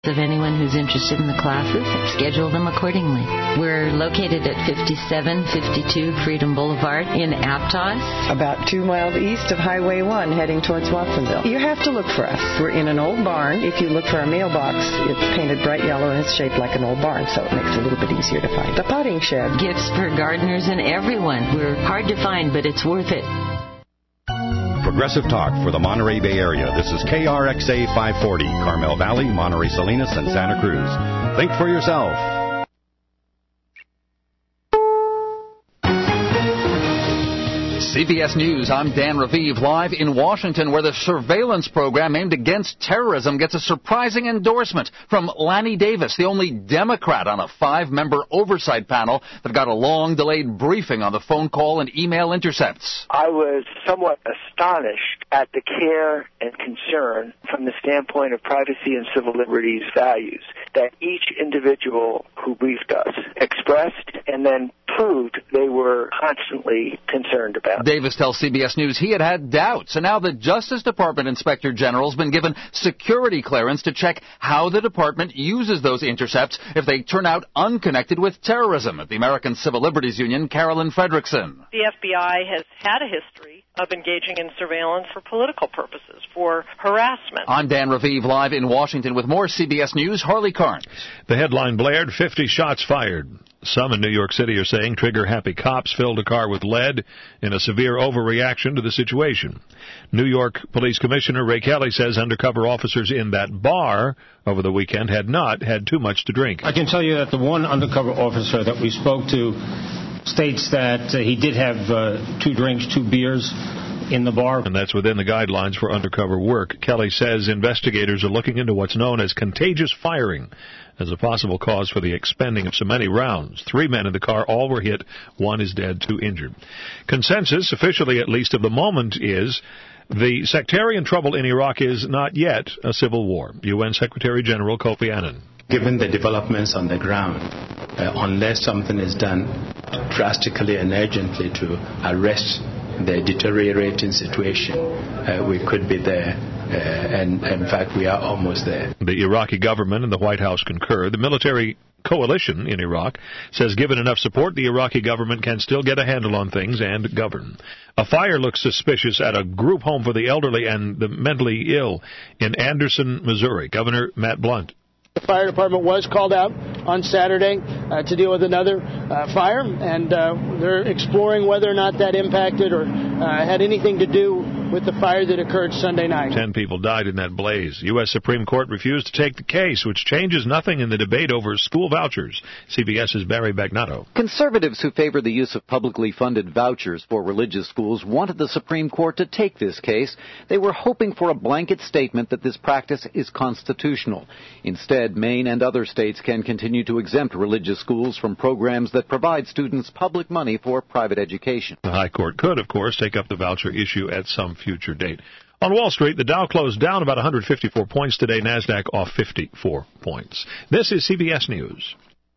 of anyone who's interested in the classes. Schedule them accordingly. We're located at 5752 Freedom Boulevard in Aptos. About 2 miles east of Highway 1 heading towards Watsonville. You have to look for us. We're in an old barn. If you look for our mailbox, it's painted bright yellow and it's shaped like an old barn, so it makes it a little bit easier to find. The potting shed. Gifts for gardeners and everyone. We're hard to find, but it's worth it. Progressive Talk for the Monterey Bay Area. This is KRXA 540, Carmel Valley, Monterey, Salinas, and Santa Cruz. Think for yourself. CBS News, I'm Dan Raviv, live in Washington, where the surveillance program aimed against terrorism gets a surprising endorsement from Lanny Davis, the only Democrat on a 5-member oversight panel that got a long-delayed briefing on the phone call and email intercepts. I was somewhat astonished at the care and concern from the standpoint of privacy and civil liberties values that each individual who briefed us expressed and then proved they were constantly concerned about. Davis tells CBS News he had doubts, and now the Justice Department Inspector General has been given security clearance to check how the department uses those intercepts if they turn out unconnected with terrorism. At the American Civil Liberties Union, Carolyn Fredrickson. The FBI has had a history of engaging in surveillance for political purposes, for harassment. I'm Dan Raviv, live in Washington with more CBS News. Harley Carnes. The headline blared, 50 shots fired. Some in New York City are saying trigger-happy cops filled a car with lead in a severe overreaction to the situation. New York Police Commissioner Ray Kelly says undercover officers in that bar over the weekend had not had too much to drink. I can tell you that the one undercover officer that we spoke to states that he did have 2 drinks, 2 beers in the bar. And that's within the guidelines for undercover work. Kelly says investigators are looking into what's known as contagious firing as a possible cause for the expending of so many rounds. 3 men in the car, all were hit. 1 is dead, 2 injured. Consensus, officially at least of the moment, is the sectarian trouble in Iraq is not yet a civil war. UN Secretary General Kofi Annan. Given the developments on the ground, unless something is done drastically and urgently to arrest the deteriorating situation, we could be there. And in fact, we are almost there. The Iraqi government and the White House concur. The military coalition in Iraq says given enough support, the Iraqi government can still get a handle on things and govern. A fire looks suspicious at a group home for the elderly and the mentally ill in Anderson, Missouri. Governor Matt Blunt. The fire department was called out on Saturday to deal with another fire, and they're exploring whether or not that impacted or had anything to do with the fire that occurred Sunday night. 10 people died in that blaze. U.S. Supreme Court refused to take the case, which changes nothing in the debate over school vouchers. CBS's Barry Bagnato. Conservatives who favor the use of publicly funded vouchers for religious schools wanted the Supreme Court to take this case. They were hoping for a blanket statement that this practice is constitutional. Instead, Maine and other states can continue to exempt religious schools from programs that provide students public money for private education. The High Court could, of course, take up the voucher issue at some future date. On Wall Street, the Dow closed down about 154 points today. NASDAQ off 54 points. This is CBS News.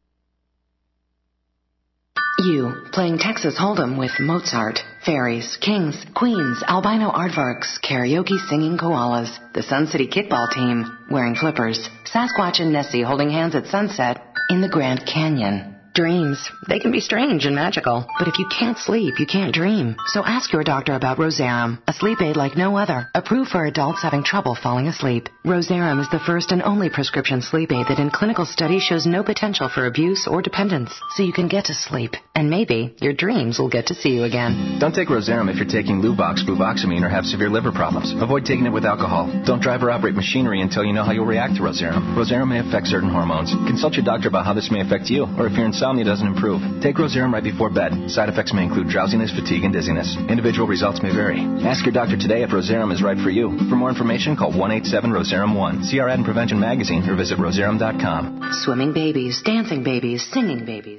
You, playing Texas Hold'em with Mozart, fairies, kings, queens, albino aardvarks, karaoke singing koalas, the Sun City kickball team, wearing flippers, Sasquatch and Nessie holding hands at sunset in the Grand Canyon. Dreams, they can be strange and magical, but if you can't sleep, you can't dream. So ask your doctor about Rosarum, a sleep aid like no other, approved for adults having trouble falling asleep. Rosarum is the first and only prescription sleep aid that in clinical studies shows no potential for abuse or dependence, so you can get to sleep. And maybe your dreams will get to see you again. Don't take Rosarum if you're taking Luvox, fluvoxamine, or have severe liver problems. Avoid taking it with alcohol. Don't drive or operate machinery until you know how you'll react to Rosarum. Rosarum may affect certain hormones. Consult your doctor about how this may affect you, or if your insomnia doesn't improve. Take Rosarum right before bed. Side effects may include drowsiness, fatigue, and dizziness. Individual results may vary. Ask your doctor today if Rosarum is right for you. For more information, call 1-877-ROSARUM-1. See our ad in Prevention Magazine or visit rosarum.com. Swimming babies, dancing babies, singing babies.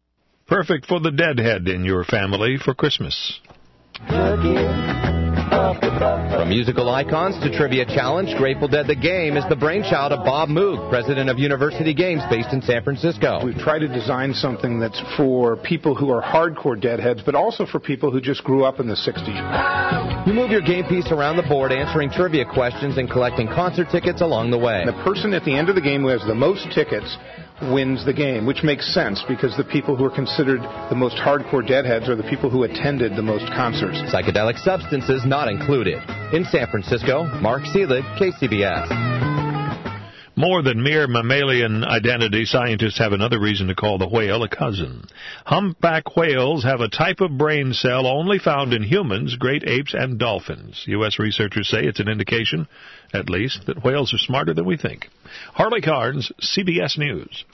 Perfect for the deadhead in your family for Christmas. Plug in, From musical icons to trivia challenge, Grateful Dead The Game is the brainchild of Bob Moog, president of University Games based in San Francisco. We've tried to design something that's for people who are hardcore Deadheads, but also for people who just grew up in the 60s. You move your game piece around the board, answering trivia questions and collecting concert tickets along the way. The person at the end of the game who has the most tickets wins the game, which makes sense because the people who are considered the most hardcore Deadheads are the people who attended the most concerts. Psychedelic substances not included. In San Francisco, Mark Seelig, KCBS. More than mere mammalian identity, scientists have another reason to call the whale a cousin. Humpback whales have a type of brain cell only found in humans, great apes, and dolphins. U.S. researchers say it's an indication, at least, that whales are smarter than we think. Harley Carnes, CBS News.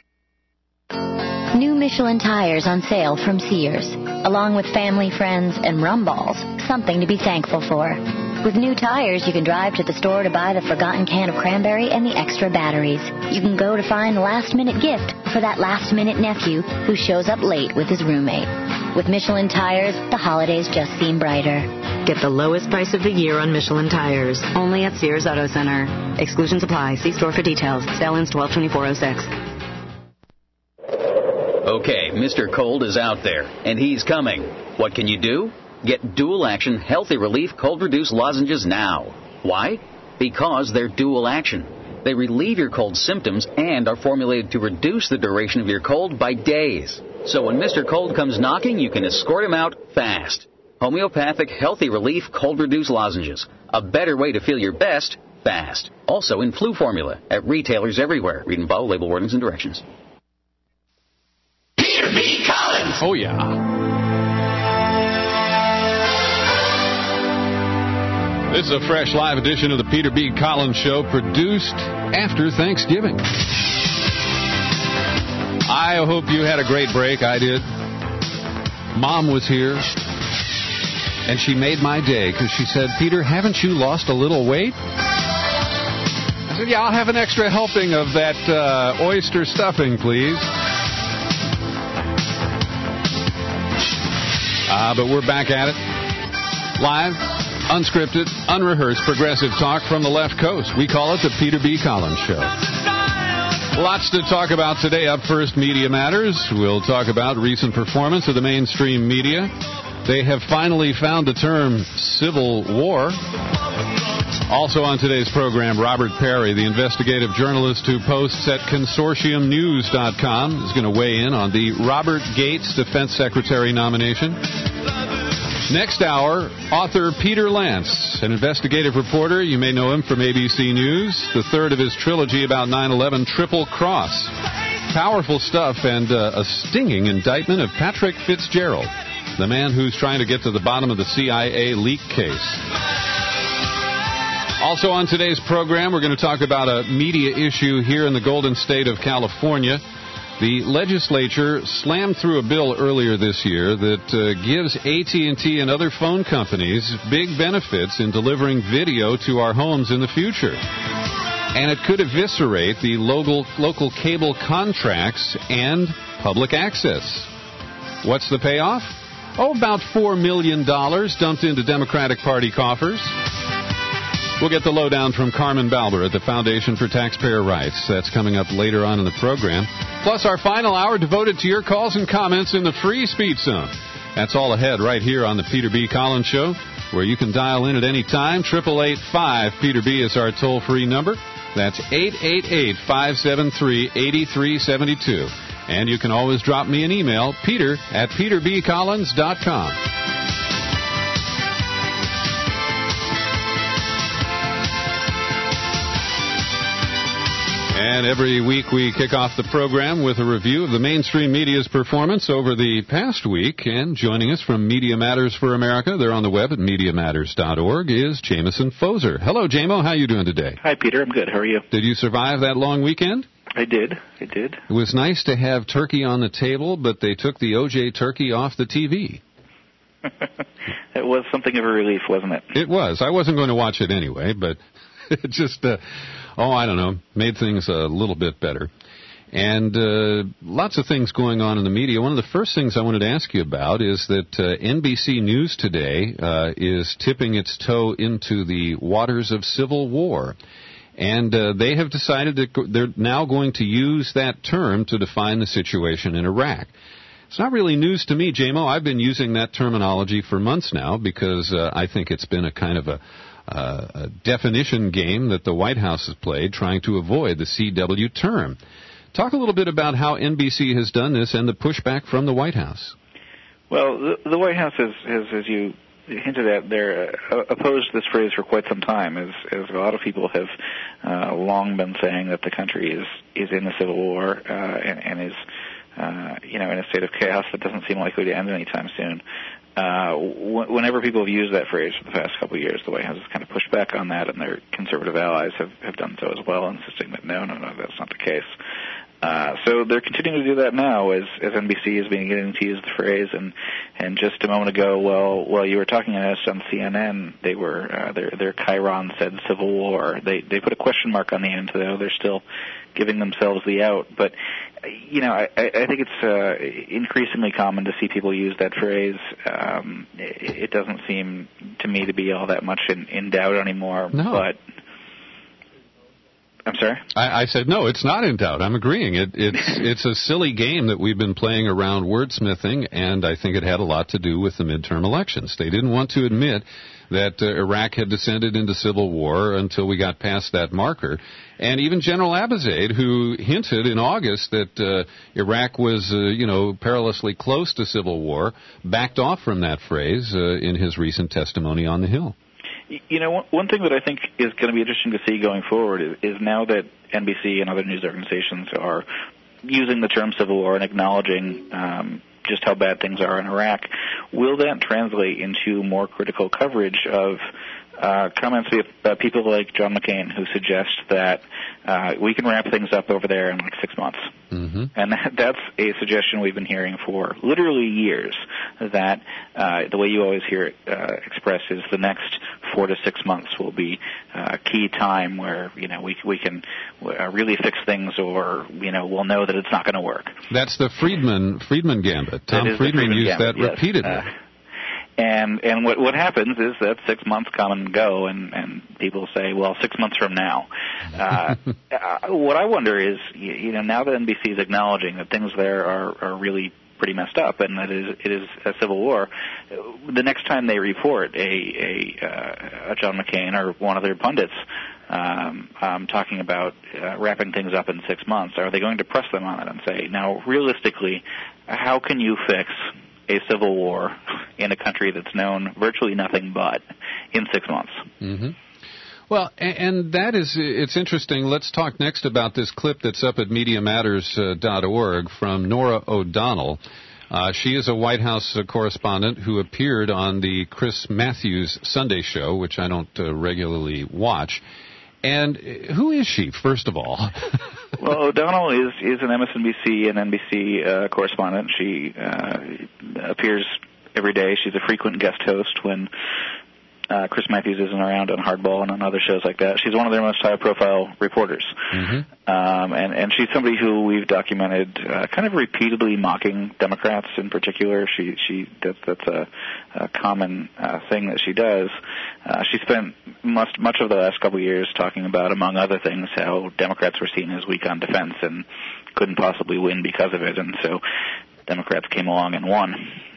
New Michelin tires on sale from Sears, along with family, friends, and rum balls, something to be thankful for. With new tires, you can drive to the store to buy the forgotten can of cranberry and the extra batteries. You can go to find the last-minute gift for that last-minute nephew who shows up late with his roommate. With Michelin tires, the holidays just seem brighter. Get the lowest price of the year on Michelin tires, only at Sears Auto Center. Exclusions apply. See store for details. Sale ends 12/24/06. Okay, Mr. Cold is out there, and he's coming. What can you do? Get Dual Action Healthy Relief Cold Reduce Lozenges now. Why? Because they're dual action. They relieve your cold symptoms and are formulated to reduce the duration of your cold by days. So when Mr. Cold comes knocking, you can escort him out fast. Homeopathic Healthy Relief Cold Reduce Lozenges. A better way to feel your best fast. Also in flu formula at retailers everywhere. Read and follow label warnings and directions. Peter B. Collins. Oh, yeah. This is a fresh live edition of the Peter B. Collins Show, produced after Thanksgiving. I hope you had a great break. I did. Mom was here, and she made my day because she said, Peter, haven't you lost a little weight? I said, yeah, I'll have an extra helping of that oyster stuffing, please. But we're back at it. Live, unscripted, unrehearsed, progressive talk from the left coast. We call it the Peter B. Collins Show. Lots to talk about today. Up first, Media Matters. We'll talk about recent performance of the mainstream media. They have finally found the term civil war. Also on today's program, Robert Perry, the investigative journalist who posts at consortiumnews.com, is going to weigh in on the Robert Gates Defense Secretary nomination. Next hour, author Peter Lance, an investigative reporter. You may know him from ABC News, the third of his trilogy about 9/11, Triple Cross. Powerful stuff and a stinging indictment of Patrick Fitzgerald, the man who's trying to get to the bottom of the CIA leak case. Also on today's program, we're going to talk about a media issue here in the Golden State of California. The legislature slammed through a bill earlier this year that gives AT&T and other phone companies big benefits in delivering video to our homes in the future. And it could eviscerate the local cable contracts and public access. What's the payoff? Oh, about $4 million dumped into Democratic Party coffers. We'll get the lowdown from Carmen Balber at the Foundation for Taxpayer Rights. That's coming up later on in the program. Plus, our final hour devoted to your calls and comments in the free speech zone. That's all ahead right here on the Peter B. Collins Show, where you can dial in at any time. 888-5-PETER-B is our toll-free number. That's 888-573-8372. And you can always drop me an email, peter@peterbcollins.com. And every week we kick off the program with a review of the mainstream media's performance over the past week. And joining us from Media Matters for America, they're on the web at MediaMatters.org, is Jameson Foser. Hello, Jamo. How are you doing today? Hi, Peter. I'm good. How are you? Did you survive that long weekend? I did. It was nice to have turkey on the table, but they took the O.J. turkey off the TV. It was something of a relief, wasn't it? It was. I wasn't going to watch it anyway, but it just... I don't know, made things a little bit better. And lots of things going on in the media. One of the first things I wanted to ask you about is that NBC News today is tipping its toe into the waters of civil war. And they have decided that they're now going to use that term to define the situation in Iraq. It's not really news to me, J-Mo. I've been using that terminology for months now because I think it's been a kind of a definition game that the White House has played trying to avoid the CW term. Talk a little bit about how NBC has done this and the pushback from the White House. Well, the White House has, as you hinted at, they're opposed this phrase for quite some time, as a lot of people have long been saying that the country is in a civil war and is in a state of chaos that doesn't seem likely to end anytime soon. Whenever people have used that phrase for the past couple of years, the White House has kind of pushed back on that, and their conservative allies have done so as well, insisting that no, that's not the case. So they're continuing to do that now as NBC is beginning to use the phrase. And just a moment ago, while you were talking to us on CNN, they were their chyron said civil war. They put a question mark on the end, though they're still giving themselves the out. But I think it's increasingly common to see people use that phrase. It doesn't seem to me to be all that much in doubt anymore. No. But I'm sorry? I said, no, it's not in doubt. I'm agreeing. It's a silly game that we've been playing around wordsmithing, and I think it had a lot to do with the midterm elections. They didn't want to admit that Iraq had descended into civil war until we got past that marker. And even General Abizaid, who hinted in August that Iraq was, perilously close to civil war, backed off from that phrase in his recent testimony on the Hill. One thing that I think is going to be interesting to see going forward is now that NBC and other news organizations are using the term civil war and acknowledging just how bad things are in Iraq, will that translate into more critical coverage of comments by people like John McCain, who suggest that we can wrap things up over there in like 6 months? Mm-hmm. And that's a suggestion we've been hearing for literally years, that the way you always hear it expressed is the next 4 to 6 months will be a key time where, we can really fix things, or, we'll know that it's not going to work. That's the Friedman gambit. Tom Friedman used that repeatedly. And what happens is that 6 months come and go, and people say, well, 6 months from now. What I wonder is, now that NBC is acknowledging that things there are really pretty messed up, and that it is a civil war, the next time they report a John McCain or one of their pundits talking about wrapping things up in 6 months, are they going to press them on it and say, now, realistically, how can you fix a civil war in a country that's known virtually nothing but in 6 months? Mm-hmm. Well, and that is, it's interesting. Let's talk next about this clip that's up at MediaMatters.org from Norah O'Donnell. She is a White House correspondent who appeared on the Chris Matthews Sunday show, which I don't regularly watch. And who is she, first of all? Well, O'Donnell is an MSNBC and NBC correspondent. She appears every day. She's a frequent guest host when Chris Matthews isn't around on Hardball and on other shows like that. She's one of their most high-profile reporters. Mm-hmm. And she's somebody who we've documented kind of repeatedly mocking Democrats in particular. That's a common thing that she does. She spent much of the last couple of years talking about, among other things, how Democrats were seen as weak on defense and couldn't possibly win because of it. And so Democrats came along and won.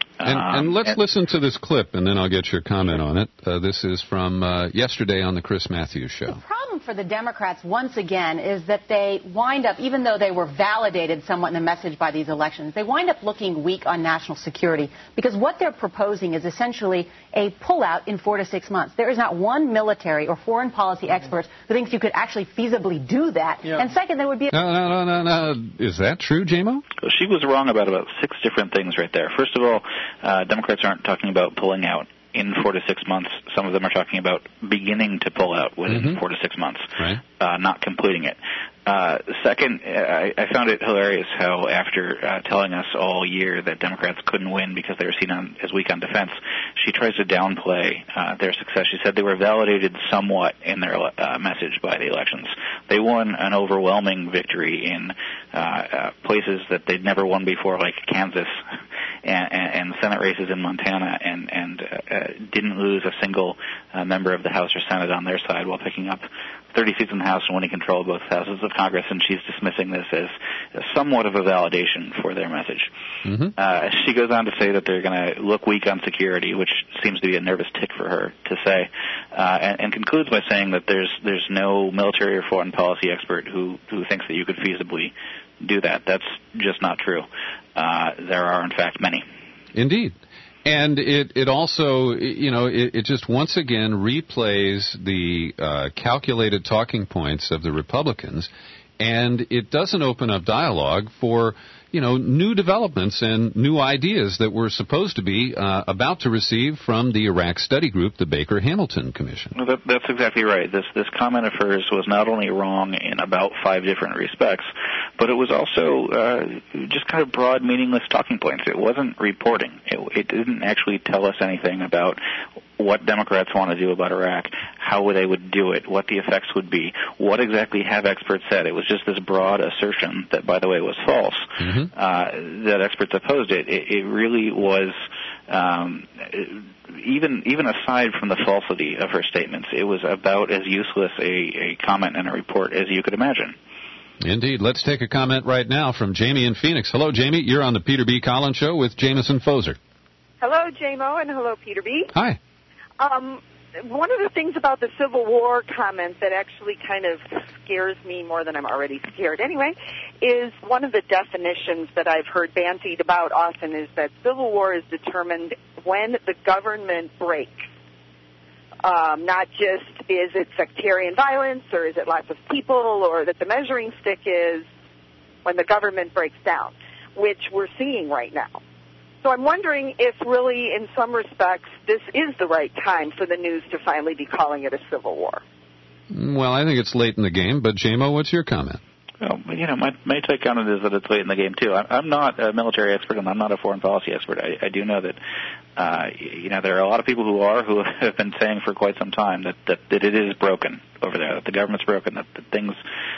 And let's listen to this clip, and then I'll get your comment on it. This is from yesterday on the Chris Matthews Show. The problem for the Democrats, once again, is that they wind up, even though they were validated somewhat in the message by these elections, they wind up looking weak on national security, because what they're proposing is essentially a pullout in 4 to 6 months. There is not one military or foreign policy expert who thinks you could actually feasibly do that. Yeah. And second, there would be... No. Is that true, J-Mo? She was wrong about 6 different things right there. First of all, Democrats aren't talking about pulling out in 4 to 6 months. Some of them are talking about beginning to pull out within 4 to 6 months, right. Not completing it. Second, I found it hilarious how after telling us all year that Democrats couldn't win because they were seen as weak on defense, she tries to downplay their success. She said they were validated somewhat in their message by the elections. They won an overwhelming victory in places that they'd never won before, like Kansas, and Senate races in Montana, and didn't lose a single member of the House or Senate on their side while picking up 30 seats in the House and winning control of both houses of Congress, and she's dismissing this as somewhat of a validation for their message. Mm-hmm. She goes on to say that they're going to look weak on security, which seems to be a nervous tick for her to say, and concludes by saying that there's no military or foreign policy expert who thinks that you could feasibly do that. That's just not true. There are, in fact, many. Indeed. And it also, it just once again replays the calculated talking points of the Republicans, and it doesn't open up dialogue for, new developments and new ideas that we're supposed to be about to receive from the Iraq Study Group, the Baker-Hamilton Commission. Well, that's exactly right. This comment of hers was not only wrong in about 5 different respects, but it was also just kind of broad, meaningless talking points. It wasn't reporting. It didn't actually tell us anything about what Democrats want to do about Iraq, how they would do it, what the effects would be, what exactly have experts said. It was just this broad assertion that, by the way, was false, that experts opposed it. It really was, even aside from the falsity of her statements, it was about as useless a comment and a report as you could imagine. Indeed. Let's take a comment right now from Jamie in Phoenix. Hello, Jamie. You're on the Peter B. Collins Show with Jameson Foser. Hello, J-Mo, and hello, Peter B. Hi. One of the things about the Civil War comment that actually kind of scares me more than I'm already scared anyway is one of the definitions that I've heard bandied about often is that Civil War is determined when the government breaks. Not just is it sectarian violence or is it lots of people or that the measuring stick is when the government breaks down, which we're seeing right now. So I'm wondering if really, in some respects, this is the right time for the news to finally be calling it a civil war. Well, I think it's late in the game, but J-Mo, what's your comment? Well, my take on it is that it's late in the game, too. I'm not a military expert, and I'm not a foreign policy expert. I do know that, there are a lot of people who have been saying for quite some time that it is broken over there, that the government's broken, that things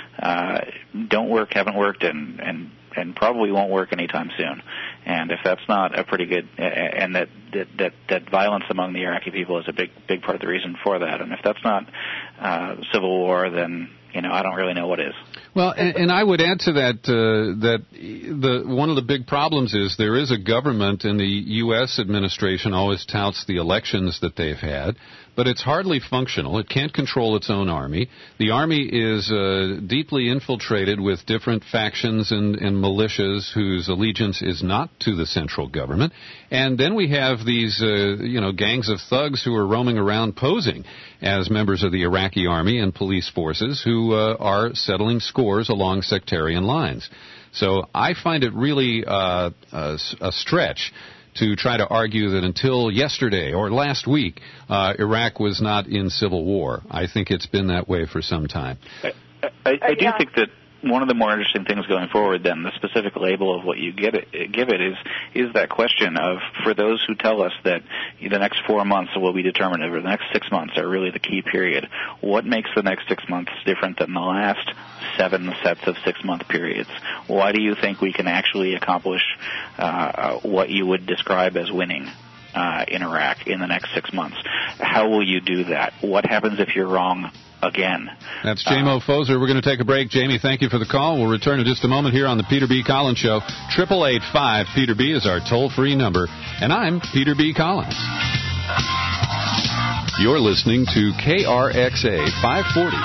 don't work, haven't worked, and probably won't work anytime soon. And if that's not a pretty good, and that violence among the Iraqi people is a big part of the reason for that. And if that's not civil war, then I don't really know what is. Well, and I would add to that one of the big problems is there is a government, and the U.S. administration always touts the elections that they've had, but it's hardly functional. It can't control its own army. The army is deeply infiltrated with different factions and militias whose allegiance is not to the central government. And then we have these, gangs of thugs who are roaming around posing as members of the Iraqi army and police forces who are settling scores along sectarian lines. So I find it really a stretch to try to argue that until yesterday or last week, Iraq was not in civil war. I think it's been that way for some time. I do think that one of the more interesting things going forward than the specific label of what you give it is that question of, for those who tell us that the next 4 months will be determinative, or the next 6 months are really the key period, what makes the next 6 months different than the last 7 sets of 6-month periods? Why do you think we can actually accomplish what you would describe as winning in Iraq in the next 6 months? How will you do that? What happens if you're wrong again? That's J-Mo Foser. We're going to take a break. Jamie, thank you for the call. We'll return in just a moment here on the Peter B. Collins Show. 888-5-PETER-B is our toll-free number, and I'm Peter B. Collins. You're listening to KRXA 540.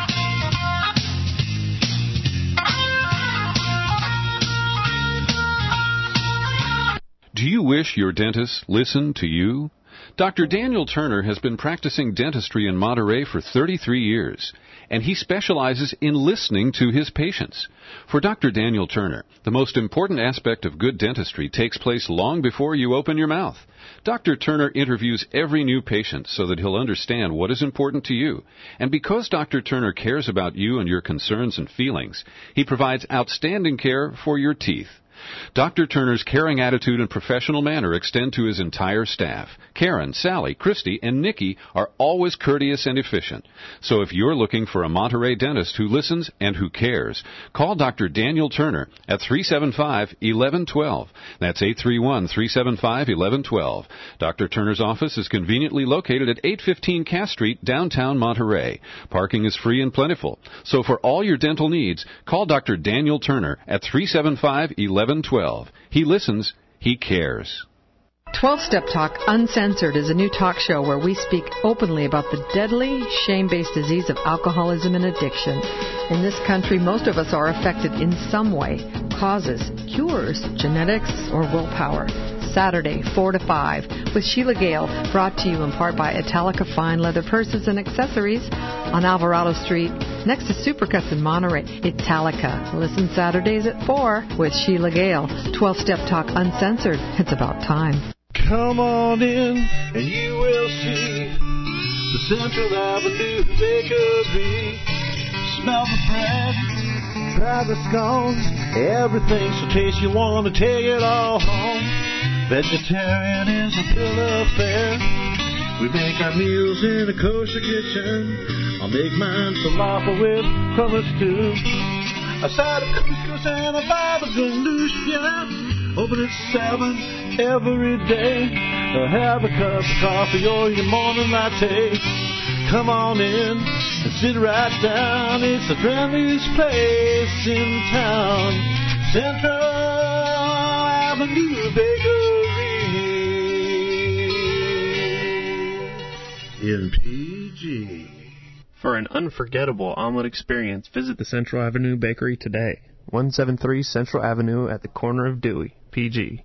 Do you wish your dentist listened to you? Dr. Daniel Turner has been practicing dentistry in Monterey for 33 years, and he specializes in listening to his patients. For Dr. Daniel Turner, the most important aspect of good dentistry takes place long before you open your mouth. Dr. Turner interviews every new patient so that he'll understand what is important to you. And because Dr. Turner cares about you and your concerns and feelings, he provides outstanding care for your teeth. Dr. Turner's caring attitude and professional manner extend to his entire staff. Karen, Sally, Christy, and Nikki are always courteous and efficient. So if you're looking for a Monterey dentist who listens and who cares, call Dr. Daniel Turner at 375-1112. That's 831-375-1112. Dr. Turner's office is conveniently located at 815 Cass Street, downtown Monterey. Parking is free and plentiful. So for all your dental needs, call Dr. Daniel Turner at 375-1112. He listens, he cares. 12-Step Talk Uncensored is a new talk show where we speak openly about the deadly, shame-based disease of alcoholism and addiction. In this country, most of us are affected in some way. Causes, cures, genetics, or willpower. Saturday, 4 to 5, with Sheila Gale, brought to you in part by Italica Fine Leather Purses and Accessories on Alvarado Street, next to Supercuts in Monterey. Italica. Listen Saturdays at 4 with Sheila Gale. 12-Step Talk Uncensored. It's about time. Come on in and you will see the Central Avenue Bakery. Smell the bread, try the scones, everything's so tasty you want to take it all home. Vegetarian is a bill of fare. We make our meals in a kosher kitchen. I'll make mine falafel with hummus too. A side of couscous and a baba ganoush, yeah. Open at 7 every day. Have a cup of coffee or your morning latte. Come on in and sit right down. It's the friendliest place in town. Central Avenue Bakery in PG. For an unforgettable omelet experience, visit the Central Avenue Bakery today. 173 Central Avenue at the corner of Dewey, PG.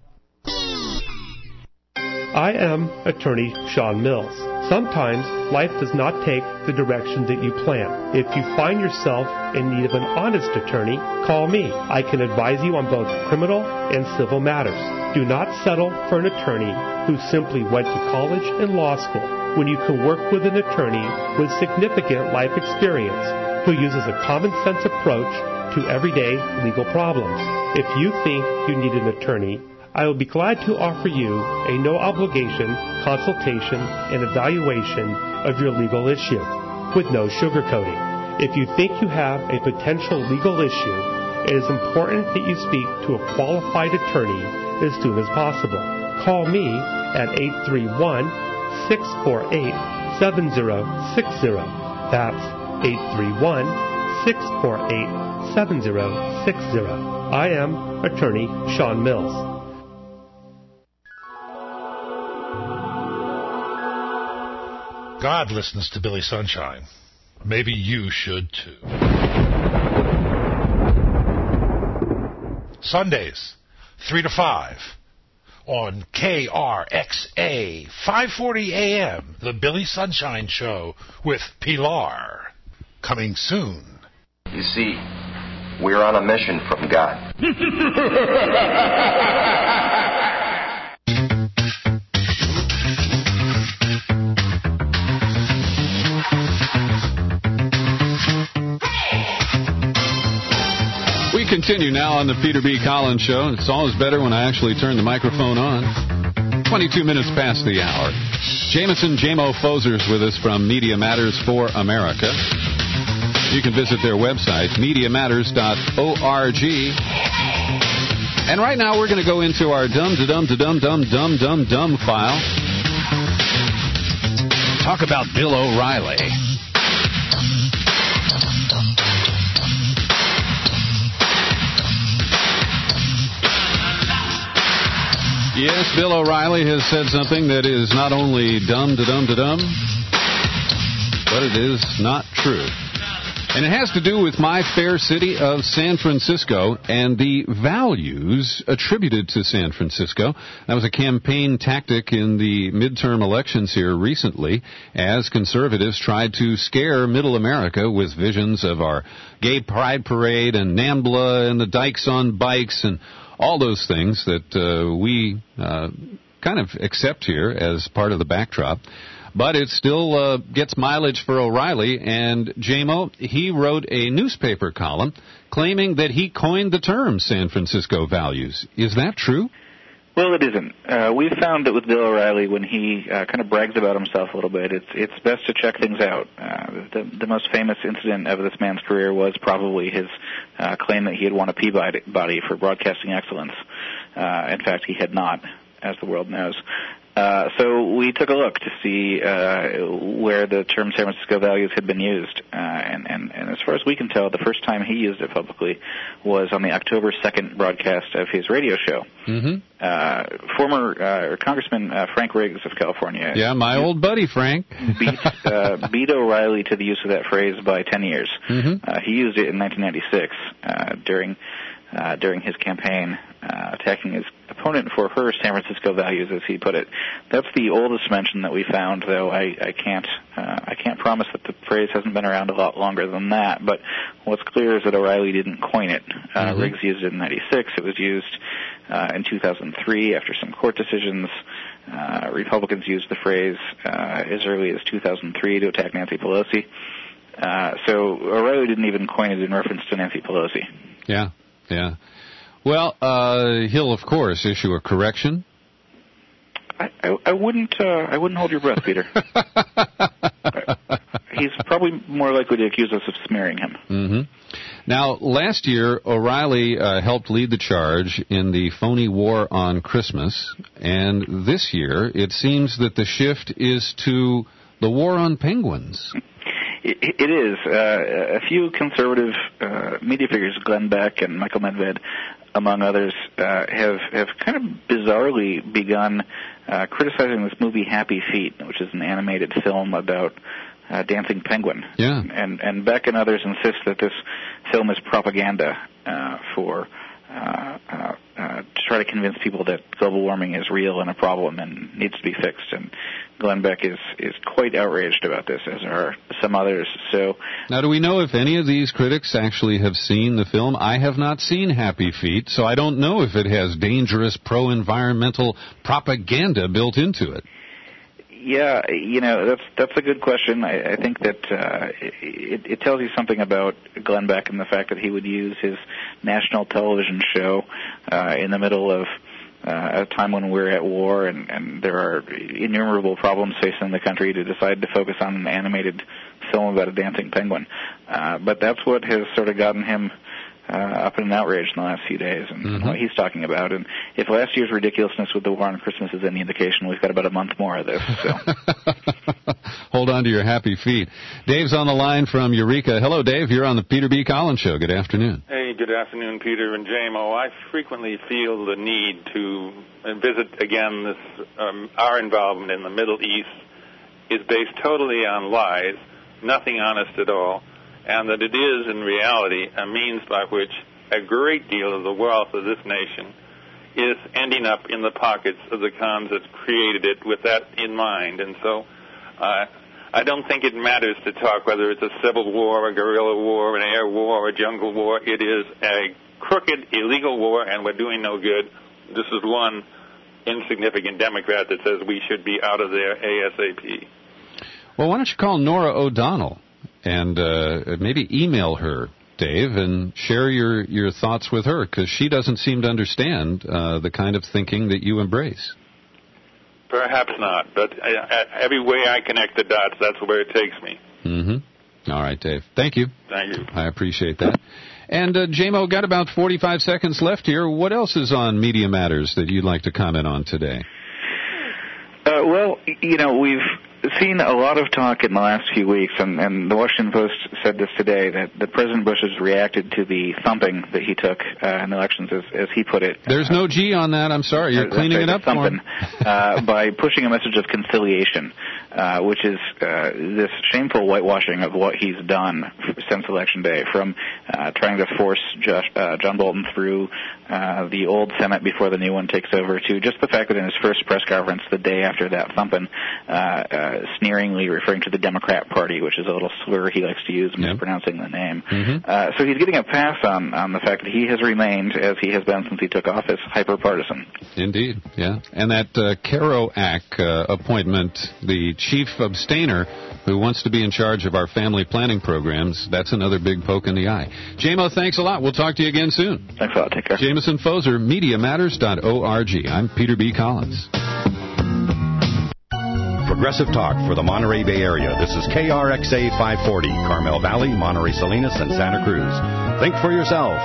I am attorney Sean Mills. Sometimes life does not take the direction that you plan. If you find yourself in need of an honest attorney, call me. I can advise you on both criminal and civil matters. Do not settle for an attorney who simply went to college and law school when you can work with an attorney with significant life experience who uses a common sense approach to everyday legal problems. If you think you need an attorney, I will be glad to offer you a no-obligation consultation and evaluation of your legal issue with no sugarcoating. If you think you have a potential legal issue, it is important that you speak to a qualified attorney as soon as possible. Call me at 831-648-7060. That's 831-648-7060. I am attorney Sean Mills. God listens to Billy Sunshine. Maybe you should too. Sundays, 3 to 5, on KRXA 540 AM, The Billy Sunshine Show with Pilar. Coming soon. You see, we're on a mission from God. We continue now on the Peter B. Collins Show. It's always better when I actually turn the microphone on. 22 minutes past the hour. Jameson J-Mo Fozer's with us from Media Matters for America. You can visit their website, MediaMatters.org. And right now we're going to go into our dumb file. Talk about Bill O'Reilly. Yes, Bill O'Reilly has said something that is not only dumb, but it is not true. And it has to do with my fair city of San Francisco and the values attributed to San Francisco. That was a campaign tactic in the midterm elections here recently as conservatives tried to scare middle America with visions of our gay pride parade and NAMBLA and the dykes on bikes and all those things that we kind of accept here as part of the backdrop. But it still gets mileage for O'Reilly. And JMO, he wrote a newspaper column claiming that he coined the term San Francisco values. Is that true? Well, it isn't. We've found that with Bill O'Reilly, when he kind of brags about himself a little bit, it's best to check things out. The most famous incident of this man's career was probably his claim that he had won a Peabody for broadcasting excellence. In fact, he had not, as the world knows. So we took a look to see where the term San Francisco values had been used. And as far as we can tell, the first time he used it publicly was on the October 2nd broadcast of his radio show. Former Congressman Frank Riggs of California. Yeah, my old buddy Frank. beat O'Reilly to the use of that phrase by 10 years. He used it in 1996 during his campaign, attacking his opponent for her San Francisco values, as he put it. That's the oldest mention that we found, though I can't promise that the phrase hasn't been around a lot longer than that. But what's clear is that O'Reilly didn't coin it. Riggs used it in '96. It was used in 2003 after some court decisions. Republicans used the phrase as early as 2003 to attack Nancy Pelosi. So O'Reilly didn't even coin it in reference to Nancy Pelosi. Yeah. Well, he'll of course issue a correction. I wouldn't hold your breath, Peter. He's probably more likely to accuse us of smearing him. Now, last year, O'Reilly helped lead the charge in the phony war on Christmas, and this year it seems that the shift is to the war on penguins. It is. A few conservative media figures, Glenn Beck and Michael Medved, among others, have kind of bizarrely begun criticizing this movie Happy Feet, which is an animated film about dancing penguin. Yeah. And Beck and others insist that this film is propaganda to try to convince people that global warming is real and a problem and needs to be fixed. And Glenn Beck is quite outraged about this, as are some others. So now, do we know if any of these critics actually have seen the film? I have not seen Happy Feet, so I don't know if it has dangerous pro-environmental propaganda built into it. Yeah, that's a good question. I think that it tells you something about Glenn Beck and the fact that he would use his national television show in the middle of a time when we're at war and there are innumerable problems facing the country, to decide to focus on an animated film about a dancing penguin. But that's what has sort of gotten him up in an outrage in the last few days, and what he's talking about. And if last year's ridiculousness with the war on Christmas is any indication, we've got about a month more of this. So. Hold on to your happy feet. Dave's on the line from Eureka. Hello, Dave. You're on the Peter B. Collins Show. Good afternoon. Hey, good afternoon, Peter and JMO. I frequently feel the need to visit again this our involvement in the Middle East is based totally on lies, nothing honest at all, and that it is, in reality, a means by which a great deal of the wealth of this nation is ending up in the pockets of the cons that created it with that in mind. And so I don't think it matters to talk whether it's a civil war, a guerrilla war, an air war, or a jungle war. It is a crooked, illegal war, and we're doing no good. This is one insignificant Democrat that says we should be out of there ASAP. Well, why don't you call Nora O'Donnell and maybe email her, Dave, and share your thoughts with her, because she doesn't seem to understand the kind of thinking that you embrace. Perhaps not, but every way I connect the dots, that's where it takes me. All right, Dave. Thank you. Thank you. I appreciate that. And, JMO, got about 45 seconds left here. What else is on Media Matters that you'd like to comment on today? Well, we've seen a lot of talk in the last few weeks, and the Washington Post said this today, that President Bush has reacted to the thumping that he took in the elections, as he put it. There's no G on that. I'm sorry. You're cleaning it up for him. By pushing a message of conciliation, which is this shameful whitewashing of what he's done since Election Day, from trying to force John Bolton through the old Senate before the new one takes over, to just the fact that in his first press conference the day after that thumping, sneeringly referring to the Democrat Party, which is a little slur he likes to use, mispronouncing the name. So he's getting a pass on the fact that he has remained, as he has been since he took office, hyper-partisan. Indeed, yeah. And that Kerouac appointment, the chief abstainer who wants to be in charge of our family planning programs, that's another big poke in the eye. JMO, thanks a lot. We'll talk to you again soon. Thanks a lot. Take care. Jameson Foser, MediaMatters.org. I'm Peter B. Collins. Progressive Talk for the Monterey Bay Area. This is KRXA 540, Carmel Valley, Monterey Salinas, and Santa Cruz. Think for yourself.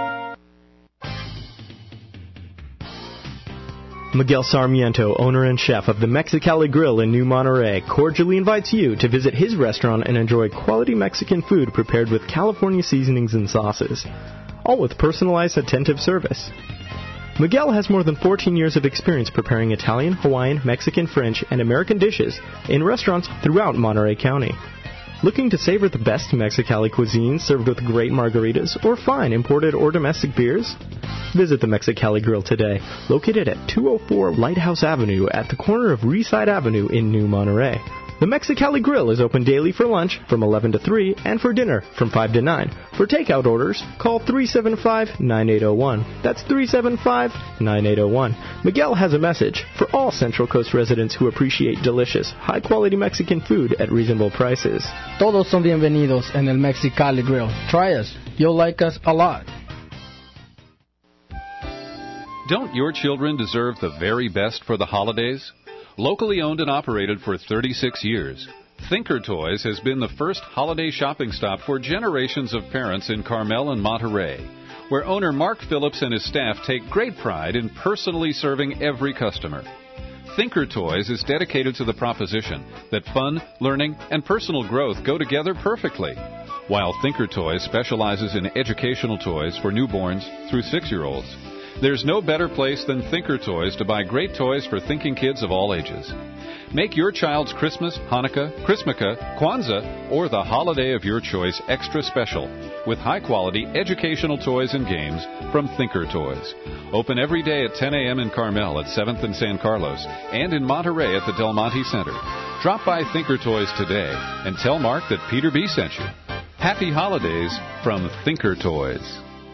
Miguel Sarmiento, owner and chef of the Mexicali Grill in New Monterey, cordially invites you to visit his restaurant and enjoy quality Mexican food prepared with California seasonings and sauces, all with personalized, attentive service. Miguel has more than 14 years of experience preparing Italian, Hawaiian, Mexican, French, and American dishes in restaurants throughout Monterey County. Looking to savor the best Mexicali cuisine served with great margaritas or fine imported or domestic beers? Visit the Mexicali Grill today, located at 204 Lighthouse Avenue at the corner of Reeside Avenue in New Monterey. The Mexicali Grill is open daily for lunch from 11 to 3 and for dinner from 5 to 9. For takeout orders, call 375-9801. That's 375-9801. Miguel has a message for all Central Coast residents who appreciate delicious, high-quality Mexican food at reasonable prices. Todos son bienvenidos en el Mexicali Grill. Try us. You'll like us a lot. Don't your children deserve the very best for the holidays? Locally owned and operated for 36 years, Thinker Toys has been the first holiday shopping stop for generations of parents in Carmel and Monterey, where owner Mark Phillips and his staff take great pride in personally serving every customer. Thinker Toys is dedicated to the proposition that fun, learning, and personal growth go together perfectly. While Thinker Toys specializes in educational toys for newborns through 6-year-olds, there's no better place than Thinker Toys to buy great toys for thinking kids of all ages. Make your child's Christmas, Hanukkah, Christmaka, Kwanzaa, or the holiday of your choice extra special with high-quality educational toys and games from Thinker Toys. Open every day at 10 a.m. in Carmel at 7th and San Carlos and in Monterey at the Del Monte Center. Drop by Thinker Toys today and tell Mark that Peter B. sent you. Happy holidays from Thinker Toys.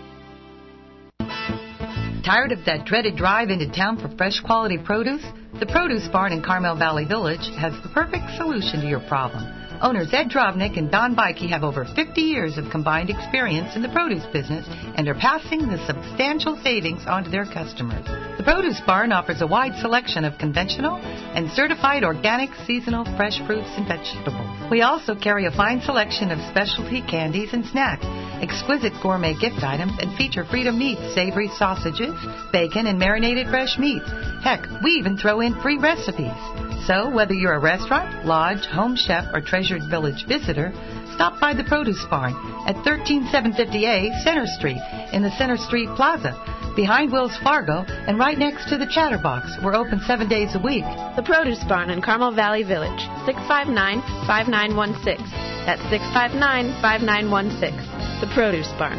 Tired of that dreaded drive into town for fresh quality produce? The Produce Barn in Carmel Valley Village has the perfect solution to your problem. Owners Ed Drovnik and Don Bikey have over 50 years of combined experience in the produce business and are passing the substantial savings on to their customers. The Produce Barn offers a wide selection of conventional and certified organic seasonal fresh fruits and vegetables. We also carry a fine selection of specialty candies and snacks, exquisite gourmet gift items, and feature Freedom Meats, savory sausages, bacon, and marinated fresh meats. Heck, we even throw in free recipes. So, whether you're a restaurant, lodge, home chef, or treasured village visitor, stop by the Produce Barn at 13750A Center Street in the Center Street Plaza, behind Wells Fargo and right next to the Chatterbox. We're open 7 days a week. The Produce Barn in Carmel Valley Village, 659-5916. That's 659-5916. The Produce Barn.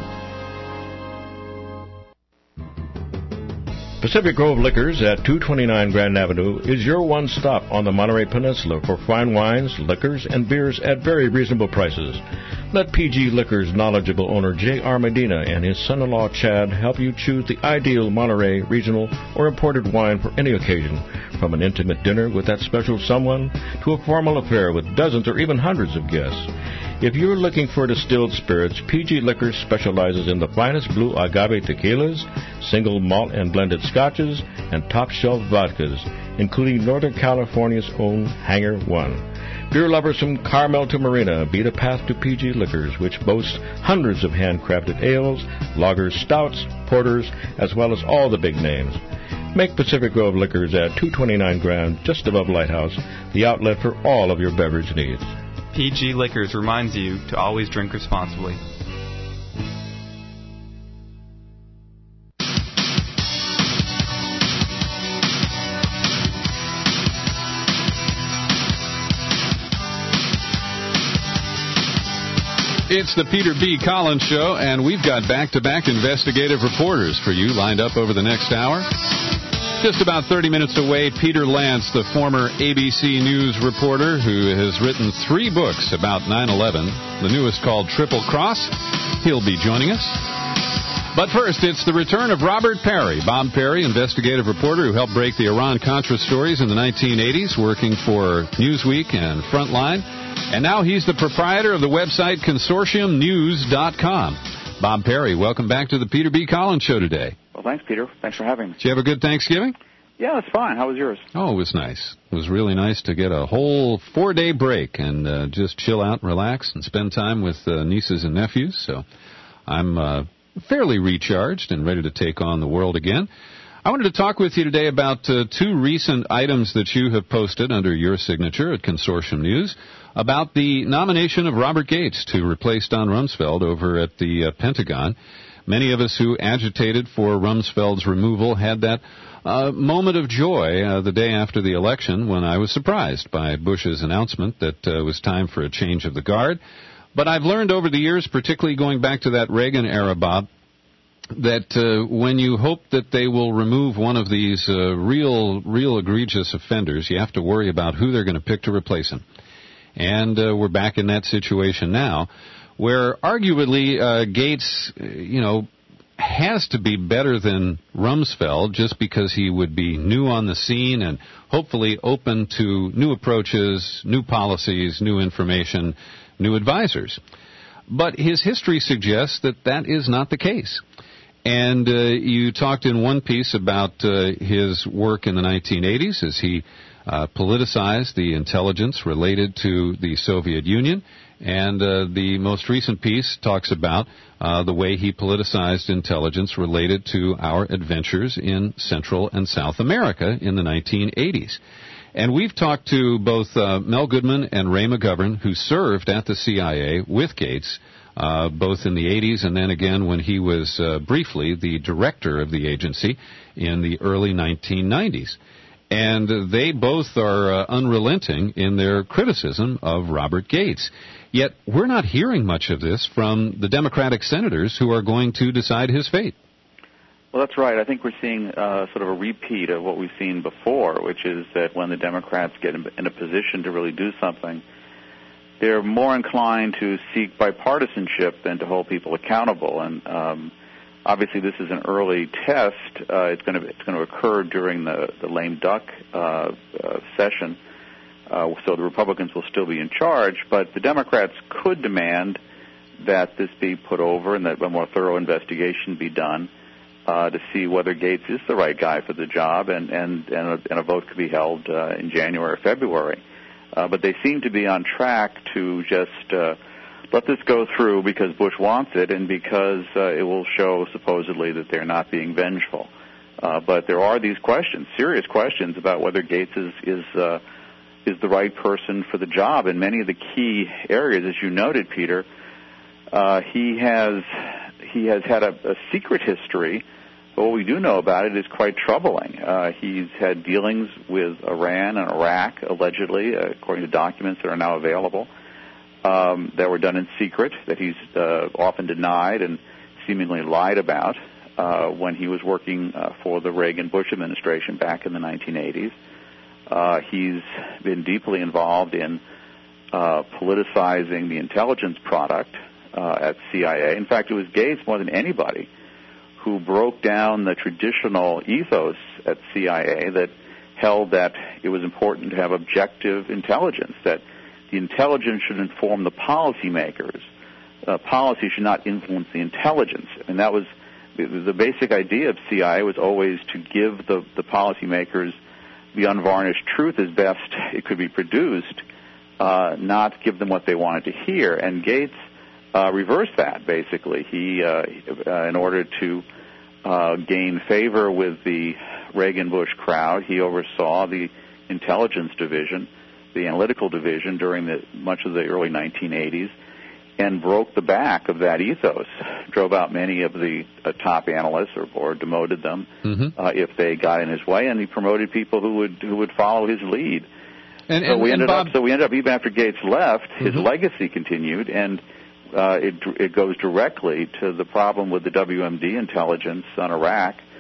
Pacific Grove Liquors at 229 Grand Avenue is your one stop on the Monterey Peninsula for fine wines, liquors, and beers at very reasonable prices. Let PG Liquors' knowledgeable owner J.R. Medina and his son-in-law Chad help you choose the ideal Monterey regional or imported wine for any occasion, from an intimate dinner with that special someone to a formal affair with dozens or even hundreds of guests. If you're looking for distilled spirits, PG Liquors specializes in the finest blue agave tequilas, single malt and blended scotches, and top-shelf vodkas, including Northern California's own Hangar One. Beer lovers from Carmel to Marina beat a path to PG Liquors, which boasts hundreds of handcrafted ales, lagers, stouts, porters, as well as all the big names. Make Pacific Grove Liquors at 229 Grand, just above Lighthouse, the outlet for all of your beverage needs. PG Liquors reminds you to always drink responsibly. It's the Peter B. Collins Show, and we've got back-to-back investigative reporters for you lined up over the next hour. just about 30 minutes away, Peter Lance, the former ABC News reporter who has written 3 books about 9/11, the newest called Triple Cross. He'll be joining us. But first, it's the return of Robert Parry. Bob Parry, investigative reporter who helped break the Iran-Contra stories in the 1980s, working for Newsweek and Frontline. And now he's the proprietor of the website consortiumnews.com. Bob Parry, welcome back to the Peter B. Collins Show today. Well, thanks, Peter. Thanks for having me. Did you have a good Thanksgiving? Yeah, it's fine. How was yours? Oh, it was nice. It was really nice to get a whole 4-day break and just chill out and relax and spend time with nieces and nephews. So I'm fairly recharged and ready to take on the world again. I wanted to talk with you today about 2 recent items that you have posted under your signature at Consortium News about the nomination of Robert Gates to replace Don Rumsfeld over at the Pentagon. Many of us who agitated for Rumsfeld's removal had that moment of joy the day after the election when I was surprised by Bush's announcement that it was time for a change of the guard. But I've learned over the years, particularly going back to that Reagan era, Bob, that when you hope that they will remove one of these real egregious offenders, you have to worry about who they're going to pick to replace him. And we're back in that situation now, where arguably Gates, has to be better than Rumsfeld just because he would be new on the scene and hopefully open to new approaches, new policies, new information, new advisors. But his history suggests that that is not the case. And you talked in one piece about his work in the 1980s as he politicized the intelligence related to the Soviet Union. And the most recent piece talks about the way he politicized intelligence related to our adventures in Central and South America in the 1980s. And we've talked to both Mel Goodman and Ray McGovern, who served at the CIA with Gates, both in the 80s and then again when he was briefly the director of the agency in the early 1990s. And they both are unrelenting in their criticism of Robert Gates. Yet we're not hearing much of this from the Democratic senators who are going to decide his fate. Well, that's right. I think we're seeing sort of a repeat of what we've seen before, which is that when the Democrats get in a position to really do something, they're more inclined to seek bipartisanship than to hold people accountable. And obviously, this is an early test. It's going to occur during the lame duck session, so the Republicans will still be in charge. But the Democrats could demand that this be put over and that a more thorough investigation be done to see whether Gates is the right guy for the job, and a vote could be held in January or February. But they seem to be on track to just let this go through because Bush wants it and because it will show supposedly that they're not being vengeful. But there are these questions, serious questions about whether Gates is the right person for the job. In many of the key areas, as you noted, Peter, he has had a secret history. But what we do know about it is quite troubling. He's had dealings with Iran and Iraq, allegedly, according to documents that are now available, that were done in secret, that he's often denied and seemingly lied about when he was working for the Reagan-Bush administration back in the 1980s. He's been deeply involved in politicizing the intelligence product at CIA. In fact, it was Gates more than anybody who broke down the traditional ethos at CIA that held that it was important to have objective intelligence, that the intelligence should inform the policymakers. Policy should not influence the intelligence. And that was the basic idea of CIA, was always to give the policymakers the unvarnished truth as best it could be produced, not give them what they wanted to hear. And Gates reversed that, basically. He, in order to gain favor with the Reagan-Bush crowd, he oversaw the intelligence division, the analytical division, during much of the early 1980s, and broke the back of that ethos, drove out many of the top analysts or demoted them if they got in his way, and he promoted people who would follow his lead. So we ended up even after Gates left, his legacy continued, and it goes directly to the problem with the WMD intelligence on Iraq,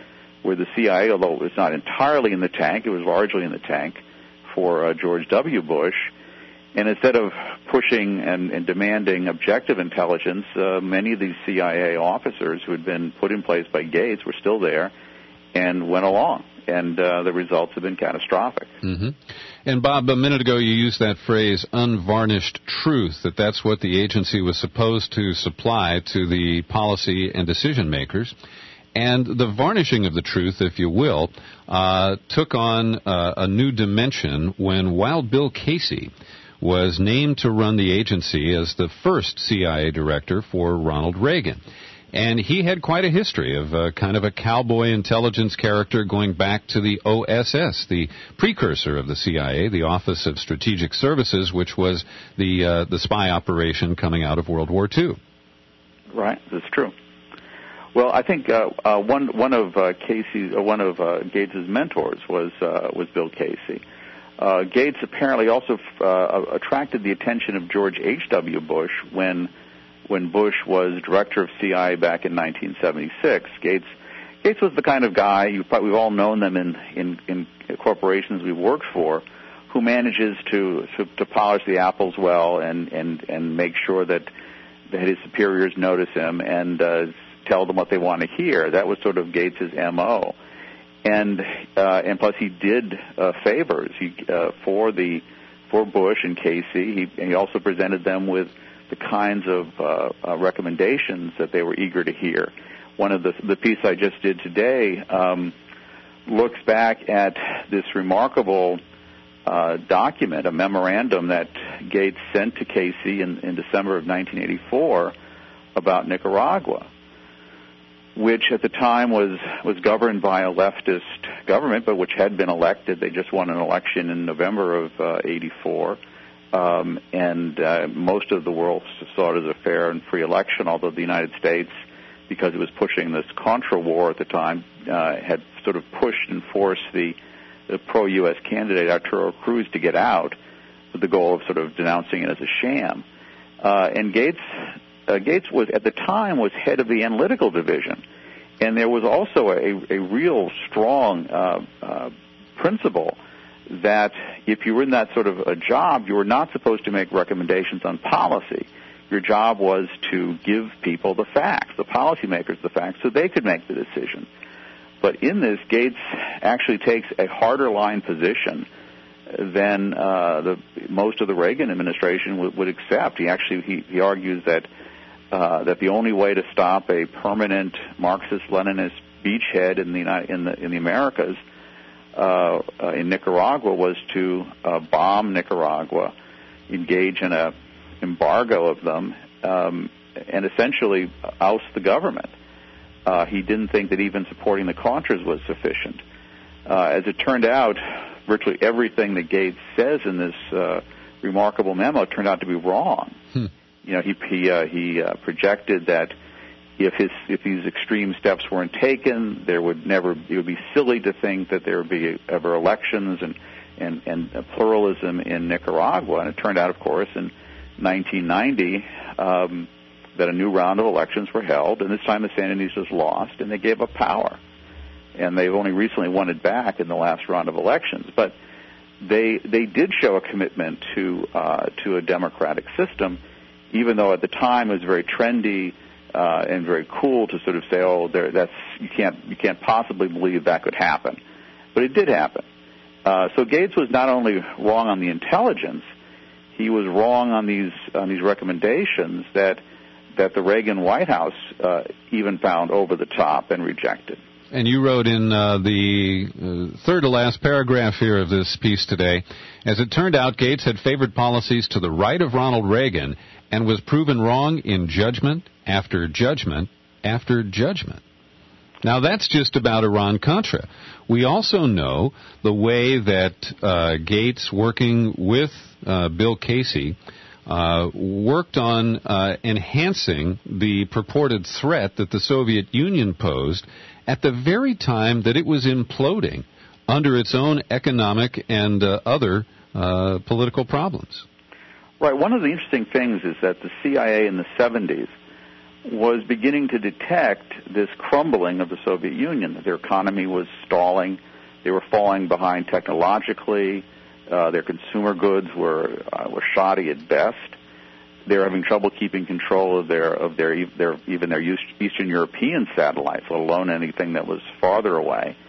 where the CIA, although it was not entirely in the tank, it was largely in the tank for George W. Bush. And instead of pushing and demanding objective intelligence, many of these CIA officers who had been put in place by Gates were still there and went along. And the results have been catastrophic. Mm-hmm. And, Bob, a minute ago you used that phrase, unvarnished truth, that's what the agency was supposed to supply to the policy and decision makers. And the varnishing of the truth, if you will, took on a new dimension when Wild Bill Casey was named to run the agency as the first CIA director for Ronald Reagan. And he had quite a history of kind of a cowboy intelligence character going back to the OSS, the precursor of the CIA, the Office of Strategic Services, which was the spy operation coming out of World War II. Right, that's true. Well, I think one of Gates's mentors was Bill Casey. Gates apparently also attracted the attention of George H.W. Bush when Bush was director of CIA back in 1976. Gates was the kind of guy, we've all known them in corporations we've worked for, who manages to polish the apples well and make sure that his superiors notice him and tell them what they want to hear. That was sort of Gates's M.O. And plus he did favors for Bush and Casey. He also presented them with the kinds of recommendations that they were eager to hear. One of the piece I just did today looks back at this remarkable document, a memorandum that Gates sent to Casey in December of 1984 about Nicaragua, which at the time was governed by a leftist government, but which had been elected. They just won an election in November of 84. And most of the world saw it as a fair and free election, although the United States, because it was pushing this Contra war at the time, had sort of pushed and forced the pro-U.S. candidate, Arturo Cruz, to get out with the goal of sort of denouncing it as a sham. And Gates was, at the time, was head of the analytical division. And there was also a real strong principle that if you were in that sort of a job, you were not supposed to make recommendations on policy. Your job was to give people the facts, the policymakers the facts, so they could make the decision. But in this, Gates actually takes a harder line position than most of the Reagan administration would accept. He argues that the only way to stop a permanent Marxist-Leninist beachhead in the Americas in Nicaragua was to bomb Nicaragua, engage in an embargo of them, and essentially oust the government. He didn't think that even supporting the Contras was sufficient. As it turned out, virtually everything that Gates says in this remarkable memo turned out to be wrong. You know, he projected that if these extreme steps weren't taken, it would be silly to think that there would be ever elections and pluralism in Nicaragua. And it turned out, of course, in 1990 that a new round of elections were held, and this time the Sandinistas lost, and they gave up power. And they've only recently won it back in the last round of elections. But they did show a commitment to a democratic system, even though at the time it was very trendy and very cool to sort of say, you can't possibly believe that could happen. But it did happen. So Gates was not only wrong on the intelligence, he was wrong on these recommendations that the Reagan White House even found over the top and rejected. And you wrote in the third to last paragraph here of this piece today, as it turned out, Gates had favored policies to the right of Ronald Reagan and was proven wrong in judgment after judgment after judgment. Now, that's just about Iran-Contra. We also know the way that Gates, working with Bill Casey, worked on enhancing the purported threat that the Soviet Union posed at the very time that it was imploding under its own economic and other political problems. Right. One of the interesting things is that the CIA in the 70s was beginning to detect this crumbling of the Soviet Union. Their economy was stalling. They were falling behind technologically. Their consumer goods were shoddy at best. They were having trouble keeping control of their Eastern European satellites, let alone anything that was farther away.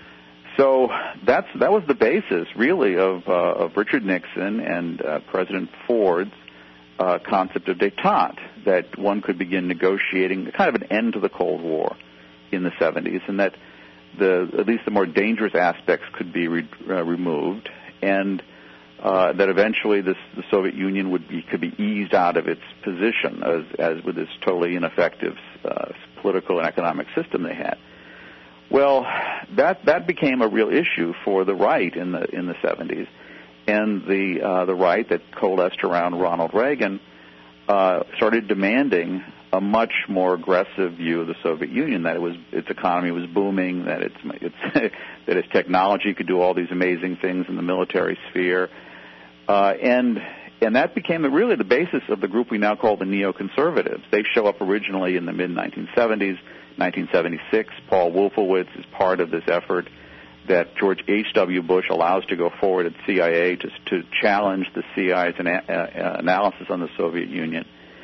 So that was the basis, really, of Richard Nixon and President Ford's concept of détente, that one could begin negotiating kind of an end to the Cold War in the 70s, and that at least the more dangerous aspects could be removed, and that eventually the Soviet Union could be eased out of its position as with this totally ineffective political and economic system they had. Well, that became a real issue for the right in the 70s, and the right that coalesced around Ronald Reagan started demanding a much more aggressive view of the Soviet Union, that its economy was booming, that its technology could do all these amazing things in the military sphere, and that became really the basis of the group we now call the neoconservatives. They show up originally in the mid-1970s. 1976, Paul Wolfowitz is part of this effort that George H.W. Bush allows to go forward at CIA to challenge the CIA's analysis on the Soviet Union.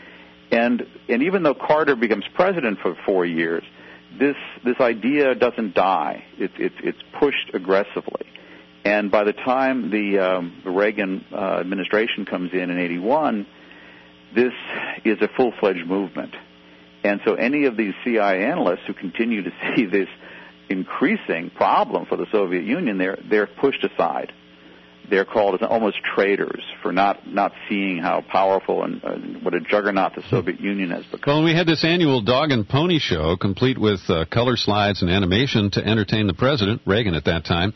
And even though Carter becomes president for 4 years, this idea doesn't die. It's pushed aggressively. And by the time the Reagan administration comes in 81, this is a full-fledged movement. And so any of these CIA analysts who continue to see this increasing problem for the Soviet Union, they're pushed aside. They're called as almost traitors for not seeing how powerful and what a juggernaut the Soviet Union has become. Well, we had this annual dog and pony show, complete with color slides and animation to entertain the president, Reagan at that time,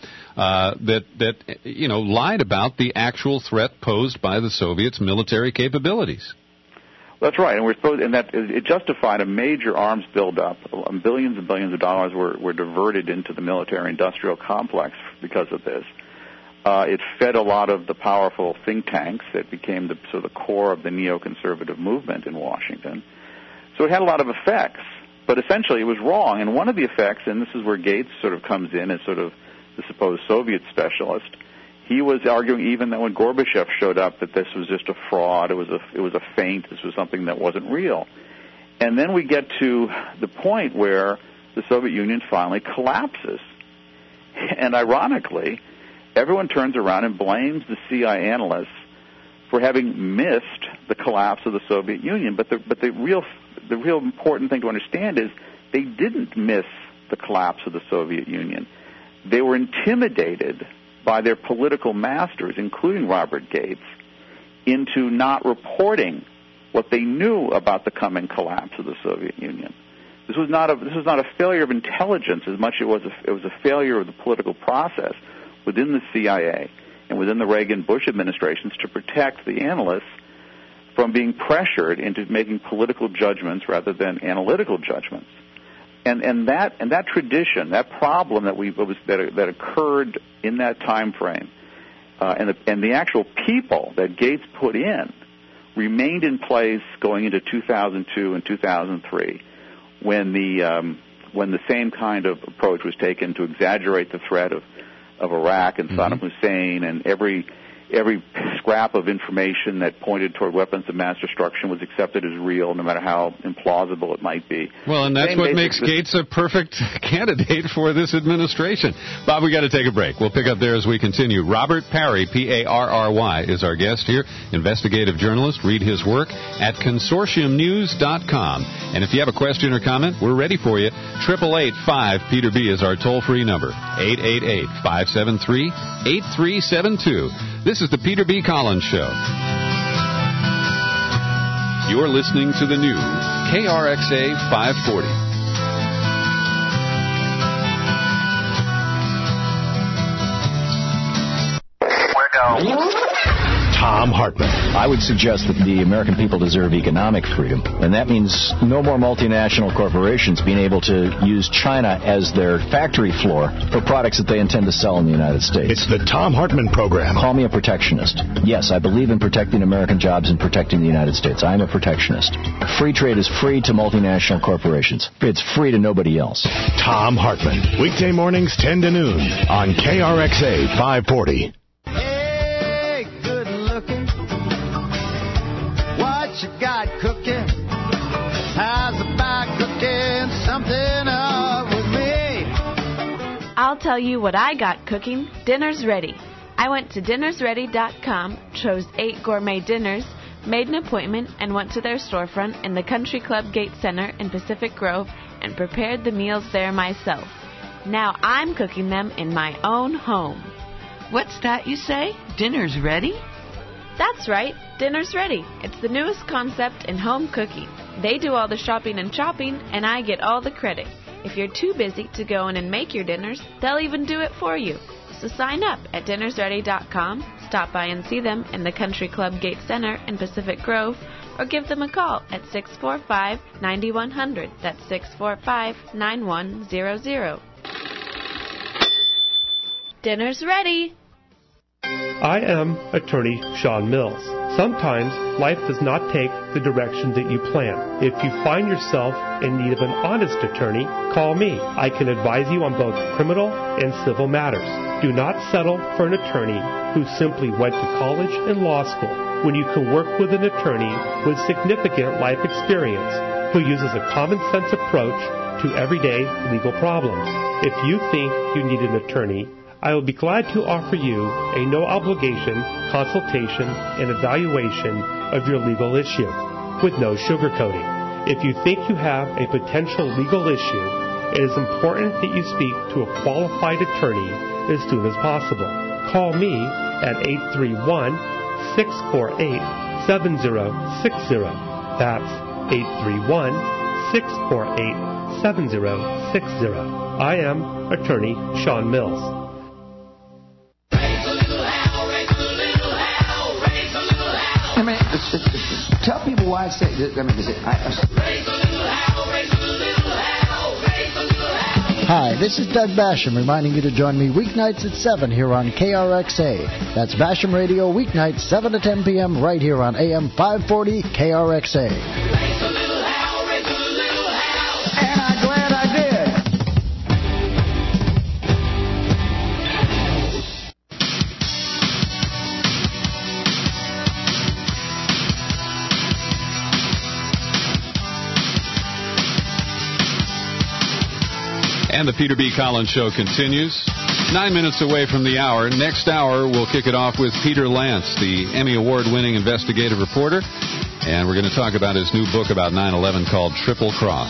that lied about the actual threat posed by the Soviets' military capabilities. That's right, and that it justified a major arms buildup. Billions and billions of dollars were diverted into the military-industrial complex because of this. It fed a lot of the powerful think tanks that became the core of the neoconservative movement in Washington. So it had a lot of effects, but essentially it was wrong. And one of the effects, and this is where Gates sort of comes in as sort of the supposed Soviet specialist, he was arguing even that when Gorbachev showed up that this was just a fraud, it was a feint, this was something that wasn't real. And then we get to the point where the Soviet Union finally collapses. And ironically, everyone turns around and blames the CIA analysts for having missed the collapse of the Soviet Union. But the real important thing to understand is they didn't miss the collapse of the Soviet Union. They were intimidated by their political masters, including Robert Gates, into not reporting what they knew about the coming collapse of the Soviet Union. This was not a failure of intelligence as much as it was a failure of the political process within the CIA and within the Reagan-Bush administrations to protect the analysts from being pressured into making political judgments rather than analytical judgments. And that tradition, that problem that occurred in that time frame, and the actual people that Gates put in remained in place going into 2002 and 2003, when the same kind of approach was taken to exaggerate the threat of Iraq and Saddam Hussein, and every scrap of information that pointed toward weapons of mass destruction was accepted as real, no matter how implausible it might be. Well, and that's what makes Gates a perfect candidate for this administration. Bob, we got to take a break. We'll pick up there as we continue. Robert Parry, P-A-R-R-Y, is our guest here, investigative journalist. Read his work at consortiumnews.com. And if you have a question or comment, we're ready for you. 888-5-PETER-B is our toll-free number. 888-573-8372. This is the Peter B. Collins Show. You're listening to the new KRXA 540. Tom Hartman. I would suggest that the American people deserve economic freedom, and that means no more multinational corporations being able to use China as their factory floor for products that they intend to sell in the United States. It's the Tom Hartman Program. Call me a protectionist. Yes, I believe in protecting American jobs and protecting the United States. I am a protectionist. Free trade is free to multinational corporations. It's free to nobody else. Tom Hartman. Weekday mornings 10 to noon on KRXA 540. Hey, good looking. What you got cooking? How's about cooking something up with me? I'll tell you what I got cooking. Dinner's ready. I went to dinnersready.com, chose 8 gourmet dinners, made an appointment, and went to their storefront in the Country Club Gate Center in Pacific Grove and prepared the meals there myself. Now I'm cooking them in my own home. What's that you say? Dinner's ready? That's right. Dinner's ready. It's the newest concept in home cooking. They do all the shopping and chopping, and I get all the credit. If you're too busy to go in and make your dinners, they'll even do it for you. So sign up at dinnersready.com, stop by and see them in the Country Club Gate Center in Pacific Grove, or give them a call at 645-9100. That's 645-9100. Dinner's ready. I am attorney Sean Mills. Sometimes life does not take the direction that you plan. If you find yourself in need of an honest attorney, call me. I can advise you on both criminal and civil matters. Do not settle for an attorney who simply went to college and law school when you can work with an attorney with significant life experience who uses a common sense approach to everyday legal problems. If you think you need an attorney, I will be glad to offer you a no-obligation consultation and evaluation of your legal issue with no sugarcoating. If you think you have a potential legal issue, it is important that you speak to a qualified attorney as soon as possible. Call me at 831-648-7060. That's 831-648-7060. I am attorney Sean Mills. Tell people why I say. Hi, this is Doug Basham reminding you to join me weeknights at 7 here on KRXA. That's Basham Radio, weeknights 7 to 10 p.m. right here on AM 540 KRXA. And I'm glad I did. And the Peter B. Collins Show continues. 9 minutes away from the hour. Next hour, we'll kick it off with Peter Lance, the Emmy Award-winning investigative reporter. And we're going to talk about his new book about 9/11 called Triple Cross.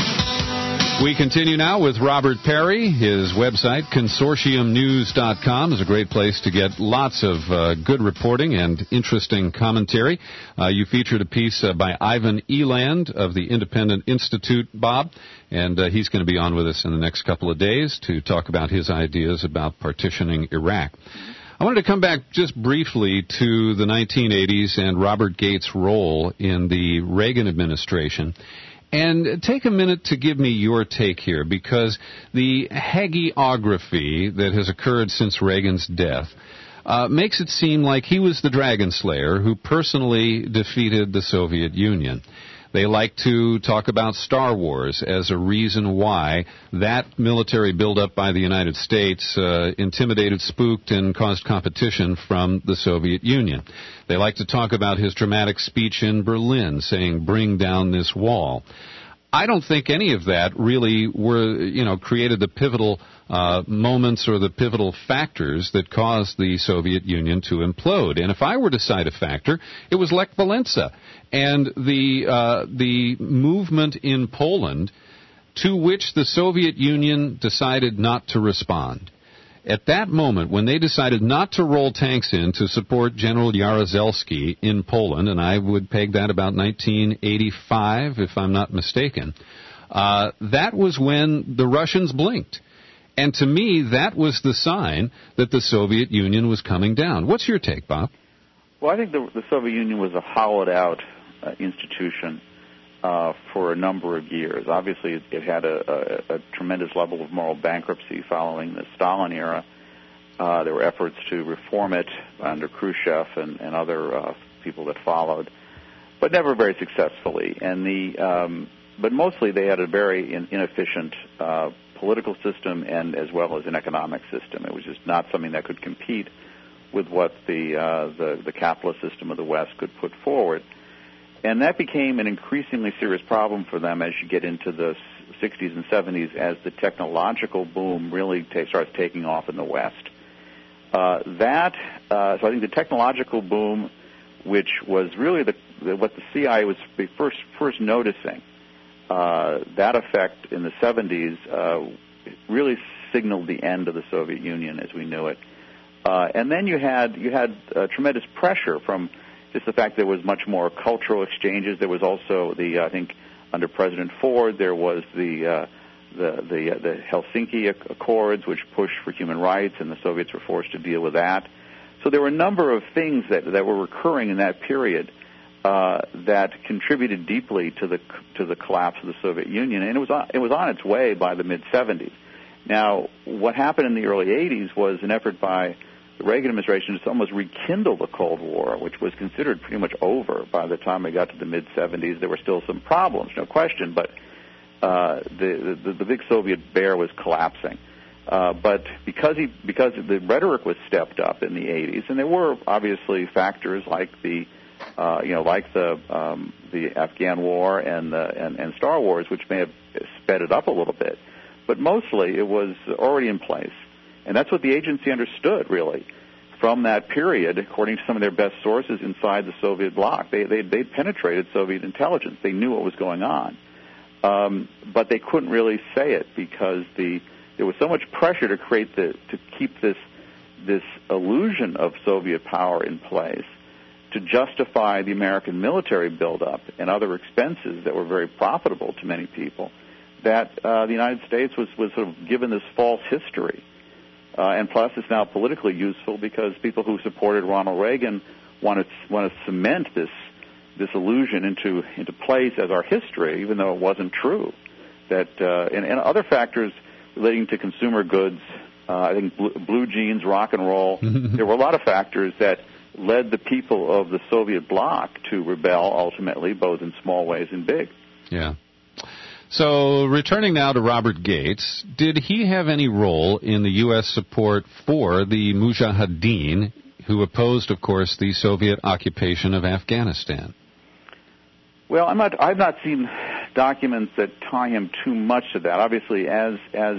We continue now with Robert Perry. His website, consortiumnews.com, is a great place to get lots of good reporting and interesting commentary. You featured a piece by Ivan Eland of the Independent Institute, Bob, and he's going to be on with us in the next couple of days to talk about his ideas about partitioning Iraq. I wanted to come back just briefly to the 1980s and Robert Gates' role in the Reagan administration. And take a minute to give me your take here, because the hagiography that has occurred since Reagan's death makes it seem like he was the dragon slayer who personally defeated the Soviet Union. They like to talk about Star Wars as a reason why that military buildup by the United States intimidated, spooked, and caused competition from the Soviet Union. They like to talk about his dramatic speech in Berlin saying, "Bring down this wall." I don't think any of that really created the pivotal moments or the pivotal factors that caused the Soviet Union to implode. And if I were to cite a factor, it was Lech Walesa and the movement in Poland to which the Soviet Union decided not to respond. At that moment, when they decided not to roll tanks in to support General Jaruzelski in Poland, and I would peg that about 1985, if I'm not mistaken, that was when the Russians blinked. And to me, that was the sign that the Soviet Union was coming down. What's your take, Bob? Well, I think the Soviet Union was a hollowed-out institution for a number of years. Obviously, it had a tremendous level of moral bankruptcy following the Stalin era. There were efforts to reform it under Khrushchev and other people that followed, but never very successfully. And but mostly they had a very inefficient political system and as well as an economic system. It was just not something that could compete with what the capitalist system of the West could put forward. And that became an increasingly serious problem for them as you get into the 60s and 70s as the technological boom really starts taking off in the West. So I think the technological boom, which was really what the CIA was first noticing, that effect in the 70s really signaled the end of the Soviet Union as we knew it. And then you had tremendous pressure from just the fact there was much more cultural exchanges. There was also I think under President Ford there was the Helsinki Accords, which pushed for human rights, and the Soviets were forced to deal with that. So there were a number of things that were recurring in that period that contributed deeply to the collapse of the Soviet Union, and it was on its way by the mid-70s. Now, what happened in the early 80s was an effort by the Reagan administration to almost rekindle the Cold War, which was considered pretty much over by the time we got to the mid-70s. There were still some problems, no question, but the big Soviet bear was collapsing. But because the rhetoric was stepped up in the 80s, and there were obviously factors like the Afghan War and Star Wars, which may have sped it up a little bit, but mostly it was already in place. And that's what the agency understood, really, from that period, according to some of their best sources inside the Soviet bloc. They penetrated Soviet intelligence. They knew what was going on. But they couldn't really say it because there was so much pressure to keep this illusion of Soviet power in place, to justify the American military buildup and other expenses that were very profitable to many people, that the United States was sort of given this false history. And plus, it's now politically useful because people who supported Ronald Reagan want to cement this illusion into place as our history, even though it wasn't true. That and other factors relating to consumer goods, I think blue jeans, rock and roll. There were a lot of factors that led the people of the Soviet bloc to rebel ultimately, both in small ways and big. Yeah. So, returning now to Robert Gates, did he have any role in the U.S. support for the Mujahideen, who opposed, of course, the Soviet occupation of Afghanistan? Well, I've not seen documents that tie him too much to that. Obviously, as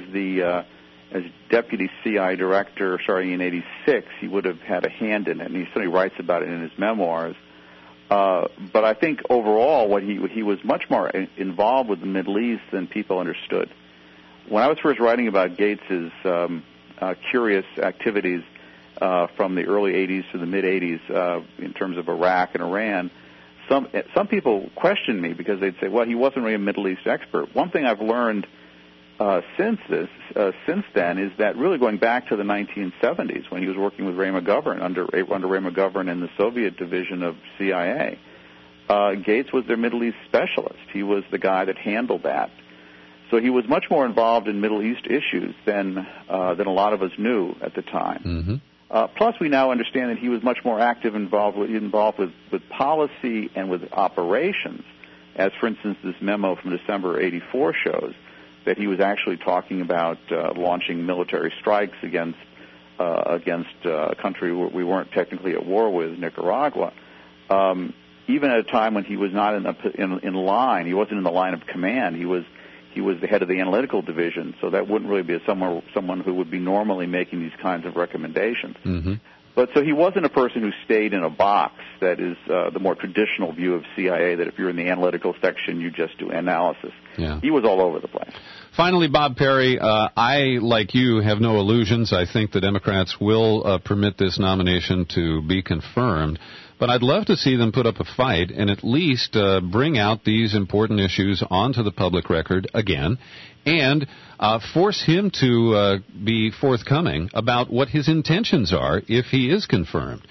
deputy CI director starting in '86, he would have had a hand in it, and he certainly writes about it in his memoirs. But I think overall, he was much more involved with the Middle East than people understood. When I was first writing about Gates's curious activities from the early '80s to the mid '80s in terms of Iraq and Iran, some people questioned me because they'd say, "Well, he wasn't really a Middle East expert." One thing I've learned since then is that really going back to the 1970s when he was working with Ray McGovern under Ray McGovern in the Soviet division of CIA, Gates was their Middle East specialist. He was the guy that handled that. So he was much more involved in Middle East issues than a lot of us knew at the time. Mm-hmm. Plus, we now understand that he was much more active, involved with policy and with operations, as, for instance, this memo from December '84 shows, that he was actually talking about launching military strikes against a country we weren't technically at war with, Nicaragua. Even at a time when he was not in line, he wasn't in the line of command. He was the head of the analytical division, so that wouldn't really be someone who would be normally making these kinds of recommendations. Mm-hmm. But so he wasn't a person who stayed in a box. That is the more traditional view of CIA, that if you're in the analytical section, you just do analysis. Yeah. He was all over the place. Finally, Bob Perry, I, like you, have no illusions. I think the Democrats will permit this nomination to be confirmed. But I'd love to see them put up a fight and at least bring out these important issues onto the public record again and force him to be forthcoming about what his intentions are if he is confirmed.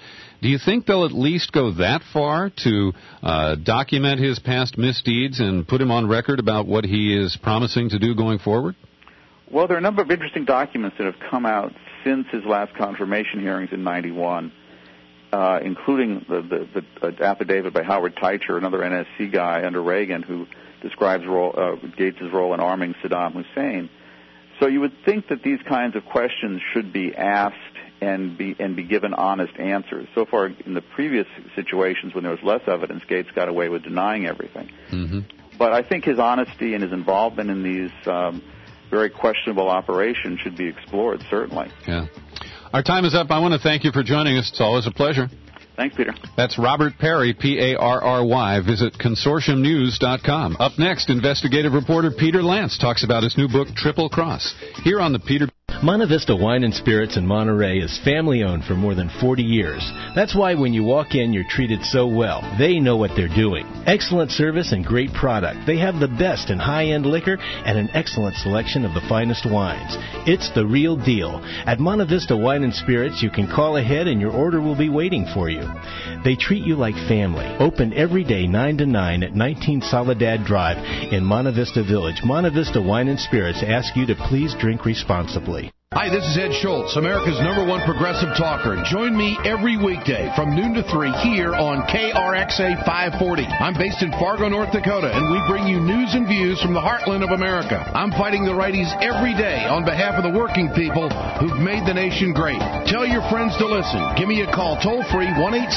Do you think they'll at least go that far to document his past misdeeds and put him on record about what he is promising to do going forward? Well, there are a number of interesting documents that have come out since his last confirmation hearings in '91, including the affidavit by Howard Teicher, another NSC guy under Reagan, who describes Gates' role in arming Saddam Hussein. So you would think that these kinds of questions should be asked and be given honest answers. So far, in the previous situations when there was less evidence, Gates got away with denying everything. Mm-hmm. But I think his honesty and his involvement in these very questionable operations should be explored, certainly. Yeah. Our time is up. I want to thank you for joining us. It's always a pleasure. Thanks, Peter. That's Robert Parry, P-A-R-R-Y. Visit consortiumnews.com. Up next, investigative reporter Peter Lance talks about his new book, Triple Cross, here on the Peter... Monte Vista Wine and Spirits in Monterey is family-owned for more than 40 years. That's why when you walk in, you're treated so well. They know what they're doing. Excellent service and great product. They have the best in high-end liquor and an excellent selection of the finest wines. It's the real deal. At Monte Vista Wine and Spirits, you can call ahead and your order will be waiting for you. They treat you like family. Open every day 9 to 9 at 19 Soledad Drive in Monte Vista Village. Monte Vista Wine and Spirits ask you to please drink responsibly. Hi, this is Ed Schultz, America's #1 progressive talker. Join me every weekday from noon to 3 here on KRXA 540. I'm based in Fargo, North Dakota, and we bring you news and views from the heartland of America. I'm fighting the righties every day on behalf of the working people who've made the nation great. Tell your friends to listen. Give me a call toll-free,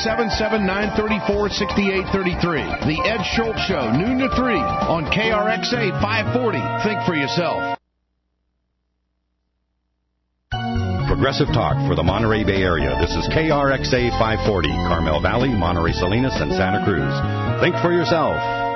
1-877-934-6833. The Ed Schultz Show, noon to 3 on KRXA 540. Think for yourself. Progressive talk for the Monterey Bay Area. This is KRXA 540, Carmel Valley, Monterey Salinas, and Santa Cruz. Think for yourself.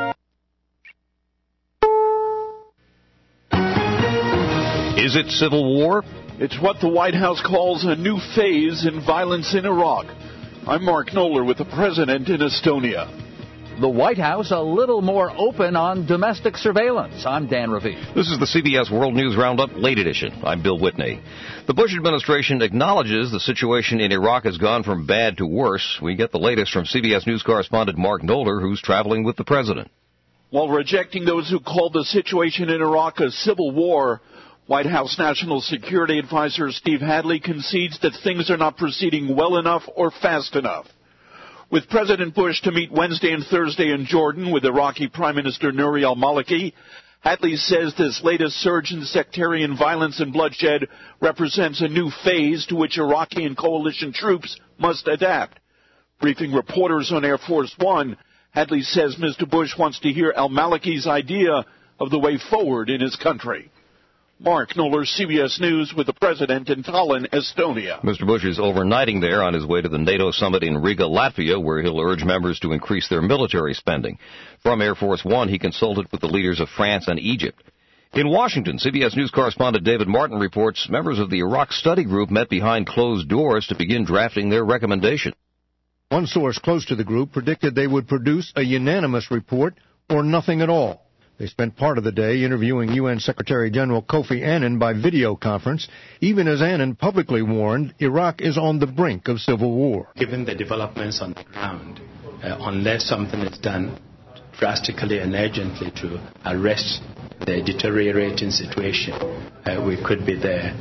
Is it civil war? It's what the White House calls a new phase in violence in Iraq. I'm Mark Knoller with the president in Estonia. The White House a little more open on domestic surveillance. I'm Dan Ravine. This is the CBS World News Roundup, late edition. I'm Bill Whitney. The Bush administration acknowledges the situation in Iraq has gone from bad to worse. We get the latest from CBS News correspondent Mark Knoller, who's traveling with the president. While rejecting those who called the situation in Iraq a civil war, White House National Security Advisor Steve Hadley concedes that things are not proceeding well enough or fast enough. With President Bush to meet Wednesday and Thursday in Jordan with Iraqi Prime Minister Nouri al-Maliki, Hadley says this latest surge in sectarian violence and bloodshed represents a new phase to which Iraqi and coalition troops must adapt. Briefing reporters on Air Force One, Hadley says Mr. Bush wants to hear al-Maliki's idea of the way forward in his country. Mark Knoller, CBS News, with the president in Tallinn, Estonia. Mr. Bush is overnighting there on his way to the NATO summit in Riga, Latvia, where he'll urge members to increase their military spending. From Air Force One, he consulted with the leaders of France and Egypt. In Washington, CBS News correspondent David Martin reports members of the Iraq Study Group met behind closed doors to begin drafting their recommendation. One source close to the group predicted they would produce a unanimous report or nothing at all. They spent part of the day interviewing UN Secretary General Kofi Annan by video conference, even as Annan publicly warned Iraq is on the brink of civil war. Given the developments on the ground, unless something is done drastically and urgently to arrest the deteriorating situation, we could be there.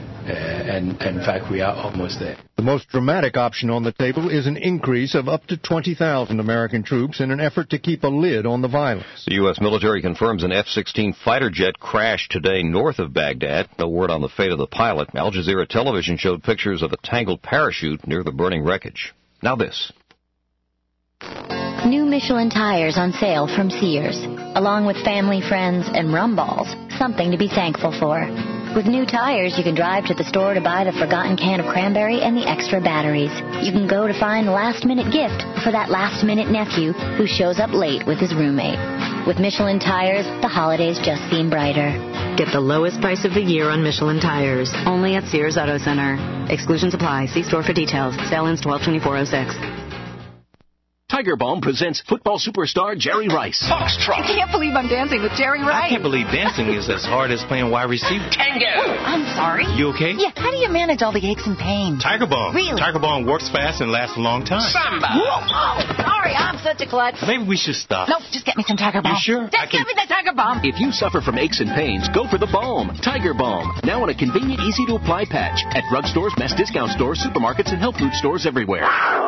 And in fact, we are almost there. The most dramatic option on the table is an increase of up to 20,000 American troops in an effort to keep a lid on the violence. The U.S. military confirms an F-16 fighter jet crashed today north of Baghdad. No word on the fate of the pilot. Al Jazeera television showed pictures of a tangled parachute near the burning wreckage. Now this. New Michelin tires on sale from Sears, along with family, friends, and rum balls. Something to be thankful for. With new tires, you can drive to the store to buy the forgotten can of cranberry and the extra batteries. You can go to find the last-minute gift for that last-minute nephew who shows up late with his roommate. With Michelin tires, the holidays just seem brighter. Get the lowest price of the year on Michelin tires, only at Sears Auto Center. Exclusions apply. See store for details. Sale ends 12/24/06. Tiger Balm presents football superstar Jerry Rice. Foxtrot. I can't believe I'm dancing with Jerry Rice. I can't believe dancing is as hard as playing wide receiver. Tango. Oh, I'm sorry. You okay? Yeah, how do you manage all the aches and pains? Tiger Balm. Really? Tiger Balm works fast and lasts a long time. Samba. Whoa. Sorry, I'm such a klutz. Maybe we should stop. Nope, just get me some Tiger Balm. You sure? Just give me the Tiger Balm. If you suffer from aches and pains, go for the balm. Tiger Balm. Now in a convenient, easy-to-apply patch. At drugstores, mass discount stores, supermarkets, and health food stores everywhere.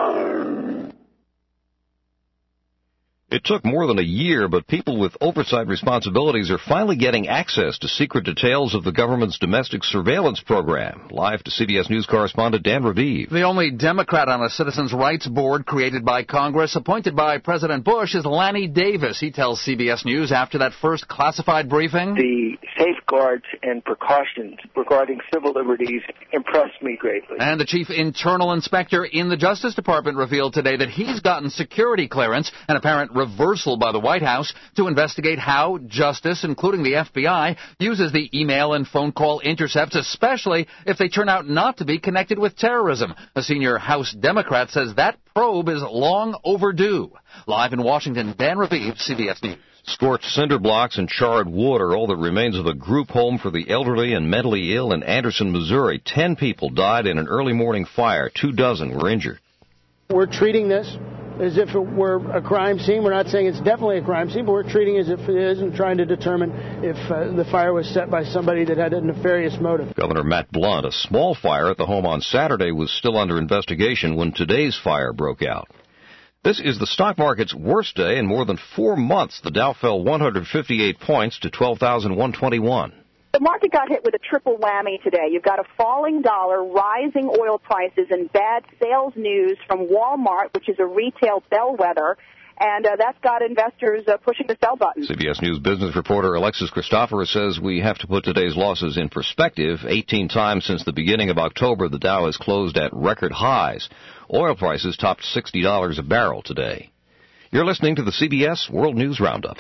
It took more than a year, but people with oversight responsibilities are finally getting access to secret details of the government's domestic surveillance program. Live to CBS News correspondent Dan Raviv. The only Democrat on a citizens' rights board created by Congress, appointed by President Bush, is Lanny Davis. He tells CBS News after that first classified briefing. The safeguards and precautions regarding civil liberties impressed me greatly. And the chief internal inspector in the Justice Department revealed today that he's gotten security clearance, an apparent reversal by the White House, to investigate how justice, including the FBI, uses the email and phone call intercepts, especially if they turn out not to be connected with terrorism. A senior House Democrat says that probe is long overdue. Live in Washington, Dan Raviv, CBS News. Scorched cinder blocks and charred wood are all that remains of a group home for the elderly and mentally ill in Anderson, Missouri. 10 people died in an early morning fire. 24 were injured. We're treating this as if it were a crime scene. We're not saying it's definitely a crime scene, but we're treating it as if it is and trying to determine if the fire was set by somebody that had a nefarious motive. Governor Matt Blunt, a small fire at the home on Saturday was still under investigation when today's fire broke out. This is the stock market's worst day in more than 4 months. The Dow fell 158 points to 12,121. The market got hit with a triple whammy today. You've got a falling dollar, rising oil prices, and bad sales news from Walmart, which is a retail bellwether, and that's got investors pushing the sell button. CBS News business reporter Alexis Christoforous says we have to put today's losses in perspective. 18 times since the beginning of October, the Dow has closed at record highs. Oil prices topped $60 a barrel today. You're listening to the CBS World News Roundup.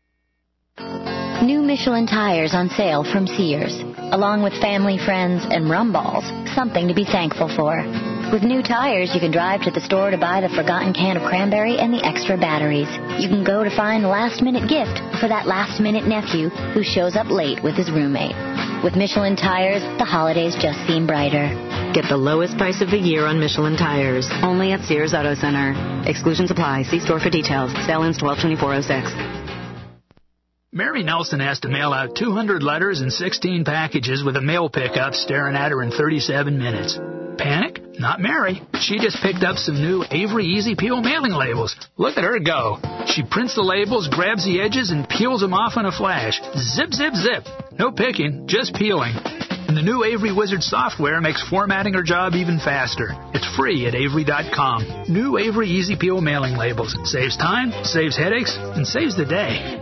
New Michelin tires on sale from Sears, along with family, friends, and rum balls, something to be thankful for. With new tires, you can drive to the store to buy the forgotten can of cranberry and the extra batteries. You can go to find the last-minute gift for that last-minute nephew who shows up late with his roommate. With Michelin tires, the holidays just seem brighter. Get the lowest price of the year on Michelin tires, only at Sears Auto Center. Exclusions apply. See store for details. Sale ends 12/24/06. Mary Nelson has to mail out 200 letters and 16 packages with a mail pickup staring at her in 37 minutes. Panic? Not Mary. She just picked up some new Avery Easy Peel mailing labels. Look at her go. She prints the labels, grabs the edges, and peels them off in a flash. Zip, zip, zip. No picking, just peeling. And the new Avery Wizard software makes formatting her job even faster. It's free at Avery.com. New Avery Easy Peel mailing labels. Saves time, saves headaches, and saves the day.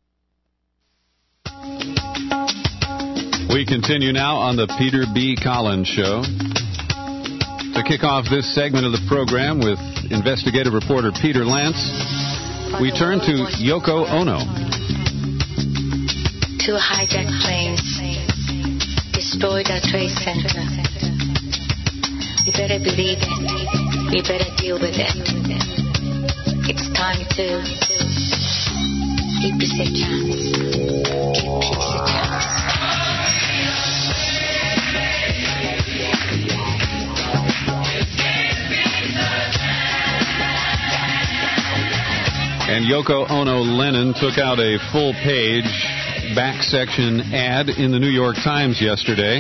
We continue now on the Peter B. Collins Show. To kick off this segment of the program with investigative reporter Peter Lance, we turn to Yoko Ono. 2 hijacked planes destroyed our Trade Center. You better believe it. We better deal with it. It's time to give peace a chance. Give peace a chance. And Yoko Ono Lennon took out a full-page back section ad in the New York Times yesterday,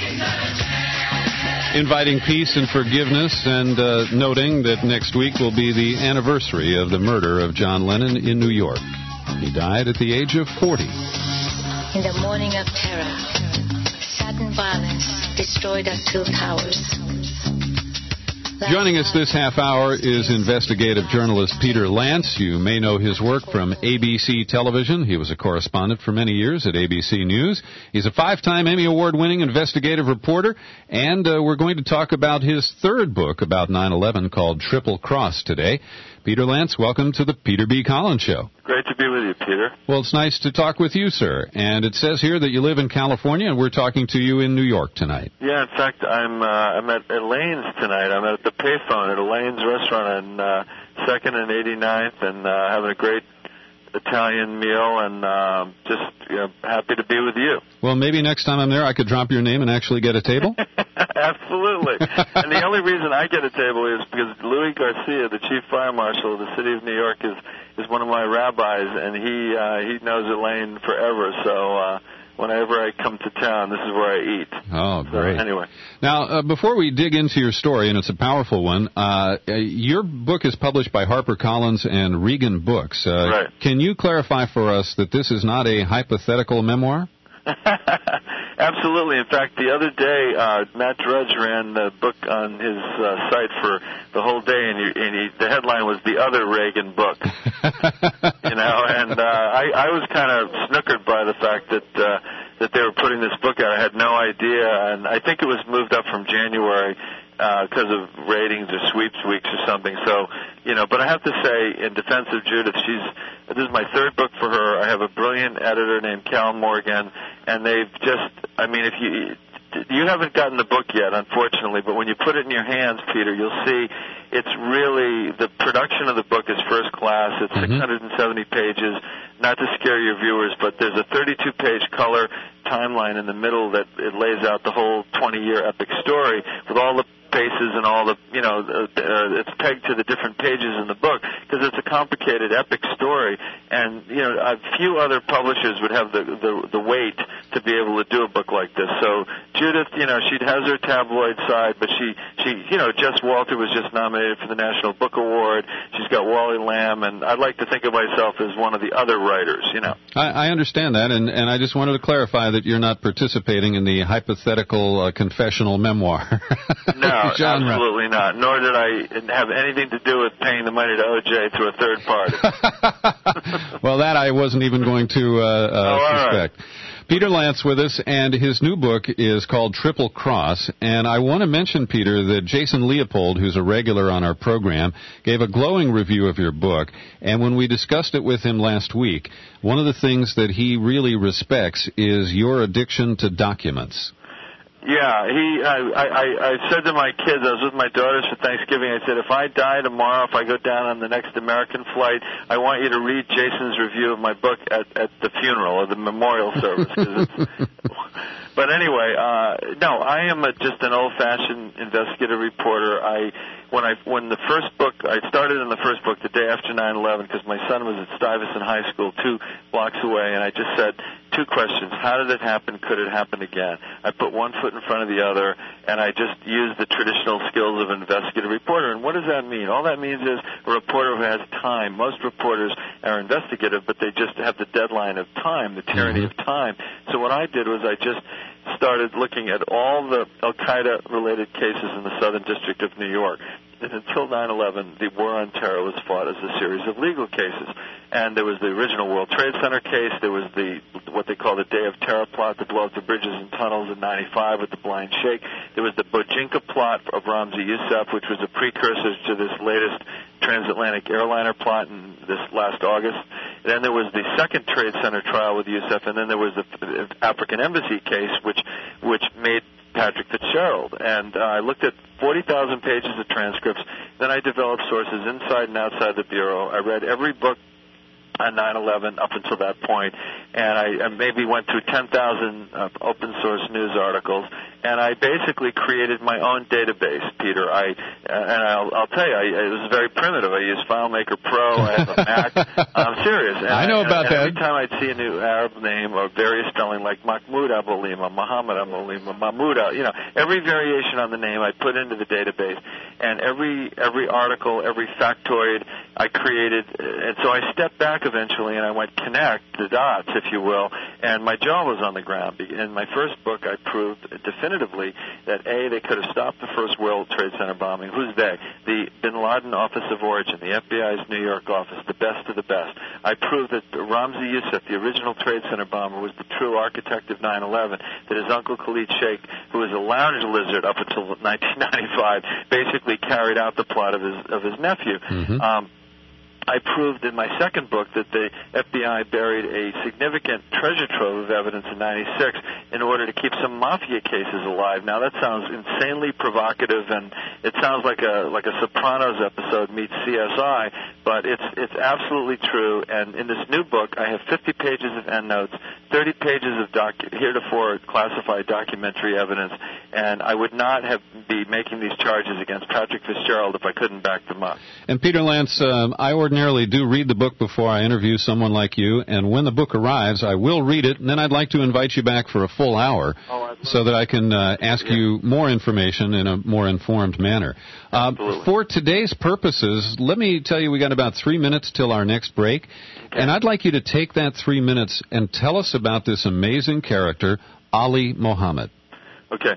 inviting peace and forgiveness and noting that next week will be the anniversary of the murder of John Lennon in New York. He died at the age of 40. In the morning of terror, sudden violence destroyed our 2 towers. Joining us this half hour is investigative journalist Peter Lance. You may know his work from ABC Television. He was a correspondent for many years at ABC News. He's a 5-time Emmy Award-winning investigative reporter, and we're going to talk about his third book about 9/11 called Triple Cross today. Peter Lance, welcome to the Peter B. Collins Show. Great to be with you, Peter. Well, it's nice to talk with you, sir. And it says here that you live in California, and we're talking to you in New York tonight. Yeah, in fact, I'm at Elaine's tonight. I'm at the Payphone at Elaine's restaurant on 2nd and 89th, and having a great Italian meal, and just happy to be with you. Well, maybe next time I'm there, I could drop your name and actually get a table. Absolutely. And the only reason I get a table is because Louis Garcia, the chief fire marshal of the city of New York, is one of my rabbis, and he knows Elaine forever. So whenever I come to town, this is where I eat. Oh, great. So, anyway. Now, before we dig into your story, and it's a powerful one, your book is published by HarperCollins and Regan Books. Right. Can you clarify for us that this is not a hypothetical memoir? Absolutely. In fact, the other day, Matt Drudge ran the book on his site for the whole day, and the headline was "The Other Reagan Book." And I was kind of snookered by the fact that they were putting this book out. I had no idea, and I think it was moved up from January because of ratings or sweeps weeks or something. So, but I have to say, in defense of Judith, this is my third book for her. I have a brilliant editor named Cal Morgan, and they've just, if you haven't gotten the book yet, unfortunately, but when you put it in your hands, Peter, you'll see it's really, the production of the book is first class. It's 670 pages, not to scare your viewers, but there's a 32-page color timeline in the middle that it lays out the whole 20-year epic story with all the paces and all the, it's pegged to the different pages in the book because it's a complicated epic story, and a few other publishers would have the weight to be able to do a book like this. So Judith, she has her tabloid side, but she Jess Walter was just nominated for the National Book Award. She's got Wally Lamb, and I'd like to think of myself as one of the other writers. I understand that, and I just wanted to clarify that you're not participating in the hypothetical confessional memoir. No. Absolutely not. Nor did I have anything to do with paying the money to OJ through a third party. Well, that I wasn't even going to suspect. Right. Peter Lance with us, and his new book is called Triple Cross. And I want to mention, Peter, that Jason Leopold, who's a regular on our program, gave a glowing review of your book. And when we discussed it with him last week, one of the things that he really respects is your addiction to documents. Yeah, I said to my kids, I was with my daughters for Thanksgiving, I said, if I die tomorrow, if I go down on the next American flight, I want you to read Jason's review of my book at the funeral or the memorial service. But anyway, no, I am just an old-fashioned investigative reporter. When the first book, I started in the first book the day after 9/11 because my son was at Stuyvesant High School 2 blocks away, and I just said two questions. How did it happen? Could it happen again? I put one foot in front of the other, and I just used the traditional skills of an investigative reporter. And what does that mean? All that means is a reporter who has time. Most reporters are investigative, but they just have the deadline of time, the tyranny of time. So what I did was I just started looking at all the Al-Qaeda-related cases in the Southern District of New York. And until 9/11, the War on Terror was fought as a series of legal cases. And there was the original World Trade Center case. There was what they call the Day of Terror plot to blow up the bridges and tunnels in 95 with the Blind Sheikh. There was the Bojinka plot of Ramzi Youssef, which was a precursor to this latest transatlantic airliner plot in this last August. And then there was the second Trade Center trial with Youssef, and then there was the African Embassy case, which made Patrick Fitzgerald. And I looked at 40,000 pages of transcripts. Then I developed sources inside and outside the Bureau. I read every book on 9/11 up until that point, and I maybe went through 10,000 open source news articles, and I basically created my own database, Peter. I'll tell you, it was very primitive. I used FileMaker Pro. I have a Mac. I'm serious. And I know about that. Every time I'd see a new Arab name or various spelling like Mahmoud Abulima, Muhammad Abulima, Mahmoud, every variation on the name I put into the database, and every article, every factoid I created, and so I stepped back eventually, and I went connect the dots, if you will, and my jaw was on the ground. In my first book, I proved definitively that, A, they could have stopped the first World Trade Center bombing. Who's they? The Bin Laden Office of Origin, the FBI's New York office, the best of the best. I proved that Ramzi Youssef, the original Trade Center bomber, was the true architect of 9/11, that his uncle Khalid Sheikh, who was a lounge lizard up until 1995, basically carried out the plot of his nephew. I proved in my second book that the FBI buried a significant treasure trove of evidence in '96 in order to keep some mafia cases alive. Now that sounds insanely provocative, and it sounds like a Sopranos episode meets CSI, but it's absolutely true. And in this new book, I have 50 pages of endnotes, 30 pages of heretofore classified documentary evidence, and I would not be making these charges against Patrick Fitzgerald if I couldn't back them up. And Peter Lance, I ordinarily do read the book before I interview someone like you, and when the book arrives, I will read it, and then I'd like to invite you back for a full hour so that I can ask you more information in a more informed manner. For today's purposes, let me tell you we got about 3 minutes till our next break, and I'd like you to take that 3 minutes and tell us about this amazing character, Ali Mohammed. Okay.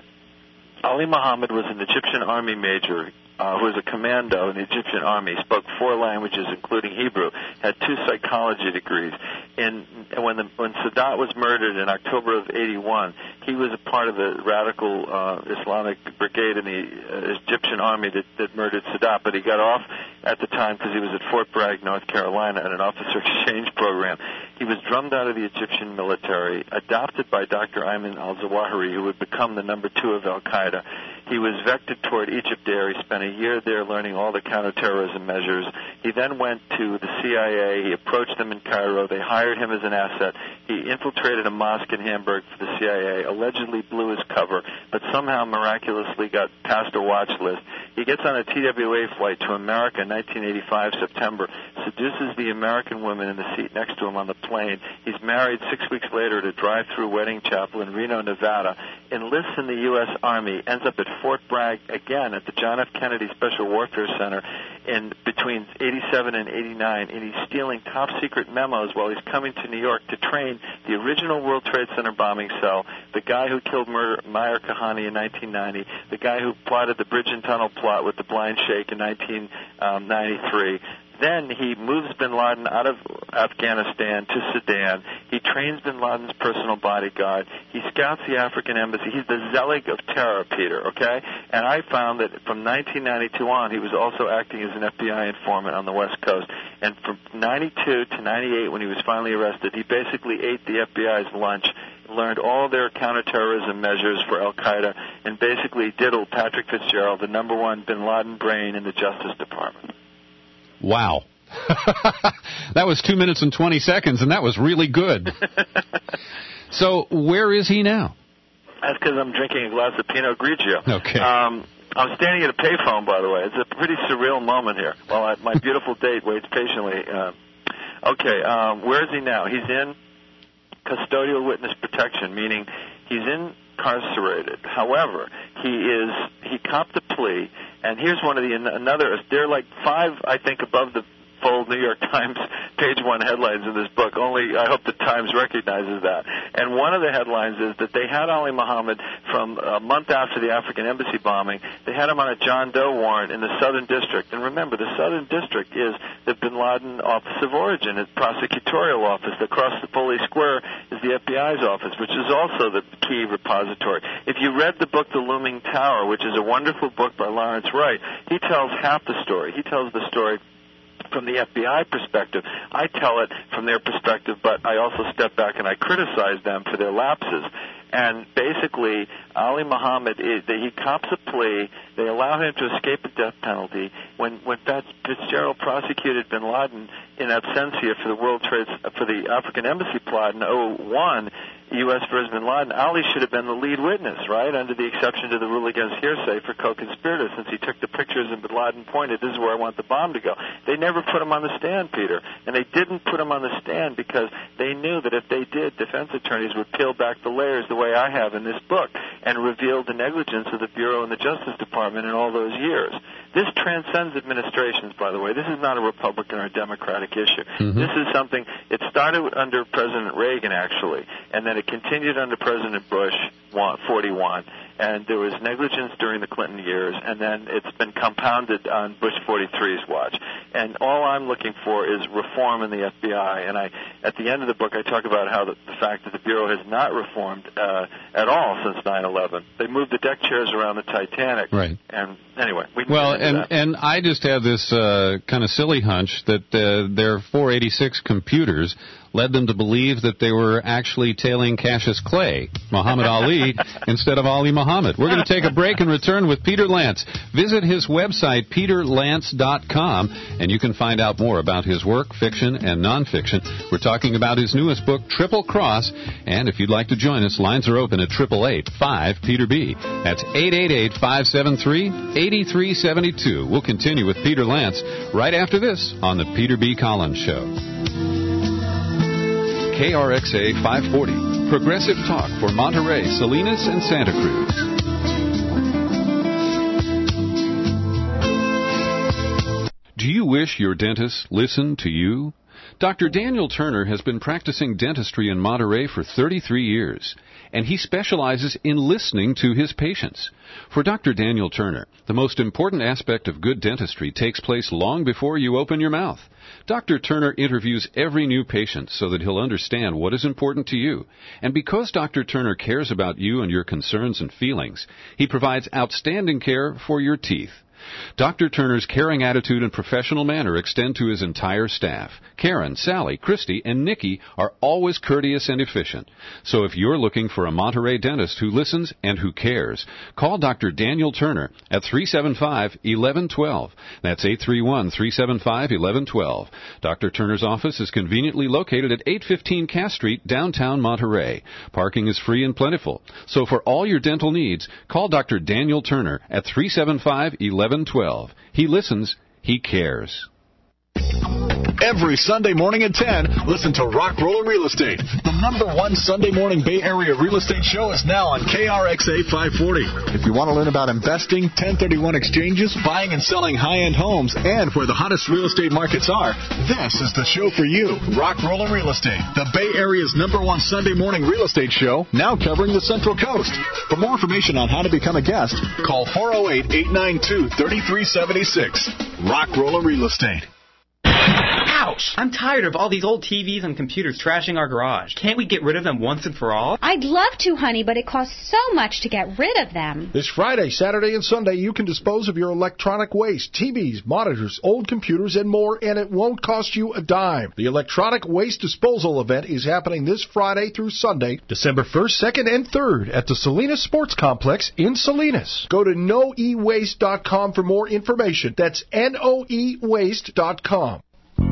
Ali Mohammed was an Egyptian army major who was a commando in the Egyptian army, spoke 4 languages, including Hebrew, had 2 psychology degrees. And when Sadat was murdered in October of '81, he was a part of the radical Islamic brigade in the Egyptian army that murdered Sadat, but he got off at the time because he was at Fort Bragg, North Carolina, at an officer exchange program. He was drummed out of the Egyptian military, adopted by Dr. Ayman al-Zawahiri, who would become the number 2 of al-Qaeda. He was vectored toward Egypt there. He spent a year there learning all the counterterrorism measures. He then went to the CIA. He approached them in Cairo. They hired him as an asset. He infiltrated a mosque in Hamburg for the CIA, allegedly blew his cover, but somehow miraculously got past a watch list. He gets on a TWA flight to America in 1985, September, seduces the American woman in the seat next to him on the plane. He's married 6 weeks later at a drive-through wedding chapel in Reno, Nevada, enlists in the U.S. Army, ends up at Fort Bragg again at the John F. Kennedy Special Warfare Center in between 87 and 89, and he's stealing top-secret memos while he's coming to New York to train the original World Trade Center bombing cell, the guy who killed Meyer Kahane in 1990, the guy who plotted the bridge and tunnel plot with the blind sheikh in 1993. Then he moves bin Laden out of Afghanistan to Sudan. He trains bin Laden's personal bodyguard. He scouts the African embassy. He's the Zelig of terror, Peter, okay? And I found that from 1992 on, he was also acting as an FBI informant on the West Coast. And from 92 to 98, when he was finally arrested, he basically ate the FBI's lunch, learned all their counterterrorism measures for al-Qaeda, and basically diddled Patrick Fitzgerald, the number 1 bin Laden brain in the Justice Department. Wow. That was 2 minutes and 20 seconds, and that was really good. So where is he now? That's because I'm drinking a glass of Pinot Grigio. Okay. I'm standing at a payphone, by the way. It's a pretty surreal moment here while my beautiful date waits patiently. Where is he now? He's in custodial witness protection, meaning he's incarcerated. However, he copped a plea. And here's one of there are like 5, I think, above the fold New York Times page 1 headlines in this book. Only I hope the Times recognizes that. And one of the headlines is that they had Ali Mohammed from a month after the African embassy bombing. They had him on a John Doe warrant in the Southern District. And remember, the Southern District is the bin Laden office of origin, its prosecutorial office. Across the Foley Square is the FBI's office, which is also the key repository. If you read the book The Looming Tower, which is a wonderful book by Lawrence Wright, he tells half the story. He tells the story from the FBI perspective. I tell it from their perspective, but I also step back and I criticize them for their lapses. And basically, Ali Mohammed, he cops a plea. They allow him to escape the death penalty. When Fitzgerald prosecuted bin Laden in absentia for the African embassy plot in 2001, U.S. versus bin Laden, Ali should have been the lead witness, right, under the exception to the rule against hearsay for co-conspirators, since he took the pictures and bin Laden pointed, this is where I want the bomb to go. They never put him on the stand, Peter, and they didn't put him on the stand because they knew that if they did, defense attorneys would peel back the layers the way I have in this book and reveal the negligence of the Bureau and the Justice Department in all those years. This transcends administrations, by the way. This is not a Republican or a Democratic issue. Mm-hmm. This is something, it started under President Reagan, actually, and then it continued under President Bush, 41, and there was negligence during the Clinton years, and then it's been compounded on Bush 43's watch. And all I'm looking for is reform in the FBI. And at the end of the book, I talk about how the fact that the Bureau has not reformed at all since 9/11. They moved the deck chairs around the Titanic. Right. And anyway, and I just have this kind of silly hunch that their 486 computers led them to believe that they were actually tailing Cassius Clay, Muhammad Ali, instead of Ali Muhammad. We're going to take a break and return with Peter Lance. Visit his website, peterlance.com, and you can find out more about his work, fiction and nonfiction. We're talking about his newest book, Triple Cross, and if you'd like to join us, lines are open at 888-5-PETER-B. That's 888-573-8372. We'll continue with Peter Lance right after this on the Peter B. Collins Show. KRXA 540, Progressive Talk for Monterey, Salinas, and Santa Cruz. Do you wish your dentist listened to you? Dr. Daniel Turner has been practicing dentistry in Monterey for 33 years, and he specializes in listening to his patients. For Dr. Daniel Turner, the most important aspect of good dentistry takes place long before you open your mouth. Dr. Turner interviews every new patient so that he'll understand what is important to you. And because Dr. Turner cares about you and your concerns and feelings, he provides outstanding care for your teeth. Dr. Turner's caring attitude and professional manner extend to his entire staff. Karen, Sally, Christy, and Nikki are always courteous and efficient. So if you're looking for a Monterey dentist who listens and who cares, call Dr. Daniel Turner at 375-1112. That's 831-375-1112. Dr. Turner's office is conveniently located at 815 Cass Street, downtown Monterey. Parking is free and plentiful. So for all your dental needs, call Dr. Daniel Turner at 375-1112. He listens, he cares. Every Sunday morning at 10, listen to Rock Roller Real Estate. The #1 Sunday morning Bay Area real estate show is now on KRXA 540. If you want to learn about investing, 1031 exchanges, buying and selling high-end homes, and where the hottest real estate markets are, this is the show for you. Rock Roller Real Estate, the Bay Area's #1 Sunday morning real estate show, now covering the Central Coast. For more information on how to become a guest, call 408-892-3376. Rock Roller Real Estate. Ouch! I'm tired of all these old TVs and computers trashing our garage. Can't we get rid of them once and for all? I'd love to, honey, but it costs so much to get rid of them. This Friday, Saturday, and Sunday, you can dispose of your electronic waste, TVs, monitors, old computers, and more, and it won't cost you a dime. The Electronic Waste Disposal event is happening this Friday through Sunday, December 1st, 2nd, and 3rd at the Salinas Sports Complex in Salinas. Go to noewaste.com for more information. That's noewaste.com.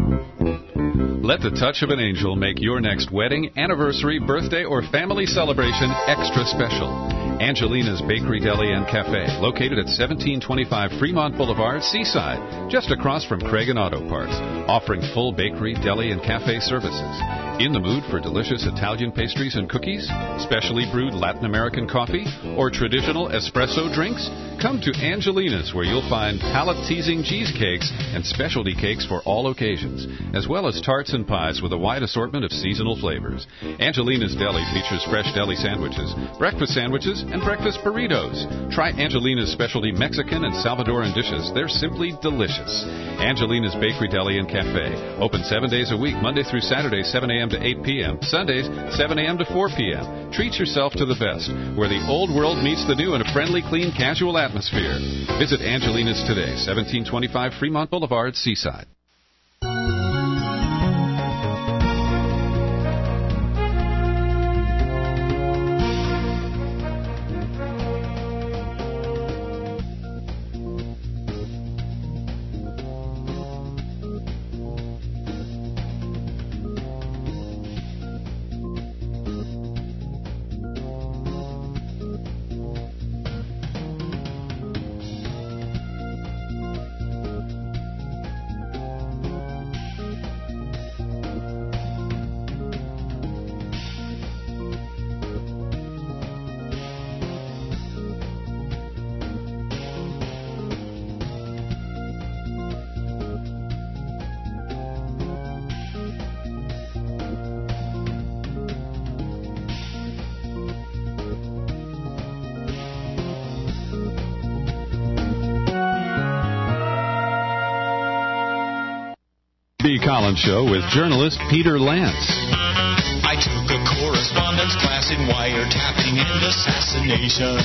Let the touch of an angel make your next wedding, anniversary, birthday, or family celebration extra special. Angelina's Bakery, Deli, and Cafe, located at 1725 Fremont Boulevard, Seaside, just across from Craig and Auto Parts, offering full bakery, deli, and cafe services. In the mood for delicious Italian pastries and cookies, specially brewed Latin American coffee, or traditional espresso drinks? Come to Angelina's, where you'll find palate-teasing cheesecakes and specialty cakes for all occasions, as well as tarts and pies with a wide assortment of seasonal flavors. Angelina's Deli features fresh deli sandwiches, breakfast sandwiches, and breakfast burritos. Try Angelina's specialty Mexican and Salvadoran dishes. They're simply delicious. Angelina's Bakery, Deli, and Cafe. Open 7 days a week, Monday through Saturday, 7 a.m. to 8 p.m. Sundays, 7 a.m. to 4 p.m. Treat yourself to the best, where the old world meets the new in a friendly, clean, casual atmosphere. Visit Angelina's today, 1725 Fremont Boulevard, Seaside. The Collins Show with journalist Peter Lance. I took a correspondence class in wiretapping and assassination.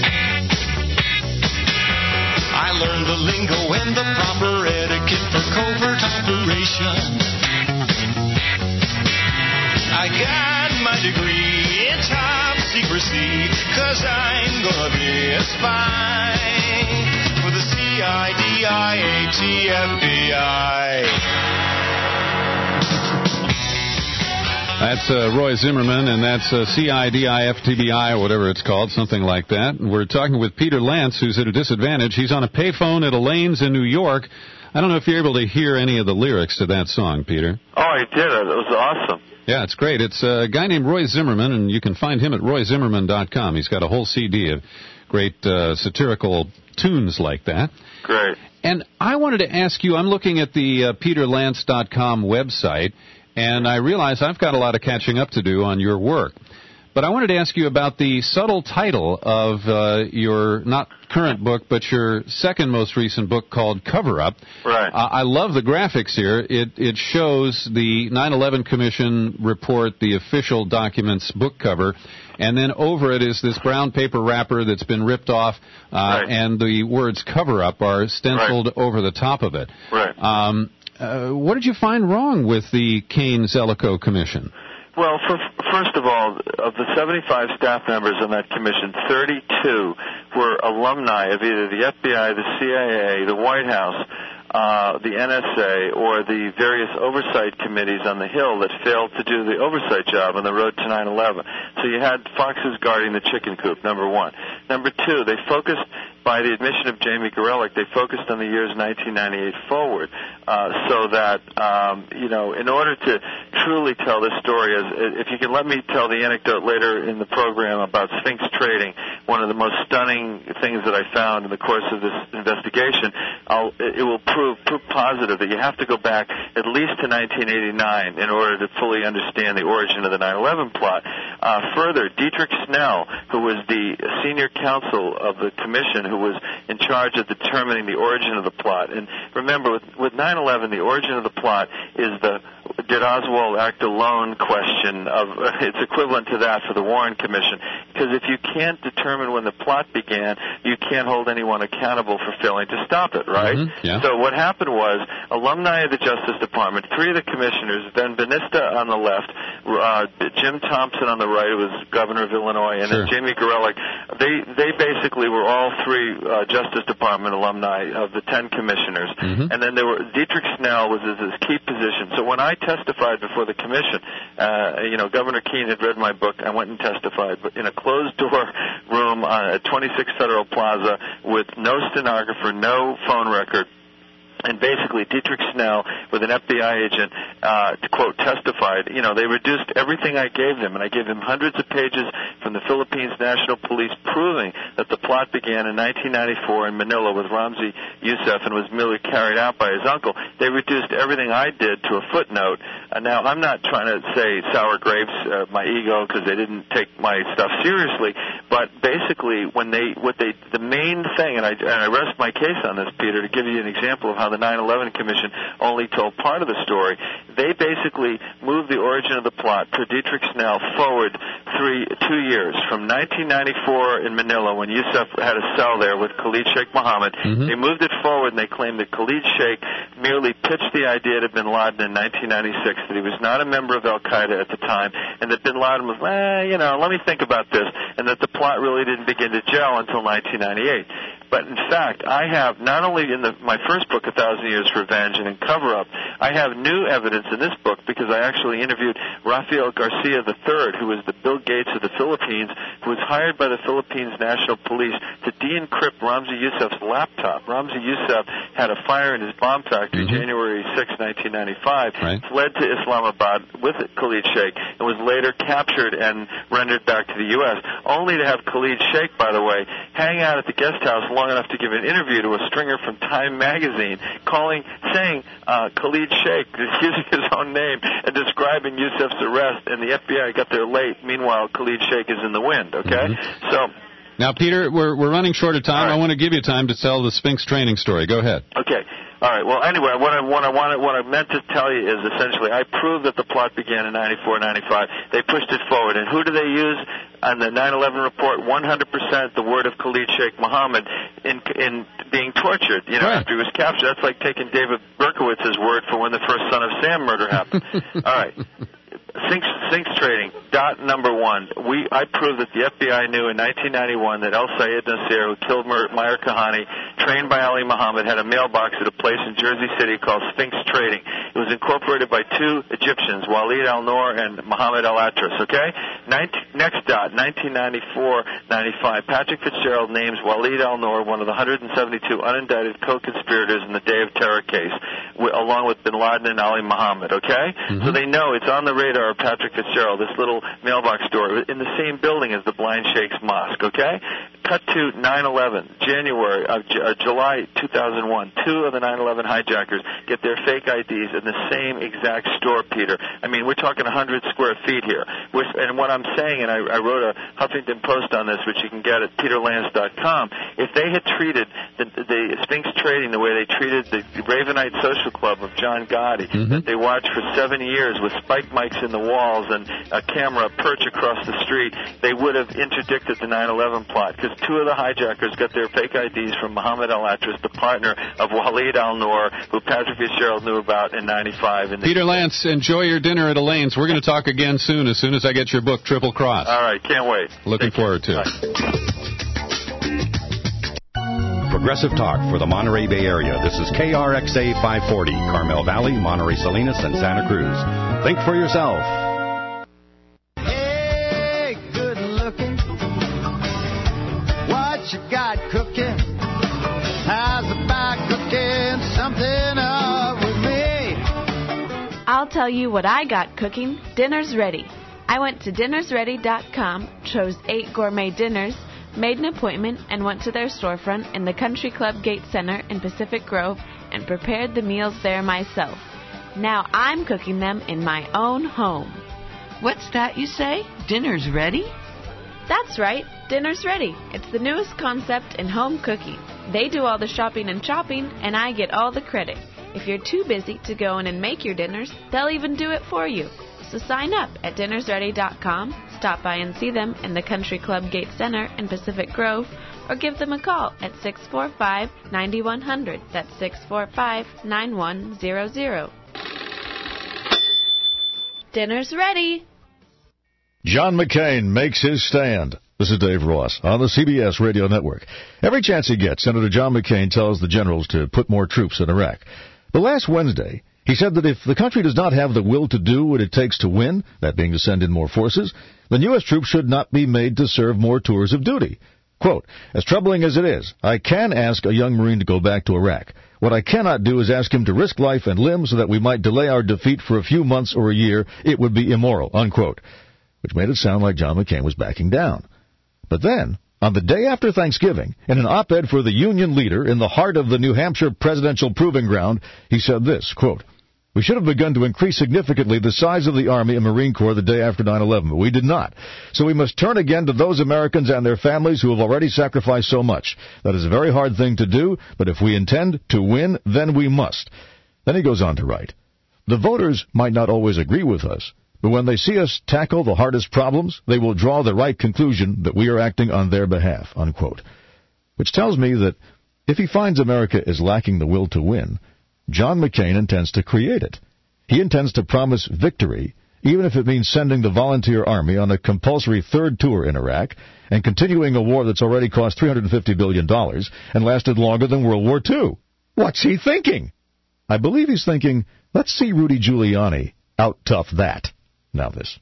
I learned the lingo and the proper etiquette for covert operation. I got my degree in top secrecy, 'cause I'm gonna be a spy for the CIDIAT FBI. That's Roy Zimmerman, and that's CIDIFTBI, or whatever it's called, something like that. And we're talking with Peter Lance, who's at a disadvantage. He's on a payphone at Elaine's in New York. I don't know if you're able to hear any of the lyrics to that song, Peter. Oh, I did. It was awesome. Yeah, it's great. It's a guy named Roy Zimmerman, and you can find him at royzimmerman.com. He's got a whole CD of great satirical tunes like that. Great. And I wanted to ask you, I'm looking at the peterlance.com website, and I realize I've got a lot of catching up to do on your work. But I wanted to ask you about the subtle title of your not current book, but your second most recent book called Cover Up. Right. I love the graphics here. It shows the 9/11 Commission report, the official documents book cover, and then over it is this brown paper wrapper that's been ripped off, and the words Cover Up are stenciled over the top of it. Right. What did you find wrong with the Kane-Zelikow Commission? Well, first of all, of the 75 staff members on that commission, 32 were alumni of either the FBI, the CIA, the White House, the NSA, or the various oversight committees on the Hill that failed to do the oversight job on the road to 9/11. So you had foxes guarding the chicken coop, number one. Number two, they focused, by the admission of Jamie Gorelick, they focused on the years 1998 forward, so that, in order to truly tell this story, if you can let me tell the anecdote later in the program about Sphinx trading, one of the most stunning things that I found in the course of this investigation, it will prove positive that you have to go back at least to 1989 in order to fully understand the origin of the 9/11 plot. Further, Dietrich Snell, who was the senior counsel of the commission, who was in charge of determining the origin of the plot. And remember, with 9/11, the origin of the plot is the did Oswald act alone question of it's equivalent to that for the Warren Commission, because if you can't determine when the plot began, you can't hold anyone accountable for failing to stop it, right? Mm-hmm. Yeah. So what happened was alumni of the Justice Department, three of the commissioners, Ben Benista on the left, Jim Thompson on the right, who was governor of Illinois, and then Jamie Gorelick, they basically were all three Justice Department alumni of the 10 commissioners. Mm-hmm. And then there were Dietrich Snell was in this key position. So when I testified before the commission, Governor Keene had read my book. I went and testified, but in a closed-door room at 26 Federal Plaza with no stenographer, no phone record. And basically, Dietrich Snell, with an FBI agent, quote, testified, they reduced everything I gave them, and I gave them hundreds of pages from the Philippines National Police proving that the plot began in 1994 in Manila with Ramzi Youssef and was merely carried out by his uncle. They reduced everything I did to a footnote. Now, I'm not trying to say sour grapes, my ego, because they didn't take my stuff seriously, but basically, the main thing, and I rest my case on this, Peter, to give you an example of how the 9/11 Commission only told part of the story. They basically moved the origin of the plot per Dietrich Snell forward 2 years, from 1994 in Manila when Youssef had a cell there with Khalid Sheikh Mohammed. Mm-hmm. They moved it forward and they claimed that Khalid Sheikh merely pitched the idea to bin Laden in 1996, that he was not a member of Al-Qaeda at the time, and that bin Laden was, let me think about this, and that the plot really didn't begin to gel until 1998. But in fact, I have, not only in my first book, 1,000 Years for Revenge and in Cover Up, I have new evidence in this book because I actually interviewed Rafael Garcia III, who was the Bill Gates of the Philippines, who was hired by the Philippines National Police to de-encrypt Ramzi Youssef's laptop. Ramzi Youssef had a fire in his bomb factory January 6, 1995, fled to Islamabad with Khalid Sheikh, and was later captured and rendered back to the U.S., only to have Khalid Sheikh, by the way, hang out at the guest house long enough to give an interview to a stringer from Time magazine, saying Khalid Sheikh, using his own name, and describing Youssef's arrest, and the FBI got there late. Meanwhile, Khalid Sheikh is in the wind, okay? So Now, Peter, we're running short of time. I want to give you time to tell the Sphinx training story. Go ahead. Okay. All right. Well, anyway, what I meant to tell you is essentially I proved that the plot began in 94, 95. They pushed it forward. And who do they use on the 9/11 report? 100% the word of Khalid Sheikh Mohammed in being tortured, after he was captured. That's like taking David Berkowitz's word for when the first Son of Sam murder happened. All right. Sphinx trading. Dot number one. I proved that the FBI knew in 1991 that El Sayed Nasir, who killed Meir Kahane, trained by Ali Muhammad, had a mailbox at a place in Jersey City called Sphinx Trading. It was incorporated by two Egyptians, Walid al-Noor and Muhammad al-Atras, okay? Next dot, 1994-95. Patrick Fitzgerald names Walid al-Noor one of the 172 unindicted co-conspirators in the Day of Terror case, along with bin Laden and Ali Muhammad, okay? So they know it's on the radar of Patrick Fitzgerald, this little mailbox store in the same building as the Blind Sheikh's Mosque, okay? Cut to 9/11, July 2001. Two of the 9/11 hijackers get their fake IDs in the same exact store, Peter. I mean, we're talking 100 square feet here. And what I'm saying, and I wrote a Huffington Post on this, which you can get at peterlance.com, if they had treated the Sphinx trading the way they treated the Ravenite Social Club of John Gotti, that they watched for 7 years with spike mics in the walls and a camera perch across the street, they would have interdicted the 9/11 plot, because two of the hijackers got their fake IDs from Muhammad al-Atras, the partner of Walid al-Noor, who Patrick Fitzgerald knew about in 95. Peter Lance, enjoy your dinner at Elaine's. We're going to talk again soon, as I get your book, Triple Cross. All right, can't wait. Looking forward to it. Progressive Talk for the Monterey Bay Area. This is KRXA 540, Carmel Valley, Monterey Salinas, and Santa Cruz. Think for yourself. Hey, good looking. What you got cooking? How's about cooking something up with me? I'll tell you what I got cooking. Dinner's ready. I went to dinnersready.com, chose 8 gourmet dinners, made an appointment, and went to their storefront in the Country Club Gate Center in Pacific Grove and prepared the meals there myself. Now I'm cooking them in my own home. What's that you say? Dinner's ready? That's right. Dinner's ready. It's the newest concept in home cooking. They do all the shopping and chopping, and I get all the credit. If you're too busy to go in and make your dinners, they'll even do it for you. So sign up at dinnersready.com, stop by and see them in the Country Club Gate Center in Pacific Grove, or give them a call at 645-9100. That's 645-9100. Dinner's ready. John McCain makes his stand. This is Dave Ross on the CBS Radio Network. Every chance he gets, Senator John McCain tells the generals to put more troops in Iraq. But last Wednesday, he said that if the country does not have the will to do what it takes to win, that being to send in more forces, then U.S. troops should not be made to serve more tours of duty. Quote, as troubling as it is, I can ask a young Marine to go back to Iraq. What I cannot do is ask him to risk life and limb so that we might delay our defeat for a few months or a year. It would be immoral, unquote. Which made it sound like John McCain was backing down. But then, on the day after Thanksgiving, in an op-ed for the Union leader in the heart of the New Hampshire presidential proving ground, he said this, quote, we should have begun to increase significantly the size of the Army and Marine Corps the day after 9/11, but we did not. So we must turn again to those Americans and their families who have already sacrificed so much. That is a very hard thing to do, but if we intend to win, then we must. Then he goes on to write, the voters might not always agree with us, but when they see us tackle the hardest problems, they will draw the right conclusion that we are acting on their behalf, unquote. Which tells me that if he finds America is lacking the will to win, John McCain intends to create it. He intends to promise victory, even if it means sending the volunteer army on a compulsory third tour in Iraq and continuing a war that's already cost $350 billion and lasted longer than World War II. What's he thinking? I believe he's thinking, let's see Rudy Giuliani out-tough that. Now this.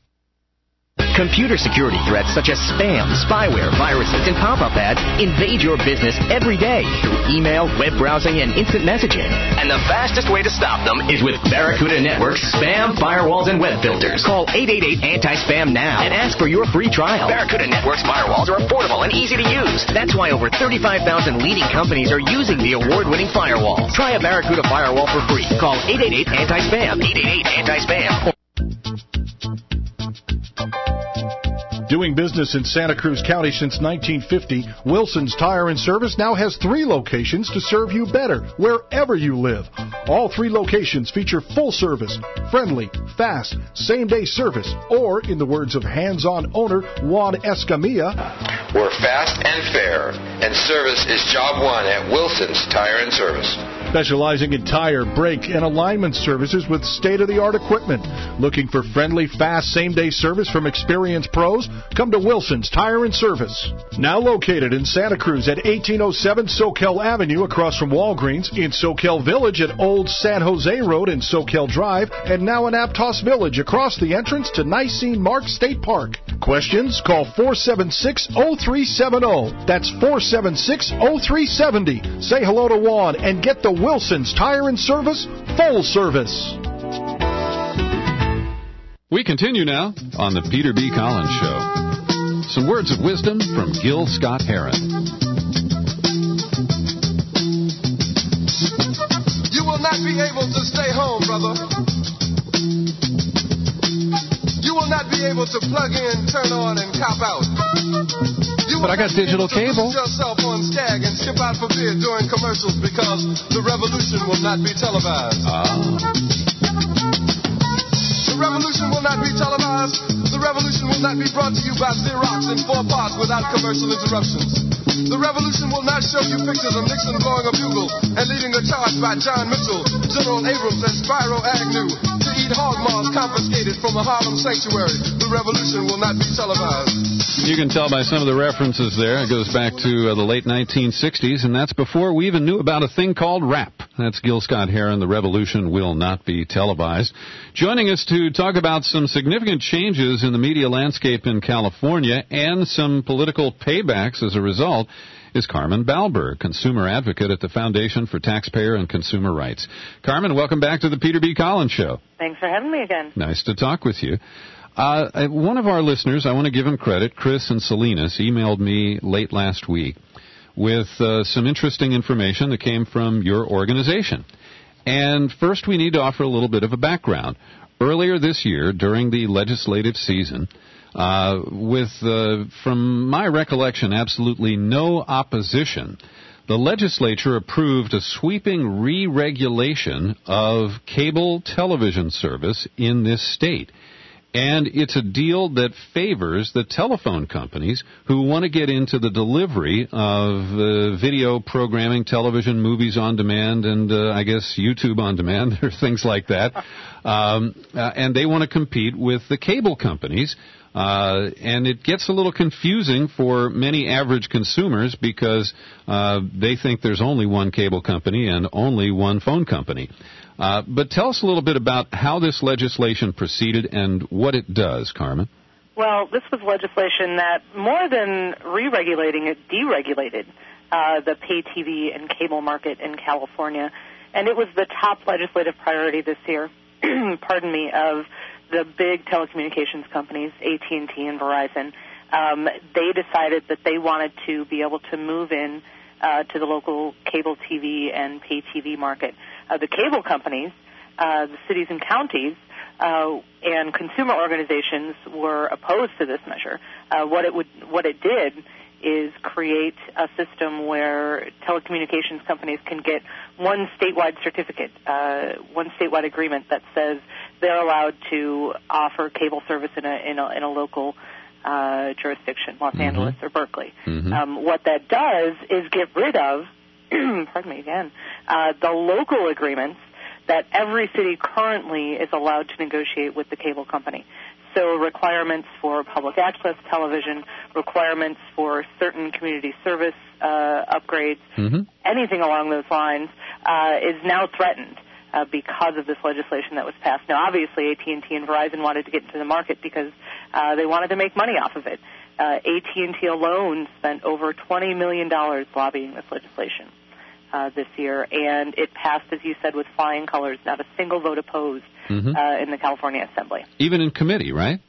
Computer security threats such as spam, spyware, viruses, and pop-up ads invade your business every day through email, web browsing, and instant messaging. And the fastest way to stop them is with Barracuda Network's spam, firewalls, and web filters. Call 888-ANTI-SPAM now and ask for your free trial. Barracuda Network's firewalls are affordable and easy to use. That's why over 35,000 leading companies are using the award-winning firewall. Try a Barracuda firewall for free. Call 888-ANTI-SPAM. 888-ANTI-SPAM. Doing business in Santa Cruz County since 1950, Wilson's Tire and Service now has 3 locations to serve you better wherever you live. All 3 locations feature full service, friendly, fast, same-day service, or, in the words of hands-on owner Juan Escamilla, we're fast and fair, and service is job one at Wilson's Tire and Service. Specializing in tire, brake, and alignment services with state-of-the-art equipment. Looking for friendly, fast, same-day service from experienced pros? Come to Wilson's Tire and Service. Now located in Santa Cruz at 1807 Soquel Avenue across from Walgreens, in Soquel Village at Old San Jose Road and Soquel Drive, and now in Aptos Village across the entrance to Nicene Mark State Park. Questions? Call 476-0370. That's 476-0370. Say hello to Juan and get the Wilson's Tire and Service full service. We continue now on the Peter B. Collins Show. Some words of wisdom from Gil Scott-Heron. You will not be able to stay home, brother. You will not be able to plug in, turn on, and cop out. But I got digital cable. Put yourself on Skag and skip out for beer during commercials because the revolution will not be televised. The revolution will not be televised. The revolution will not be brought to you by Xerox in 4 parts without commercial interruptions. The revolution will not show you pictures of Nixon blowing a bugle and leading a charge by John Mitchell, General Abrams, and Spyro Agnew to eat hog maws confiscated from a Harlem sanctuary. The revolution will not be televised. You can tell by some of the references there. It goes back to the late 1960s, and that's before we even knew about a thing called rap. That's Gil Scott-Heron. The revolution will not be televised. Joining us to talk about some significant changes in the media landscape in California and some political paybacks as a result is Carmen Balber, consumer advocate at the Foundation for Taxpayer and Consumer Rights. Carmen, welcome back to the Peter B. Collins Show. Thanks for having me again. Nice to talk with you. One of our listeners, I want to give him credit, Chris in Salinas, emailed me late last week with some interesting information that came from your organization. And first we need to offer a little bit of a background. Earlier this year, during the legislative season, from my recollection, absolutely no opposition, the legislature approved a sweeping re-regulation of cable television service in this state. And it's a deal that favors the telephone companies who want to get into the delivery of video programming, television, movies on demand, and I guess YouTube on demand, or things like that. And they want to compete with the cable companies. And it gets a little confusing for many average consumers because they think there's only one cable company and only one phone company. But tell us a little bit about how this legislation proceeded and what it does, Carmen. Well, this was legislation that, more than re-regulating it, deregulated the pay TV and cable market in California. And it was the top legislative priority this year, pardon me, of the big telecommunications companies, AT&T and Verizon. They decided that they wanted to be able to move in to the local cable TV and pay TV market. The cable companies, the cities and counties, and consumer organizations were opposed to this measure. What it did is create a system where telecommunications companies can get one statewide certificate, one statewide agreement that says they're allowed to offer cable service in a local jurisdiction, Los Angeles or Berkeley. What that does is get rid of, pardon me again, the local agreements that every city currently is allowed to negotiate with the cable company. So requirements for public access television, requirements for certain community service upgrades, anything along those lines is now threatened because of this legislation that was passed. Now, obviously, AT&T and Verizon wanted to get into the market because they wanted to make money off of it. AT&T alone spent over $20 million lobbying this legislation this year, and it passed, as you said, with flying colors, not a single vote opposed in the California Assembly. Even in committee, right?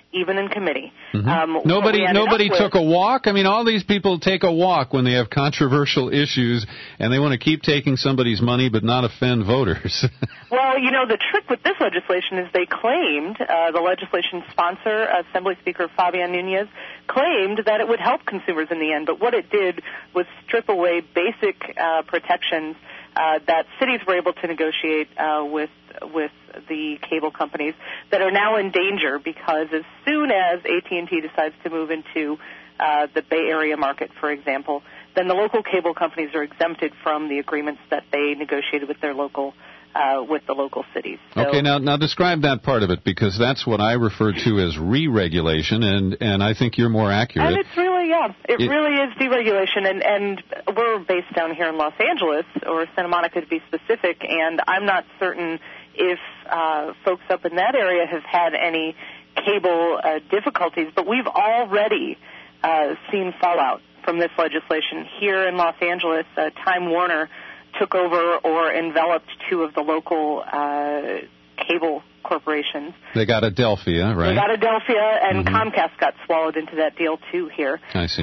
even in committee. Nobody took a walk. I mean, all these people take a walk when they have controversial issues, and they want to keep taking somebody's money but not offend voters. Well, you know, the trick with this legislation is they claimed, the legislation sponsor, Assembly Speaker Fabian Nunez, claimed that it would help consumers in the end. But what it did was strip away basic protections that cities were able to negotiate with the cable companies that are now in danger, because as soon as AT&T decides to move into the Bay Area market, for example, then the local cable companies are exempted from the agreements that they negotiated with their local with the local cities. So, okay, now describe that part of it, because that's what I refer to as re-regulation, and I think you're more accurate. And it's really, it really is deregulation, and we're based down here in Los Angeles, or Santa Monica to be specific, and I'm not certain if folks up in that area have had any cable difficulties, but we've already seen fallout from this legislation. Here in Los Angeles, Time Warner took over or enveloped two of the local cable corporations. They got Adelphia, right? They got Adelphia, and Comcast got swallowed into that deal, too, here. I see.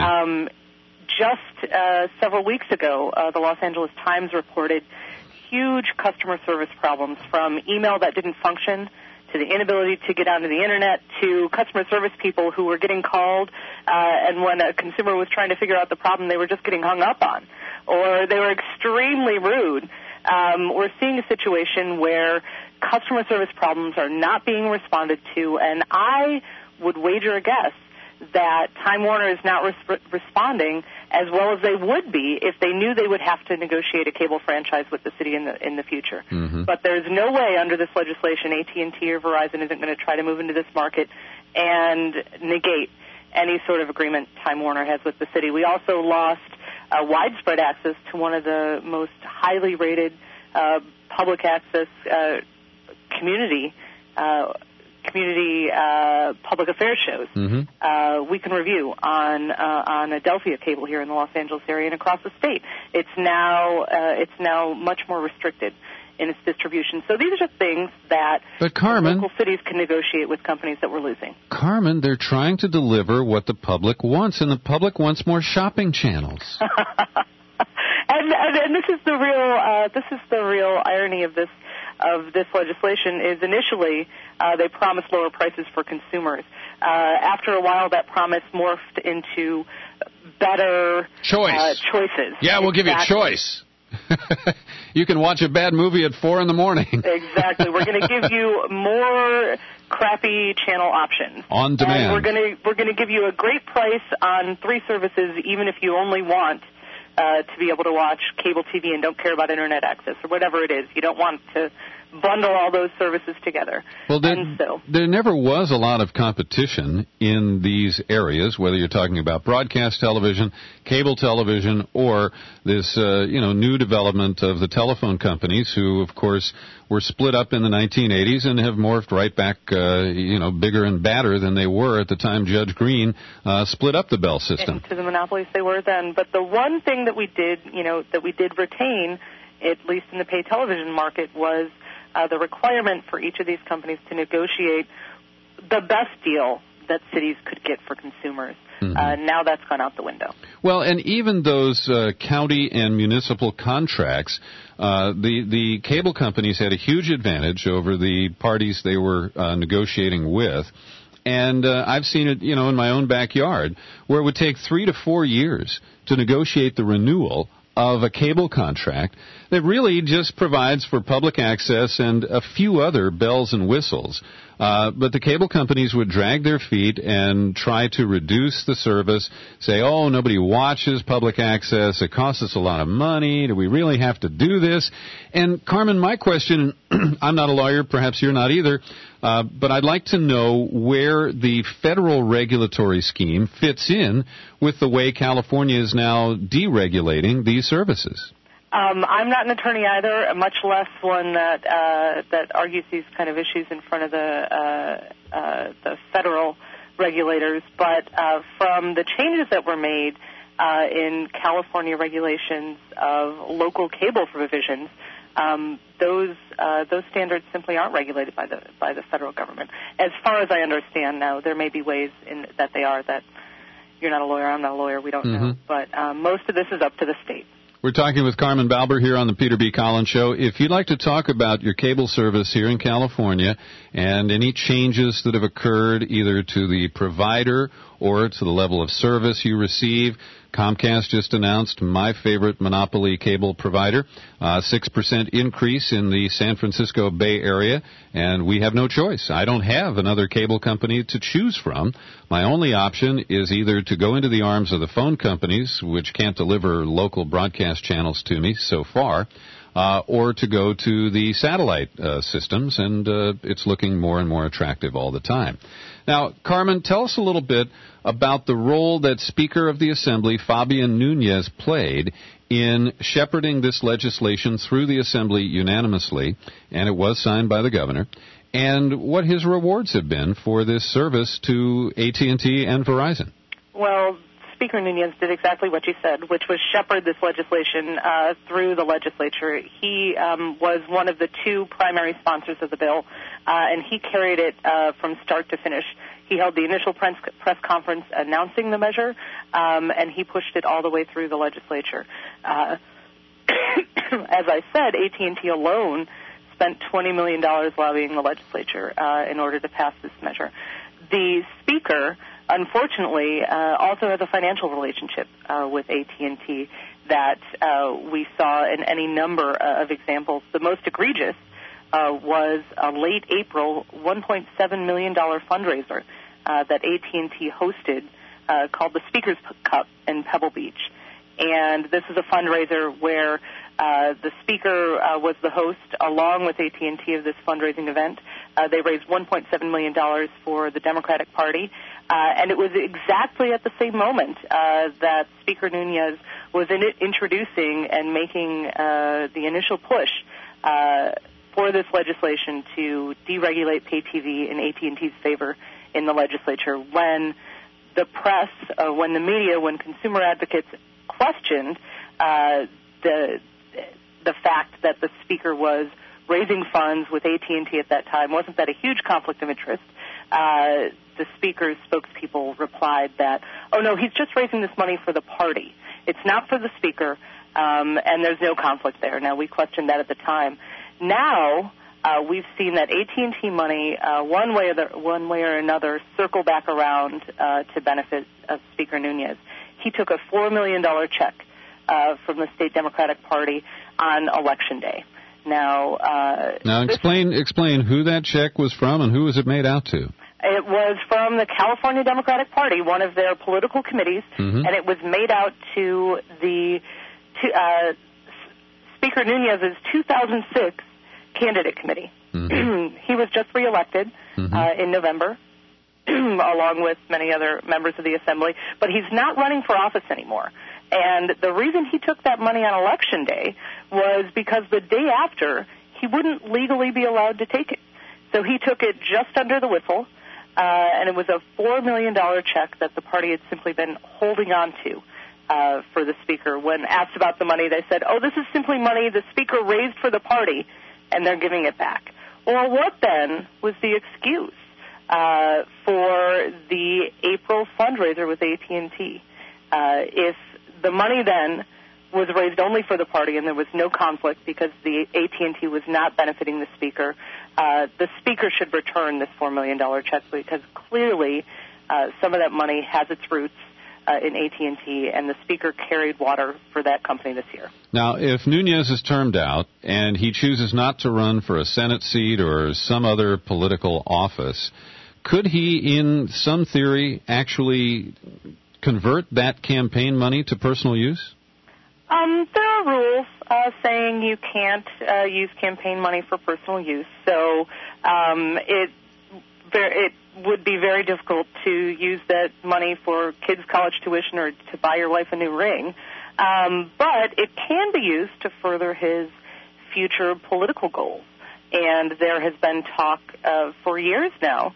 Just several weeks ago, the Los Angeles Times reported huge customer service problems, from email that didn't function to the inability to get onto the Internet, to customer service people who were getting called, and when a consumer was trying to figure out the problem, they were just getting hung up on, or they were extremely rude. We're seeing a situation where customer service problems are not being responded to, and I would wager a guess that Time Warner is not responding as well as they would be if they knew they would have to negotiate a cable franchise with the city in the future. But there's no way under this legislation AT&T or Verizon isn't going to try to move into this market and negate any sort of agreement Time Warner has with the city. We also lost widespread access to one of the most highly rated public access community public affairs shows. We can review on Adelphia Cable here in the Los Angeles area and across the state. It's now much more restricted in its distribution. So these are just things that local cities can negotiate with companies that we're losing. Carmen, they're trying to deliver what the public wants, and the public wants more shopping channels. and this is the real irony of this legislation is initially they promised lower prices for consumers. After a while, that promise morphed into better choices. Yeah, we'll give you choice. You can watch a bad movie at 4 a.m. Exactly. We're going to give you more crappy channel options on demand. And we're going to give you a great price on 3 services, even if you only want to be able to watch cable TV and don't care about Internet access or whatever it is. You don't want to bundle all those services together. Well, there never was a lot of competition in these areas, whether you're talking about broadcast television, cable television, or this new development of the telephone companies, who, of course, were split up in the 1980s and have morphed right back, bigger and badder than they were at the time Judge Green split up the Bell system. Into the monopolies they were then. But the one thing that we did retain, at least in the pay television market, was the requirement for each of these companies to negotiate the best deal that cities could get for consumers. Now that's gone out the window. Well, and even those county and municipal contracts, the cable companies had a huge advantage over the parties they were negotiating with. And I've seen it, in my own backyard, where it would take 3 to 4 years to negotiate the renewal of a cable contract that really just provides for public access and a few other bells and whistles. But the cable companies would drag their feet and try to reduce the service, say, oh, nobody watches public access, it costs us a lot of money, do we really have to do this? And, Carmen, my question, I'm not a lawyer, perhaps you're not either, but I'd like to know where the federal regulatory scheme fits in with the way California is now deregulating these services. I'm not an attorney either, much less one that argues these kind of issues in front of the federal regulators. But from the changes that were made in California regulations of local cable provisions, those standards simply aren't regulated by the federal government. As far as I understand now, there may be ways that they are. That you're not a lawyer, I'm not a lawyer, we don't know. But most of this is up to the state. We're talking with Carmen Balber here on the Peter B. Collins Show. If you'd like to talk about your cable service here in California and any changes that have occurred either to the provider or to the level of service you receive, Comcast just announced, my favorite monopoly cable provider, 6% increase in the San Francisco Bay Area, and we have no choice. I don't have another cable company to choose from. My only option is either to go into the arms of the phone companies, which can't deliver local broadcast channels to me so far, or to go to the satellite systems, and it's looking more and more attractive all the time. Now, Carmen, tell us a little bit about the role that Speaker of the Assembly, Fabian Nunez, played in shepherding this legislation through the Assembly unanimously, and it was signed by the governor, and what his rewards have been for this service to AT&T and Verizon. Well, Speaker Nunez did exactly what you said, which was shepherd this legislation through the legislature. He was one of the two primary sponsors of the bill, and he carried it from start to finish. He held the initial press conference announcing the measure, and he pushed it all the way through the legislature. As I said, AT&T alone spent $20 million lobbying the legislature in order to pass this measure. The Speaker, unfortunately, also has a financial relationship with AT&T that we saw in any number of examples. The most egregious was a late April $1.7 million fundraiser that AT&T hosted called the Speaker's Cup in Pebble Beach. And this is a fundraiser where the Speaker was the host along with AT&T of this fundraising event. They raised $1.7 million for the Democratic Party. And it was exactly at the same moment that Speaker Nunez was introducing and making the initial push for this legislation to deregulate pay TV in AT&T's favor in the legislature, when the press, when the media, when consumer advocates questioned the fact that the Speaker was raising funds with AT&T at that time. Wasn't that a huge conflict of interest? The Speaker's spokespeople replied that, oh, no, he's just raising this money for the party. It's not for the Speaker, and there's no conflict there. Now, we questioned that at the time. Now, we've seen that AT&T money, one way or another, circle back around to benefit Speaker Nunez. He took a $4 million check from the state Democratic Party on Election Day. Now explain who that check was from and who was it made out to. It was from the California Democratic Party, one of their political committees, and it was made out to the Speaker Nunez's 2006 candidate committee. He was just reelected in November, along with many other members of the Assembly, but he's not running for office anymore. And the reason he took that money on Election Day was because the day after, he wouldn't legally be allowed to take it. So he took it just under the whistle, and it was a $4 million check that the party had simply been holding on to for the Speaker. When asked about the money, they said, oh, this is simply money the Speaker raised for the party, and they're giving it back. Well, what then was the excuse for the April fundraiser with AT&T? If the money then was raised only for the party and there was no conflict because the AT&T was not benefiting the Speaker should return this $4 million check, because clearly some of that money has its roots in AT&T, and the Speaker carried water for that company this year. Now, if Nunez is termed out and he chooses not to run for a Senate seat or some other political office, could he, in some theory, actually convert that campaign money to personal use? There are rules saying you can't use campaign money for personal use, so it would be very difficult to use that money for kids' college tuition or to buy your wife a new ring. But it can be used to further his future political goals. And there has been talk for years now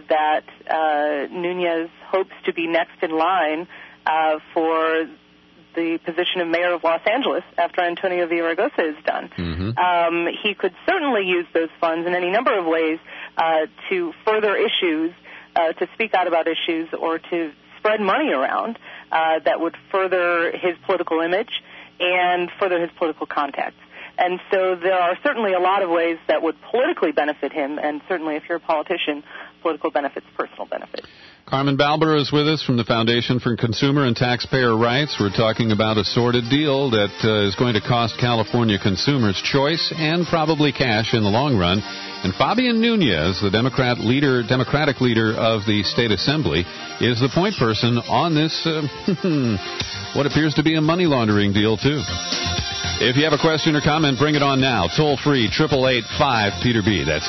that Nunez hopes to be next in line for the position of mayor of Los Angeles after Antonio Villaraigosa is done. He could certainly use those funds in any number of ways to further issues, to speak out about issues, or to spread money around that would further his political image and further his political contacts. And so there are certainly a lot of ways that would politically benefit him, and certainly if you're a politician, political benefits, personal benefits. Carmen Balber is with us from the Foundation for Consumer and Taxpayer Rights. We're talking about a sordid deal that is going to cost California consumers choice and probably cash in the long run. And Fabian Nunez, the Democratic leader of the State Assembly, is the point person on this, what appears to be a money laundering deal, too. If you have a question or comment, bring it on now. Toll free, 888-5-PETER-B. That's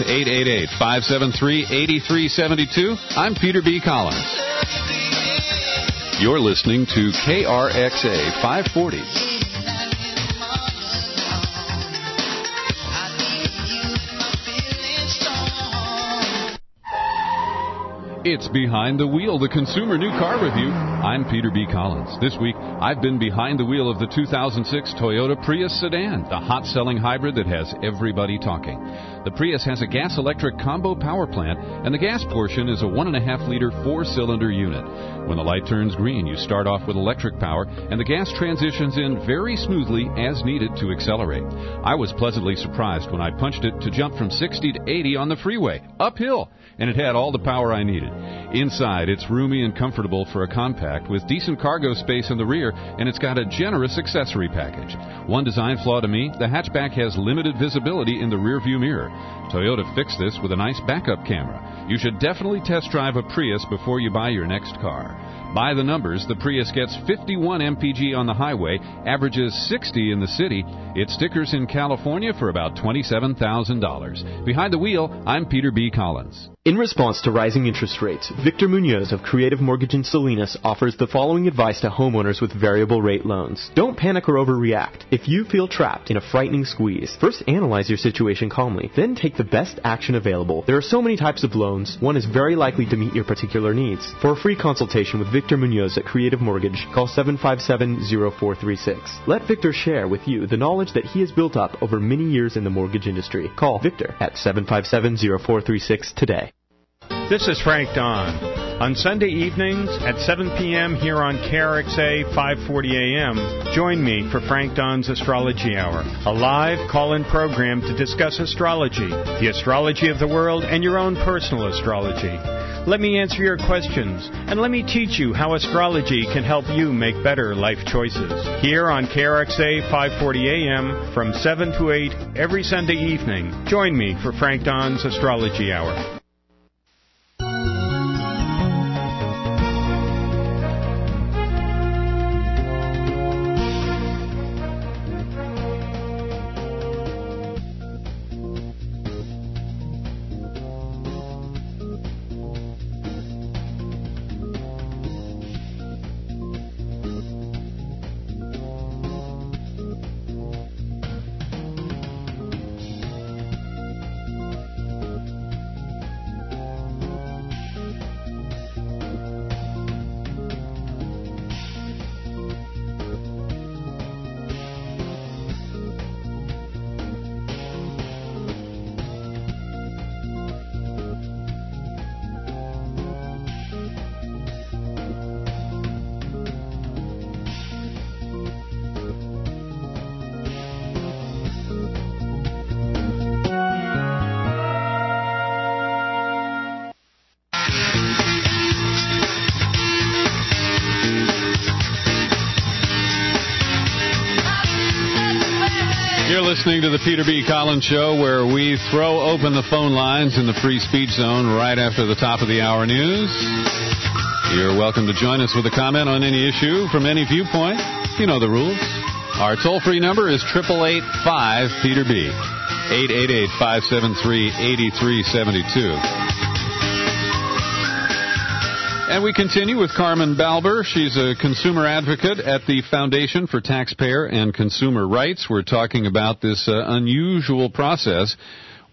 888-573-8372. I'm Peter B. Collins. You're listening to KRXA 540. It's Behind the Wheel, the Consumer New Car Review. I'm Peter B. Collins. This week, I've been behind the wheel of the 2006 Toyota Prius sedan, the hot-selling hybrid that has everybody talking. The Prius has a gas-electric combo power plant, and the gas portion is a 1.5-liter 4-cylinder unit. When the light turns green, you start off with electric power, and the gas transitions in very smoothly as needed to accelerate. I was pleasantly surprised when I punched it to jump from 60 to 80 on the freeway, uphill, and it had all the power I needed. Inside, it's roomy and comfortable for a compact with decent cargo space in the rear, and it's got a generous accessory package. One design flaw to me, the hatchback has limited visibility in the rearview mirror. Toyota fixed this with a nice backup camera. You should definitely test drive a Prius before you buy your next car. By the numbers, the Prius gets 51 mpg on the highway, averages 60 in the city. It stickers in California for about $27,000. Behind the wheel, I'm Peter B. Collins. In response to rising interest rates, Victor Munoz of Creative Mortgage in Salinas offers the following advice to homeowners with variable rate loans. Don't panic or overreact. If you feel trapped in a frightening squeeze, first analyze your situation calmly, then take the best action available. There are so many types of loans, one is very likely to meet your particular needs. For a free consultation with Victor Munoz at Creative Mortgage, call 757-0436. Let Victor share with you the knowledge that he has built up over many years in the mortgage industry. Call Victor at 757-0436 today. This is Frank Don. On Sunday evenings at 7 p.m. here on KRXA 540 AM, join me for Frank Don's Astrology Hour, a live call-in program to discuss astrology, the astrology of the world, and your own personal astrology. Let me answer your questions, and let me teach you how astrology can help you make better life choices. Here on KRXA 540 AM from 7 to 8 every Sunday evening, join me for Frank Don's Astrology Hour. Listening to the Peter B. Collins Show, where we throw open the phone lines in the free speech zone right after the top of the hour news. You're welcome to join us with a comment on any issue from any viewpoint. You know the rules. Our toll-free number is 888-5-PETER-B, 888-573-8372. And we continue with Carmen Balber. She's a consumer advocate at the Foundation for Taxpayer and Consumer Rights. We're talking about this unusual process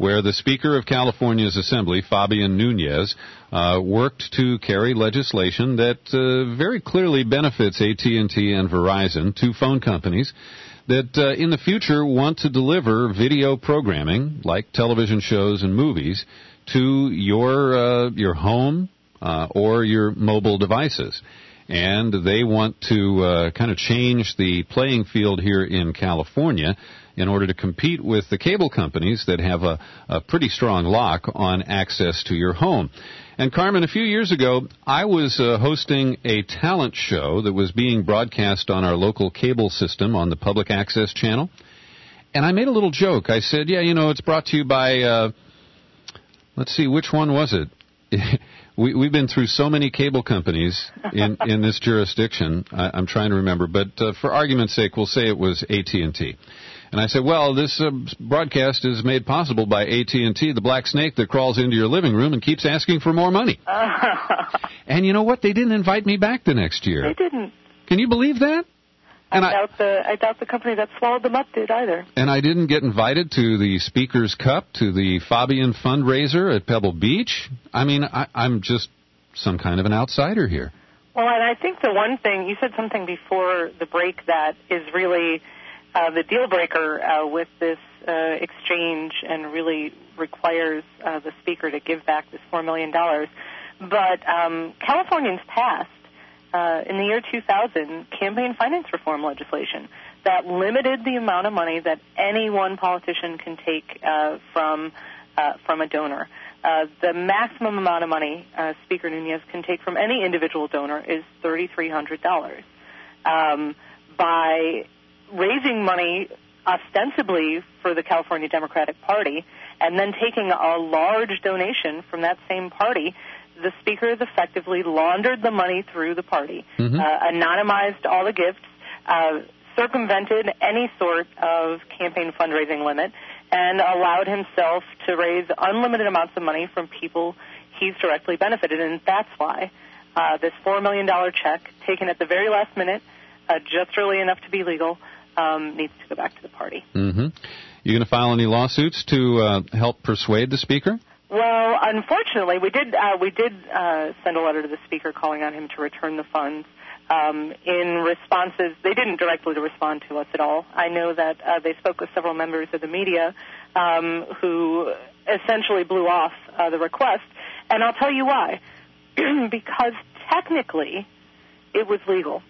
where the Speaker of California's Assembly, Fabian Nunez, worked to carry legislation that very clearly benefits AT&T and Verizon, two phone companies, that in the future want to deliver video programming, like television shows and movies, to your home or your mobile devices. And they want to kind of change the playing field here in California in order to compete with the cable companies that have a pretty strong lock on access to your home. And Carmen, a few years ago, I was hosting a talent show that was being broadcast on our local cable system on the public access channel. And I made a little joke. I said, yeah, it's brought to you by, let's see, which one was it? We've been through so many cable companies in this jurisdiction. I'm trying to remember. But for argument's sake, we'll say it was AT&T. And I said, well, this broadcast is made possible by AT&T, the black snake that crawls into your living room and keeps asking for more money. And you know what? They didn't invite me back the next year. They didn't. Can you believe that? And I doubt the company that swallowed them up did either. And I didn't get invited to the Speaker's Cup, to the Fabian fundraiser at Pebble Beach. I mean, I'm just some kind of an outsider here. Well, and I think the one thing, you said something before the break that is really the deal breaker with this exchange and really requires the Speaker to give back this $4 million. But Californians passed, in the year 2000, campaign finance reform legislation that limited the amount of money that any one politician can take from a donor. The maximum amount of money Speaker Nunez can take from any individual donor is $3,300. By raising money ostensibly for the California Democratic Party and then taking a large donation from that same party, the Speaker has effectively laundered the money through the party, anonymized all the gifts, circumvented any sort of campaign fundraising limit, and allowed himself to raise unlimited amounts of money from people he's directly benefited. And that's why this $4 million check, taken at the very last minute, just early enough to be legal, needs to go back to the party. Mm-hmm. You going to file any lawsuits to help persuade the Speaker? Well, unfortunately, we did send a letter to the Speaker calling on him to return the funds. In responses, they didn't directly respond to us at all. I know that they spoke with several members of the media who essentially blew off the request, and I'll tell you why. Because technically, it was legal.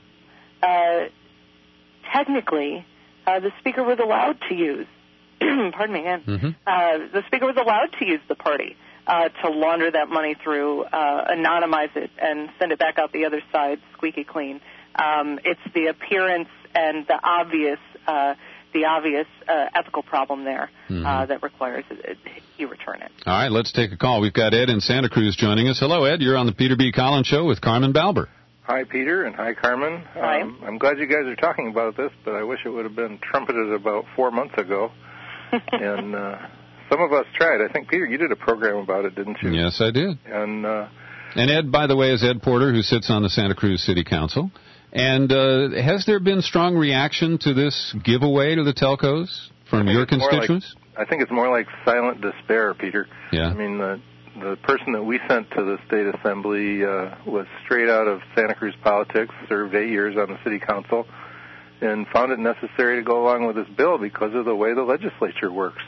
Technically, the Speaker was allowed to use, pardon me again, the Speaker was allowed to use the party to launder that money through, anonymize it, and send it back out the other side squeaky clean. It's the appearance and the obvious ethical problem there that requires you return it. All right, let's take a call. We've got Ed in Santa Cruz joining us. Hello, Ed. You're on the Peter B. Collins Show with Carmen Balber. Hi, Peter, and hi, Carmen. Hi. I'm glad you guys are talking about this, but I wish it would have been trumpeted about 4 months ago. And some of us tried. I think, Peter, you did a program about it, didn't you? Yes, I did. And Ed, by the way, is Ed Porter, who sits on the Santa Cruz City Council. And has there been strong reaction to this giveaway to the telcos from your constituents? I think it's more like silent despair, Peter. Yeah. I mean, the person that we sent to the State Assembly was straight out of Santa Cruz politics, served 8 years on the City Council, and found it necessary to go along with this bill because of the way the legislature works.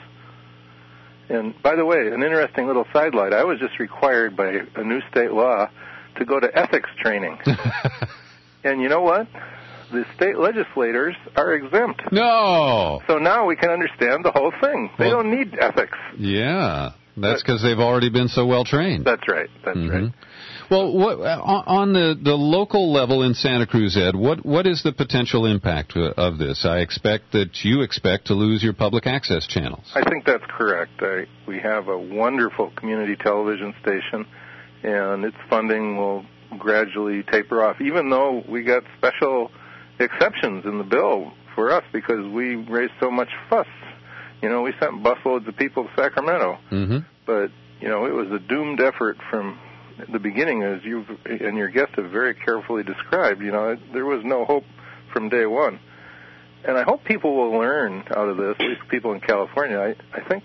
And by the way, an interesting little sidelight, I was just required by a new state law to go to ethics training. And you know what? The state legislators are exempt. No! So now we can understand the whole thing. They don't need ethics. Yeah. That's because they've already been so well trained. That's right. That's right. Well, on the local level in Santa Cruz, Ed, what is the potential impact of this? I expect that you expect to lose your public access channels. I think that's correct. We have a wonderful community television station, and its funding will gradually taper off, even though we got special exceptions in the bill for us because we raised so much fuss. You know, we sent busloads of people to Sacramento, but, you know, it was a doomed effort from the beginning, as you and your guest have very carefully described. You know, there was no hope from day one. And I hope people will learn out of this, at least people in California. I think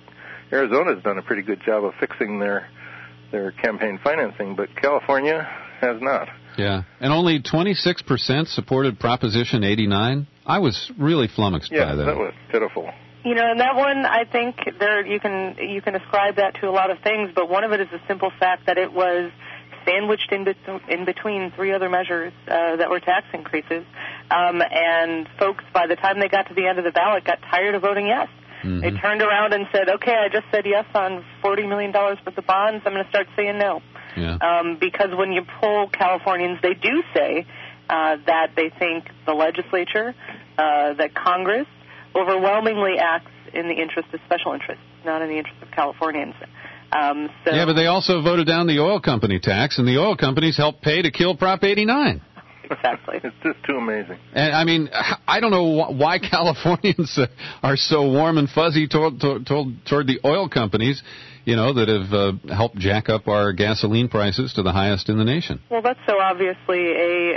Arizona's done a pretty good job of fixing their campaign financing, but California has not. Yeah, and only 26% supported Proposition 89. I was really flummoxed by that. Yeah, that was pitiful. You know, and that one, I think you can ascribe that to a lot of things, but one of it is the simple fact that it was sandwiched in between three other measures that were tax increases, and folks, by the time they got to the end of the ballot, got tired of voting yes. Mm-hmm. They turned around and said, okay, I just said yes on $40 million worth of bonds, I'm going to start saying no. Yeah. Because when you poll Californians, they do say that they think the legislature, that Congress, overwhelmingly acts in the interest of special interests, not in the interest of Californians. Yeah, but they also voted down the oil company tax, and the oil companies helped pay to kill Prop 89. Exactly. It's just too amazing. And I mean, I don't know why Californians are so warm and fuzzy toward the oil companies, you know, that have helped jack up our gasoline prices to the highest in the nation. Well, that's so obviously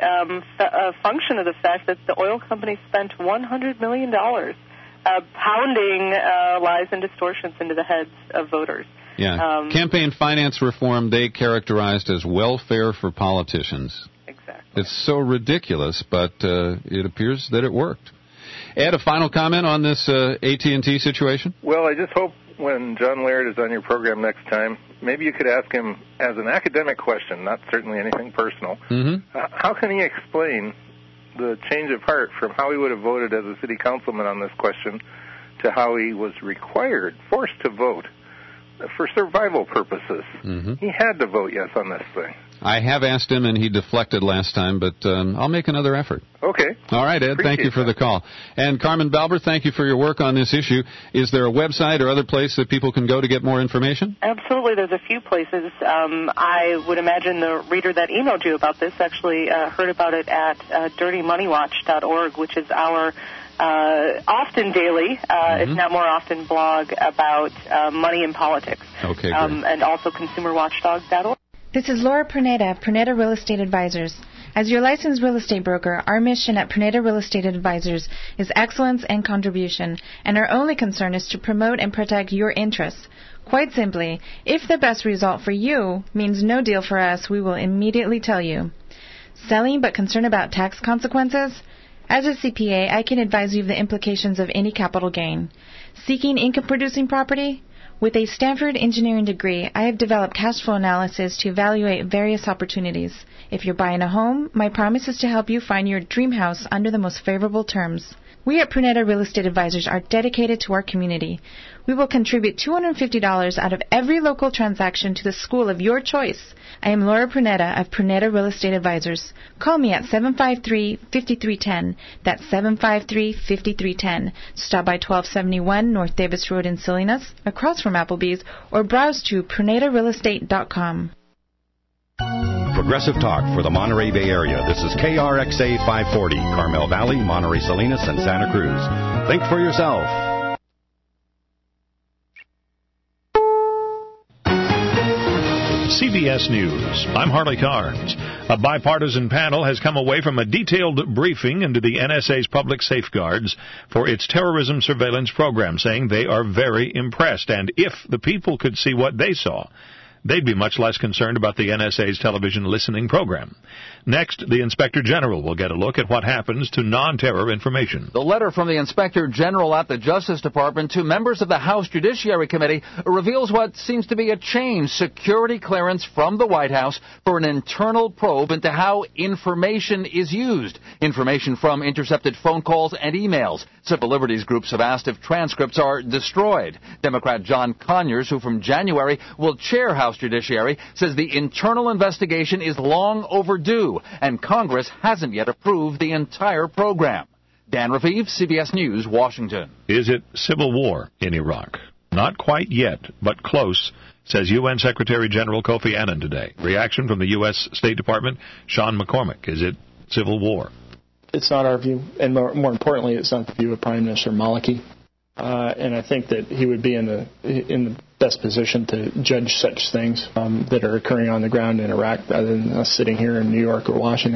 a function of the fact that the oil companies spent $100 million pounding lies and distortions into the heads of voters. Yeah. Campaign finance reform they characterized as welfare for politicians. Exactly. It's so ridiculous, but it appears that it worked. Ed, a final comment on this AT&T situation? Well, I just hope when John Laird is on your program next time, maybe you could ask him as an academic question, not certainly anything personal. Mm-hmm. How can he explain the change of heart from how he would have voted as a city councilman on this question to how he was forced to vote for survival purposes? Mm-hmm. He had to vote yes on this thing. I have asked him, and he deflected last time, but I'll make another effort. Okay. All right, Ed, thank you for the call. And Carmen Balber, thank you for your work on this issue. Is there a website or other place that people can go to get more information? Absolutely. There's a few places. I would imagine the reader that emailed you about this actually heard about it at dirtymoneywatch.org, which is our often daily, if not more often, blog about money and politics. Okay, great. And also consumerwatchdog.org. This is Laura Perneda of Perneda Real Estate Advisors. As your licensed real estate broker, our mission at Perneda Real Estate Advisors is excellence and contribution, and our only concern is to promote and protect your interests. Quite simply, if the best result for you means no deal for us, we will immediately tell you. Selling but concerned about tax consequences? As a CPA, I can advise you of the implications of any capital gain. Seeking income-producing property? With a Stanford engineering degree, I have developed cash flow analysis to evaluate various opportunities. If you're buying a home, my promise is to help you find your dream house under the most favorable terms. We at Perneda Real Estate Advisors are dedicated to our community. We will contribute $250 out of every local transaction to the school of your choice. I am Laura Perneda of Perneda Real Estate Advisors. Call me at 753-5310. That's 753-5310. Stop by 1271 North Davis Road in Salinas, across from Applebee's, or browse to PernedaRealEstate.com. Progressive Talk for the Monterey Bay Area. This is KRXA 540, Carmel Valley, Monterey Salinas, and Santa Cruz. Think for yourself. CBS News. I'm Harley Carnes. A bipartisan panel has come away from a detailed briefing into the NSA's public safeguards for its terrorism surveillance program, saying they are very impressed. And if the people could see what they saw, they'd be much less concerned about the NSA's television listening program. Next, the Inspector General will get a look at what happens to non-terror information. The letter from the Inspector General at the Justice Department to members of the House Judiciary Committee reveals what seems to be a change: security clearance from the White House for an internal probe into how information is used. Information from intercepted phone calls and emails. Civil liberties groups have asked if transcripts are destroyed. Democrat John Conyers, who from January will chair House Judiciary, says the internal investigation is long overdue, and Congress hasn't yet approved the entire program. Dan Raviv, CBS News, Washington. Is it civil war in Iraq? Not quite yet, but close, says UN Secretary General Kofi Annan today. Reaction from the U.S. State Department, Sean McCormick. Is it civil war? It's not our view, and more importantly, it's not the view of Prime Minister Maliki. And I think that he would be in the best position to judge such things that are occurring on the ground in Iraq rather than us sitting here in New York or Washington.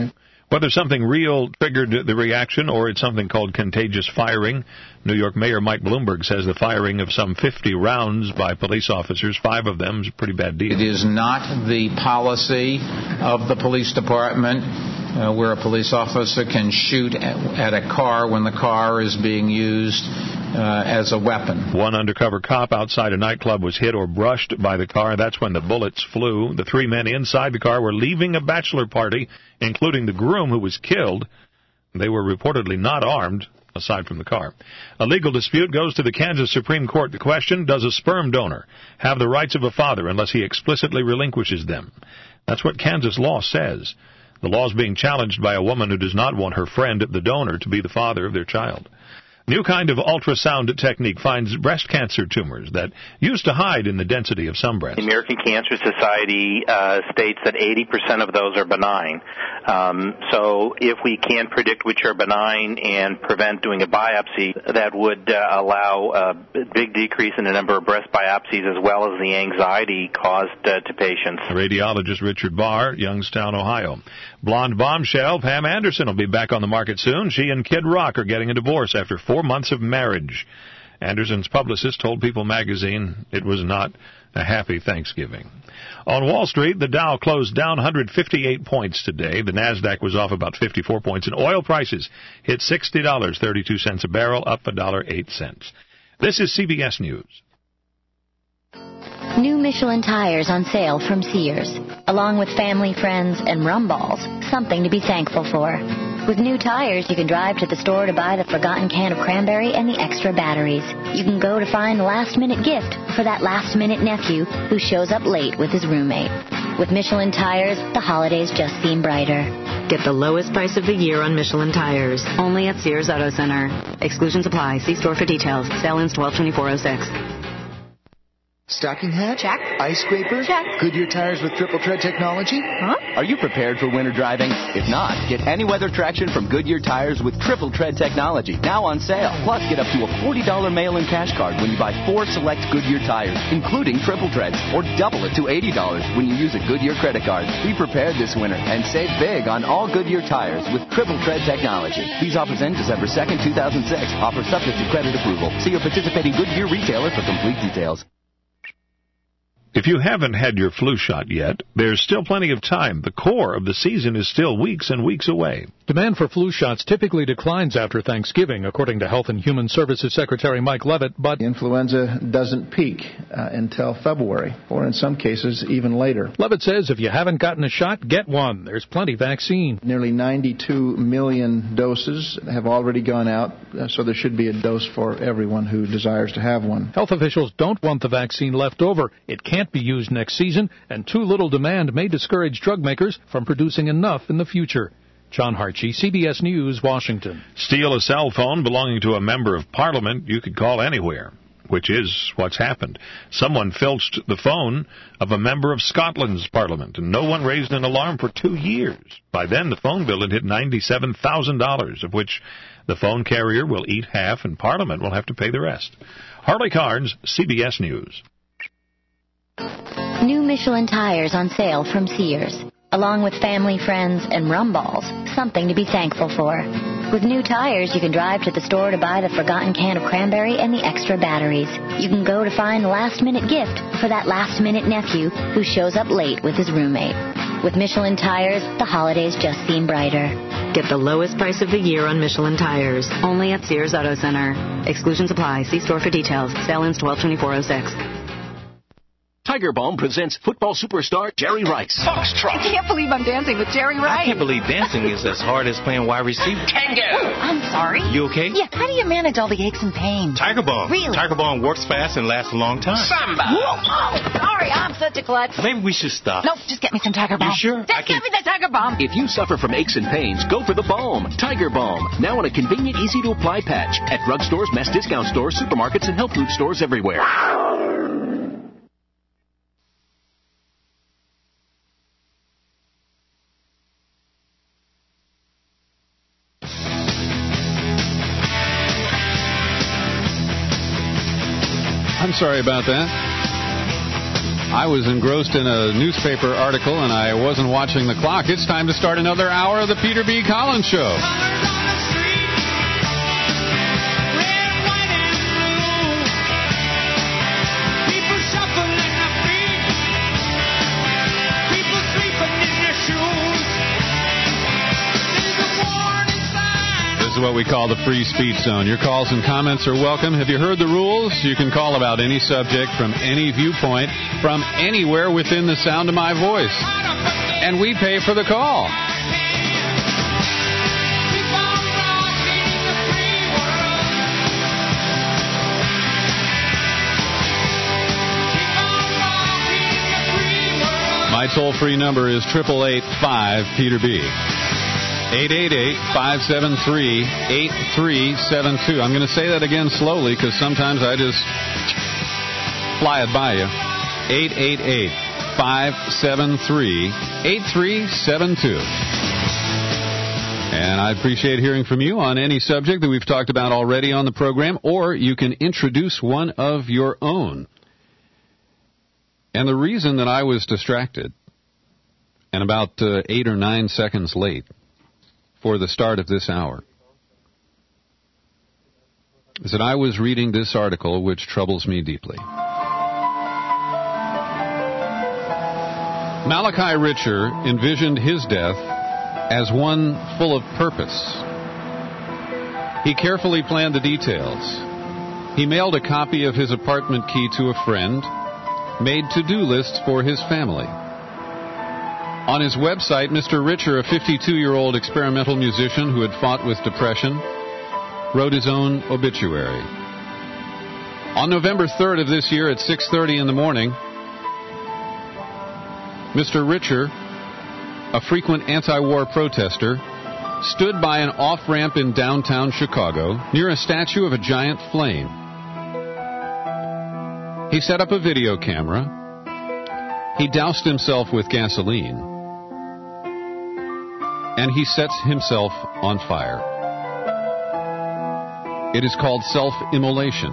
Whether something real triggered the reaction or it's something called contagious firing, New York Mayor Mike Bloomberg says the firing of some 50 rounds by police officers, 5 of them, is a pretty bad deal. It is not the policy of the police department where a police officer can shoot at a car when the car is being used as a weapon. One undercover cop outside a nightclub was hit or brushed by the car. That's when the bullets flew. The 3 men inside the car were leaving a bachelor party, including the groom who was killed. They were reportedly not armed, aside from the car. A legal dispute goes to the Kansas Supreme Court. The question, does a sperm donor have the rights of a father unless he explicitly relinquishes them? That's what Kansas law says. The law is being challenged by a woman who does not want her friend, the donor, to be the father of their child. New kind of ultrasound technique finds breast cancer tumors that used to hide in the density of some breasts. The American Cancer Society states that 80% of those are benign. So if we can predict which are benign and prevent doing a biopsy, that would allow a big decrease in the number of breast biopsies as well as the anxiety caused to patients. Radiologist Richard Barr, Youngstown, Ohio. Blonde bombshell Pam Anderson will be back on the market soon. She and Kid Rock are getting a divorce after 4 months of marriage. Anderson's publicist told People magazine it was not a happy Thanksgiving. On Wall Street, the Dow closed down 158 points today. The Nasdaq was off about 54 points, and oil prices hit $60.32 a barrel, up $1.08. This is CBS News. New Michelin tires on sale from Sears, along with family, friends, and rum balls, something to be thankful for. With new tires, you can drive to the store to buy the forgotten can of cranberry and the extra batteries. You can go to find the last-minute gift for that last-minute nephew who shows up late with his roommate. With Michelin tires, the holidays just seem brighter. Get the lowest price of the year on Michelin tires, only at Sears Auto Center. Exclusions apply. See store for details. Sale ends 12/24/06. Stocking hat? Check. Ice scraper? Check. Goodyear tires with triple tread technology? Huh? Are you prepared for winter driving? If not, get any weather traction from Goodyear tires with triple tread technology, now on sale. Plus, get up to a $40 mail-in cash card when you buy 4 select Goodyear tires, including triple treads, or double it to $80 when you use a Goodyear credit card. Be prepared this winter and save big on all Goodyear tires with triple tread technology. These offers end December 2nd, 2006. Offer subject to credit approval. See your participating Goodyear retailer for complete details. If you haven't had your flu shot yet, there's still plenty of time. The core of the season is still weeks and weeks away. Demand for flu shots typically declines after Thanksgiving, according to Health and Human Services Secretary Mike Leavitt, but influenza doesn't peak until February, or in some cases even later. Leavitt says if you haven't gotten a shot, get one. There's plenty vaccine. Nearly 92 million doses have already gone out, so there should be a dose for everyone who desires to have one. Health officials don't want the vaccine left over. It can't be used next season, and too little demand may discourage drug makers from producing enough in the future. John Hartshey, CBS News, Washington. Steal a cell phone belonging to a member of Parliament you could call anywhere, which is what's happened. Someone filched the phone of a member of Scotland's Parliament, and no one raised an alarm for 2 years. By then, the phone bill had hit $97,000, of which the phone carrier will eat half, and Parliament will have to pay the rest. Harley Carnes, CBS News. New Michelin tires on sale from Sears, along with family, friends, and rum balls, something to be thankful for. With new tires, you can drive to the store to buy the forgotten can of cranberry and the extra batteries. You can go to find the last-minute gift for that last-minute nephew who shows up late with his roommate. With Michelin tires, the holidays just seem brighter. Get the lowest price of the year on Michelin tires, only at Sears Auto Center. Exclusions apply. See store for details. Sale ends 12/24/06. Tiger Balm presents football superstar Jerry Rice. Foxtrot. I can't believe I'm dancing with Jerry Rice. I can't believe dancing is as hard as playing wide receiver. Tango. I'm sorry. You okay? Yeah, how do you manage all the aches and pains? Tiger Balm. Really? Tiger Balm works fast and lasts a long time. Samba. Oh, sorry, I'm such a klutz. Maybe we should stop. Nope, just get me some Tiger Balm. You sure? Just give me the Tiger Balm. If you suffer from aches and pains, go for the balm. Tiger Balm. Now in a convenient, easy-to-apply patch. At drugstores, mass discount stores, supermarkets, and health food stores everywhere. I'm sorry about that. I was engrossed in a newspaper article and I wasn't watching the clock. It's time to start another hour of the Peter B. Collins Show. This is what we call the free speech zone. Your calls and comments are welcome. Have you heard the rules? You can call about any subject from any viewpoint from anywhere within the sound of my voice. And we pay for the call. My toll-free number is 888-5-PETER-B. 888-573-8372. I'm going to say that again slowly because sometimes I just fly it by you. 888-573-8372. And I appreciate hearing from you on any subject that we've talked about already on the program, or you can introduce one of your own. And the reason that I was distracted and about 8 or 9 seconds late for the start of this hour is that I was reading this article which troubles me deeply. Malachi Richer envisioned his death as one full of purpose. He carefully planned the details. He mailed a copy of his apartment key to a friend, made to-do lists for his family. On his website, Mr. Richer, a 52-year-old experimental musician who had fought with depression, wrote his own obituary. On November 3rd of this year at 6:30 in the morning, Mr. Richer, a frequent anti-war protester, stood by an off-ramp in downtown Chicago near a statue of a giant flame. He set up a video camera. He doused himself with gasoline. And he sets himself on fire. It is called self-immolation.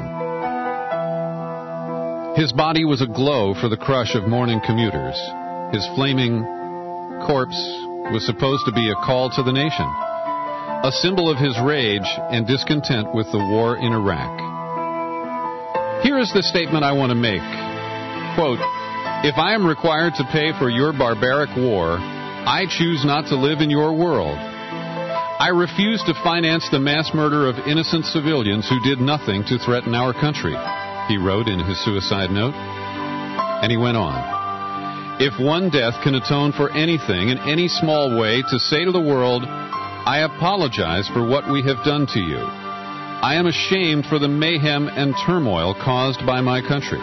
His body was aglow for the crush of morning commuters. His flaming corpse was supposed to be a call to the nation, a symbol of his rage and discontent with the war in Iraq. Here is the statement I want to make. Quote, "If I am required to pay for your barbaric war, I choose not to live in your world. I refuse to finance the mass murder of innocent civilians who did nothing to threaten our country," he wrote in his suicide note. And he went on, "If one death can atone for anything in any small way to say to the world, I apologize for what we have done to you. I am ashamed for the mayhem and turmoil caused by my country."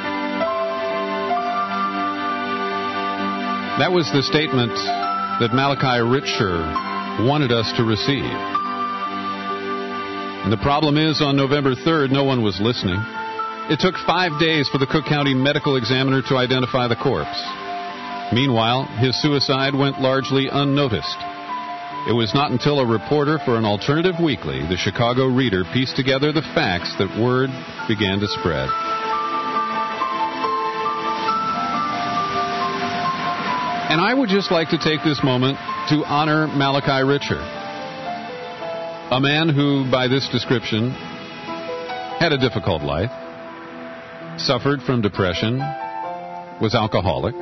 That was the statement that Malachi Richer wanted us to receive. And the problem is, on November 3rd, no one was listening. It took 5 days for the Cook County medical examiner to identify the corpse. Meanwhile, his suicide went largely unnoticed. It was not until a reporter for an alternative weekly, the Chicago Reader, pieced together the facts that word began to spread. And I would just like to take this moment to honor Malachi Richer, a man who, by this description, had a difficult life, suffered from depression, was alcoholic.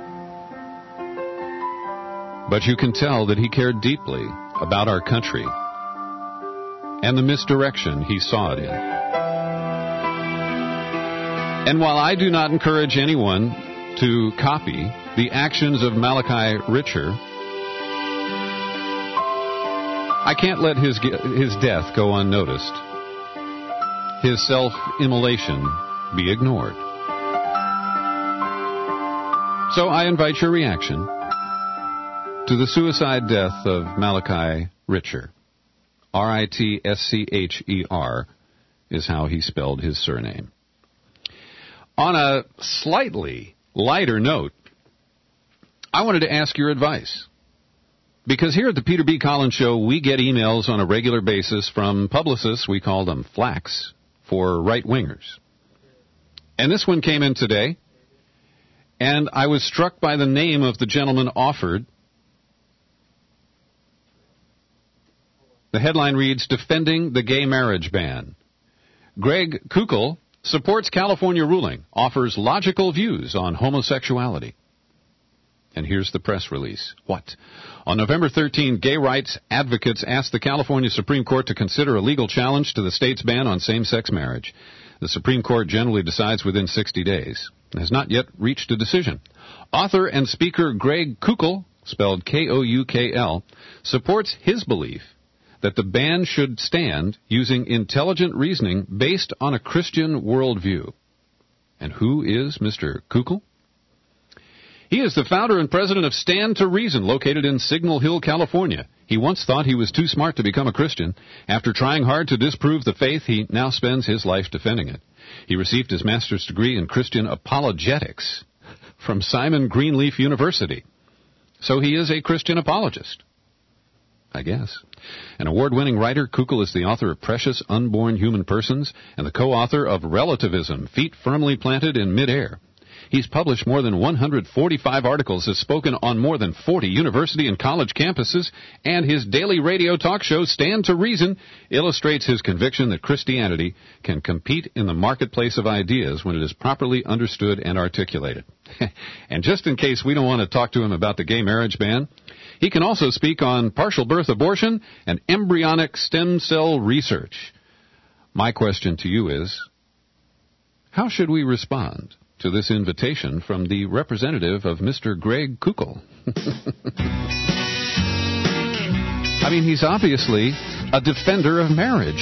But you can tell that he cared deeply about our country and the misdirection he saw it in. And while I do not encourage anyone to copy the actions of Malachi Richer, I can't let his death go unnoticed, his self-immolation be ignored. So I invite your reaction to the suicide death of Malachi Richer. Ritschcher is how he spelled his surname. On a slightly lighter note, I wanted to ask your advice. Because here at the Peter B. Collins Show, we get emails on a regular basis from publicists, we call them flacks, for right-wingers. And this one came in today, And I was struck by the name of the gentleman offered. The headline reads, Defending the Gay Marriage Ban. Greg Kuchel supports California ruling, offers logical views on homosexuality. And here's the press release. What? On November 13, gay rights advocates asked the California Supreme Court to consider a legal challenge to the state's ban on same-sex marriage. The Supreme Court generally decides within 60 days and has not yet reached a decision. Author and speaker Greg Kuchel, spelled K-O-U-K-L, supports his belief that the ban should stand using intelligent reasoning based on a Christian worldview. And who is Mr. Kuchel? He is the founder and president of Stand to Reason, located in Signal Hill, California. He once thought he was too smart to become a Christian. After trying hard to disprove the faith, he now spends his life defending it. He received his master's degree in Christian apologetics from Simon Greenleaf University. So he is a Christian apologist, I guess. An award-winning writer, Kuchel is the author of Precious Unborn Human Persons and the co-author of Relativism, Feet Firmly Planted in Midair. He's published more than 145 articles, has spoken on more than 40 university and college campuses, and his daily radio talk show, Stand to Reason, illustrates his conviction that Christianity can compete in the marketplace of ideas when it is properly understood and articulated. And just in case we don't want to talk to him about the gay marriage ban, he can also speak on partial birth abortion and embryonic stem cell research. My question to you is, how should we respond to this invitation from the representative of Mr. Greg Kuchel? I mean, he's obviously a defender of marriage.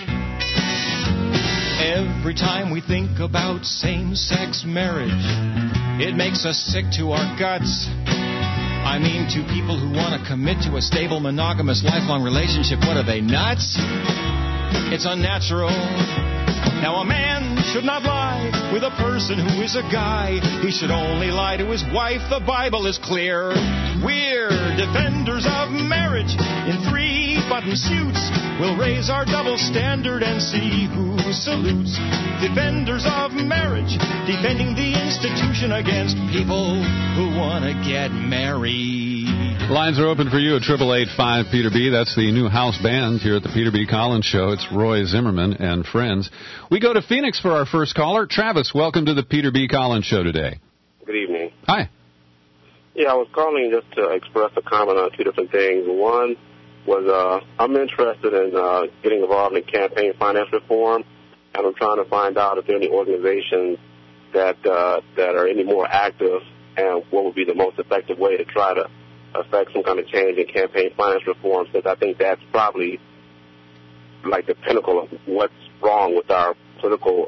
Every time we think about same-sex marriage, it makes us sick to our guts. I mean, to people who want to commit to a stable, monogamous, lifelong relationship, what are they, nuts? It's unnatural. Now, a man should not lie with a person who is a guy. He should only lie to his wife. The Bible is clear. We're defenders of marriage in three-button suits. We'll raise our double standard and see who salutes. Defenders of marriage, defending the institution against people who want to get married. Lines are open for you at 888-5-PETER-B. That's the new house band here at the Peter B. Collins Show. It's Roy Zimmerman and friends. We go to Phoenix for our first caller. Travis, welcome to the Peter B. Collins Show today. Good evening. Hi. Yeah, I was calling just to express a comment on two different things. One was I'm interested in getting involved in campaign finance reform, and I'm trying to find out if there are any organizations that are any more active and what would be the most effective way to try to affect some kind of change in campaign finance reform, since I think that's probably like the pinnacle of what's wrong with our political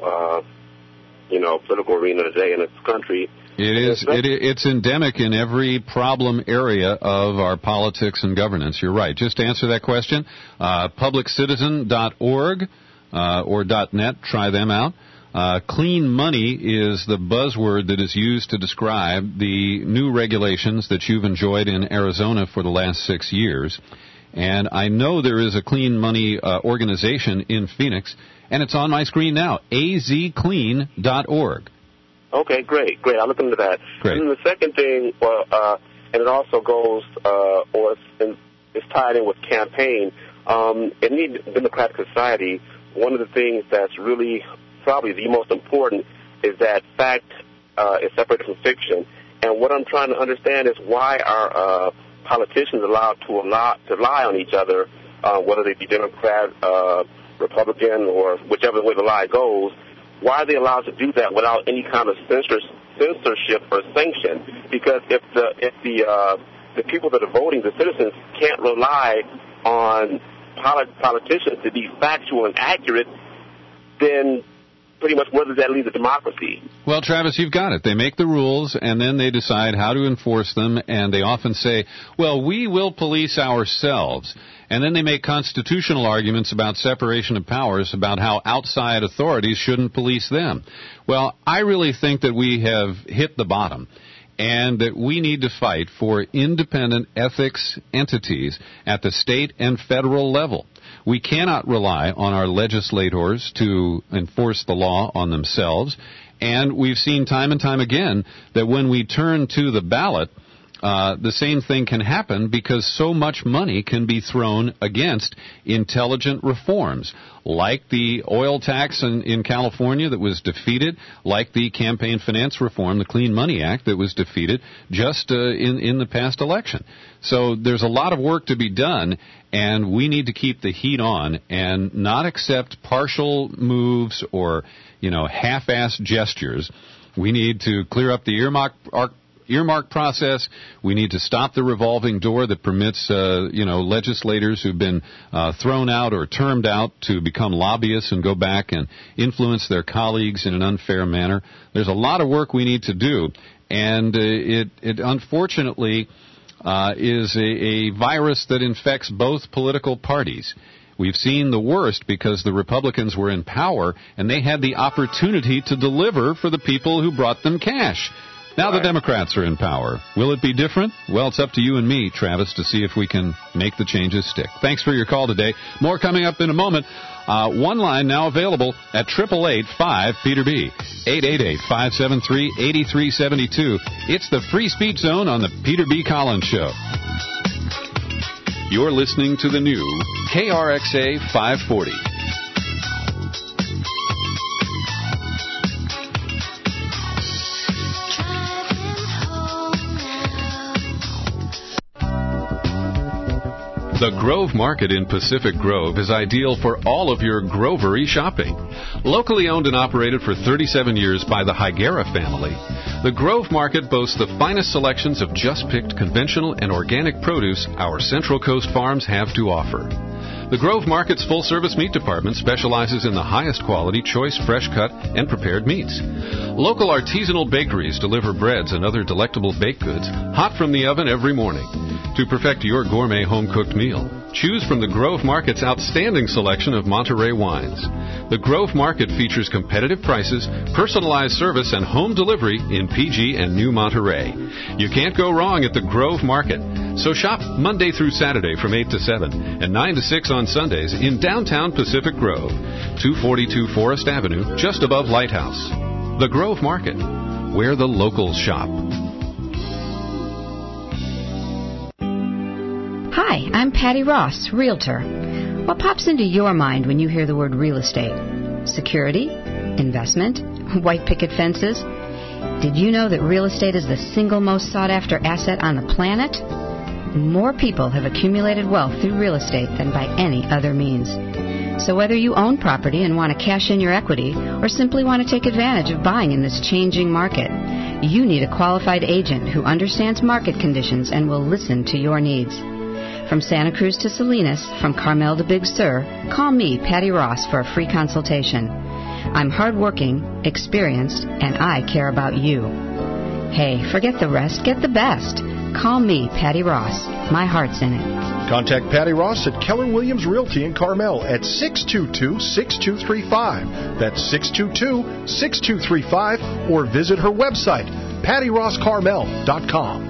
arena today in this country. It's endemic in every problem area of our politics and governance. You're right. Just to answer that question, publiccitizen.org or .net, try them out. Clean money is the buzzword that is used to describe the new regulations that you've enjoyed in Arizona for the last 6 years. And I know there is a clean money organization in Phoenix, and it's on my screen now, azclean.org. Okay, great. I'll look into that. Great. And then the second thing, and it also goes, it's tied in with campaign. In the democratic society, one of the things that's really probably the most important is that fact is separated from fiction. And what I'm trying to understand is why are politicians allowed to lie on each other, whether they be Democrat, Republican, or whichever way the lie goes. Why are they allowed to do that without any kind of censorship or sanction? Because if the people that are voting, the citizens, can't rely on politicians to be factual and accurate, then pretty much where does that leave the democracy? Well, Travis, you've got it. They make the rules, and then they decide how to enforce them, and they often say, well, we will police ourselves. And then they make constitutional arguments about separation of powers, about how outside authorities shouldn't police them. Well, I really think that we have hit the bottom, and that we need to fight for independent ethics entities at the state and federal level. We cannot rely on our legislators to enforce the law on themselves. And we've seen time and time again that when we turn to the ballot, the same thing can happen because so much money can be thrown against intelligent reforms, like the oil tax in California that was defeated, like the campaign finance reform, the Clean Money Act that was defeated just in the past election. So there's a lot of work to be done, and we need to keep the heat on and not accept partial moves or, half-assed gestures. We need to clear up the earmark process. We need to stop the revolving door that permits, legislators who've been thrown out or termed out to become lobbyists and go back and influence their colleagues in an unfair manner. There's a lot of work we need to do, and it unfortunately is a virus that infects both political parties. We've seen the worst because the Republicans were in power and they had the opportunity to deliver for the people who brought them cash. Now the Democrats are in power. Will it be different? Well, it's up to you and me, Travis, to see if we can make the changes stick. Thanks for your call today. More coming up in a moment. One line now available at 888-5-PETER-B, 888-573-8372. It's the Free Speech Zone on the Peter B. Collins Show. You're listening to the new KRXA 540. The Grove Market in Pacific Grove is ideal for all of your grovery shopping. Locally owned and operated for 37 years by the Higuera family, the Grove Market boasts the finest selections of just-picked conventional and organic produce our Central Coast farms have to offer. The Grove Market's full-service meat department specializes in the highest quality, choice, fresh-cut, and prepared meats. Local artisanal bakeries deliver breads and other delectable baked goods hot from the oven every morning. To perfect your gourmet home-cooked meal, choose from the Grove Market's outstanding selection of Monterey wines. The Grove Market features competitive prices, personalized service, and home delivery in PG and New Monterey. You can't go wrong at the Grove Market. So shop Monday through Saturday from 8 to 7 and 9 to 6 on Sundays in downtown Pacific Grove, 242 Forest Avenue, just above Lighthouse. The Grove Market, where the locals shop. Hi, I'm Patty Ross, Realtor. What pops into your mind when you hear the word real estate? Security? Investment? White picket fences? Did you know that real estate is the single most sought-after asset on the planet? More people have accumulated wealth through real estate than by any other means. So whether you own property and want to cash in your equity or simply want to take advantage of buying in this changing market, you need a qualified agent who understands market conditions and will listen to your needs. From Santa Cruz to Salinas, from Carmel to Big Sur, call me, Patty Ross, for a free consultation. I'm hardworking, experienced, and I care about you. Hey, forget the rest, get the best. Call me, Patty Ross. My heart's in it. Contact Patty Ross at Keller Williams Realty in Carmel at 622-6235. That's 622-6235, or visit her website, pattyrosscarmel.com.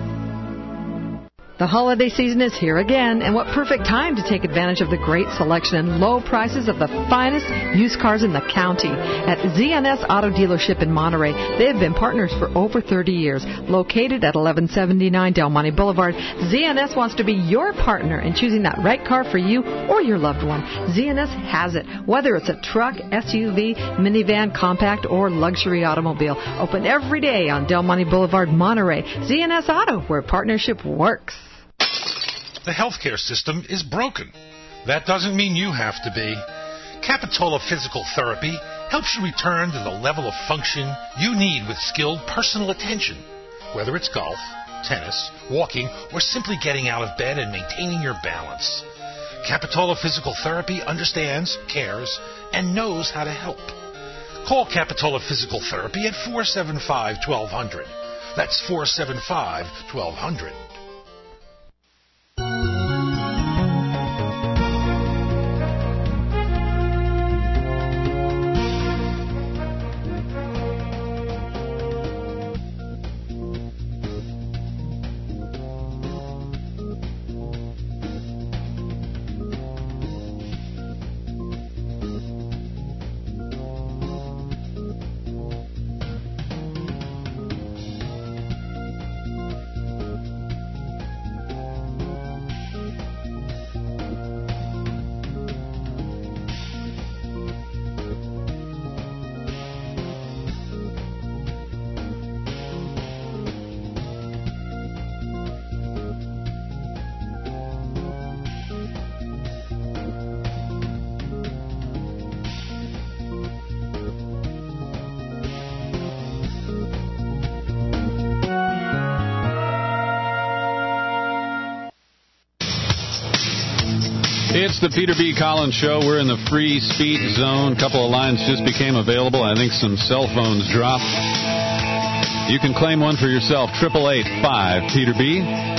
The holiday season is here again, and what perfect time to take advantage of the great selection and low prices of the finest used cars in the county. At ZNS Auto Dealership in Monterey, they have been partners for over 30 years. Located at 1179 Del Monte Boulevard, ZNS wants to be your partner in choosing that right car for you or your loved one. ZNS has it, whether it's a truck, SUV, minivan, compact, or luxury automobile. Open every day on Del Monte Boulevard, Monterey. ZNS Auto, where partnership works. The healthcare system is broken. That doesn't mean you have to be. Capitola Physical Therapy helps you return to the level of function you need with skilled personal attention. Whether it's golf, tennis, walking, or simply getting out of bed and maintaining your balance. Capitola Physical Therapy understands, cares, and knows how to help. Call Capitola Physical Therapy at 475-1200. That's 475-1200. It's the Peter B. Collins Show. We're in the free speech zone. A couple of lines just became available. I think some cell phones dropped. You can claim one for yourself. 888-5-PETER-B,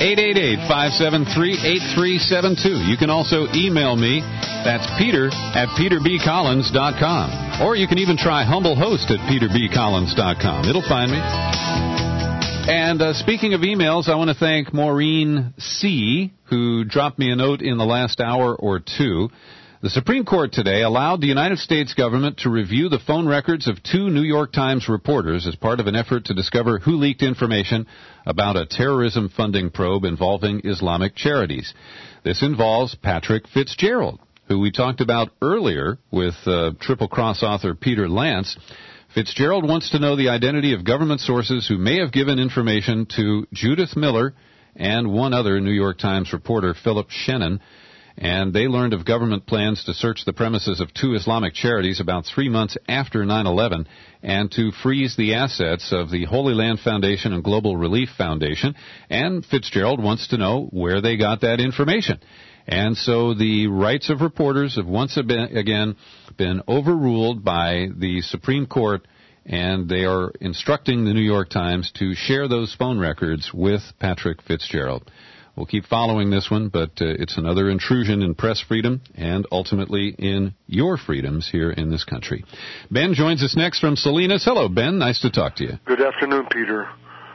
888-573-8372. You can also email me. That's peter@peterbcollins.com. Or you can even try Humble Host at peterbcollins.com. It'll find me. And speaking of emails, I want to thank Maureen C., who dropped me a note in the last hour or two. The Supreme Court today allowed the United States government to review the phone records of 2 New York Times reporters as part of an effort to discover who leaked information about a terrorism funding probe involving Islamic charities. This involves Patrick Fitzgerald, who we talked about earlier with Triple Cross author Peter Lance. Fitzgerald wants to know the identity of government sources who may have given information to Judith Miller and one other New York Times reporter, Philip Shannon, and they learned of government plans to search the premises of 2 Islamic charities about 3 months after 9/11 and to freeze the assets of the Holy Land Foundation and Global Relief Foundation, and Fitzgerald wants to know where they got that information. And so the rights of reporters have once again been overruled by the Supreme Court, and they are instructing the New York Times to share those phone records with Patrick Fitzgerald. We'll keep following this one, but it's another intrusion in press freedom and ultimately in your freedoms here in this country. Ben joins us next from Salinas. Hello, Ben. Nice to talk to you. Good afternoon, Peter.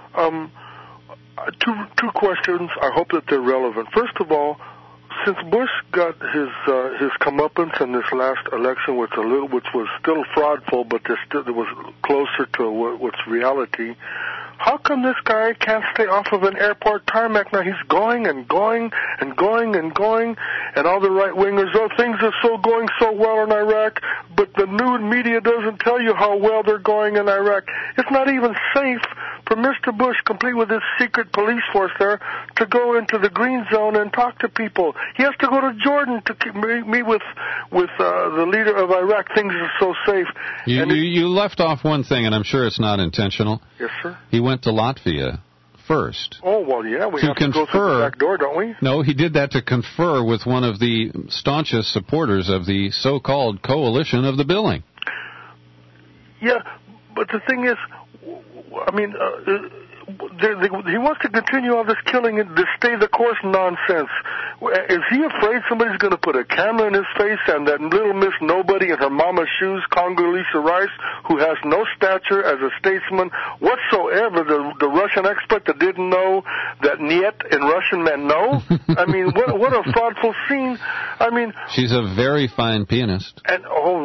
Two questions. I hope that they're relevant. First of all, since Bush got his comeuppance in this last election, which was still fraudful, but it was closer to what's reality. How come this guy can't stay off of an airport tarmac? Now he's going and going and going and going, and all the right-wingers, things are going so well in Iraq, but the new media doesn't tell you how well they're going in Iraq. It's not even safe for Mr. Bush, complete with his secret police force there, to go into the green zone and talk to people. He has to go to Jordan to meet with the leader of Iraq. Things are so safe. You left off one thing, and I'm sure it's not intentional. Yes, sir. He went to Latvia first. Oh, well, yeah, we have to go through the back door, don't we? No, he did that to confer with one of the staunchest supporters of the so-called coalition of the billing. Yeah, but the thing is, I mean, he wants to continue all this killing and to stay the course nonsense. Is he afraid somebody's going to put a camera in his face and that little Miss Nobody in her mama's shoes, Condoleezza Rice, who has no stature as a statesman whatsoever, the Russian expert that didn't know that niet in Russian meant no? I mean, what a fraudful scene. I mean, she's a very fine pianist. And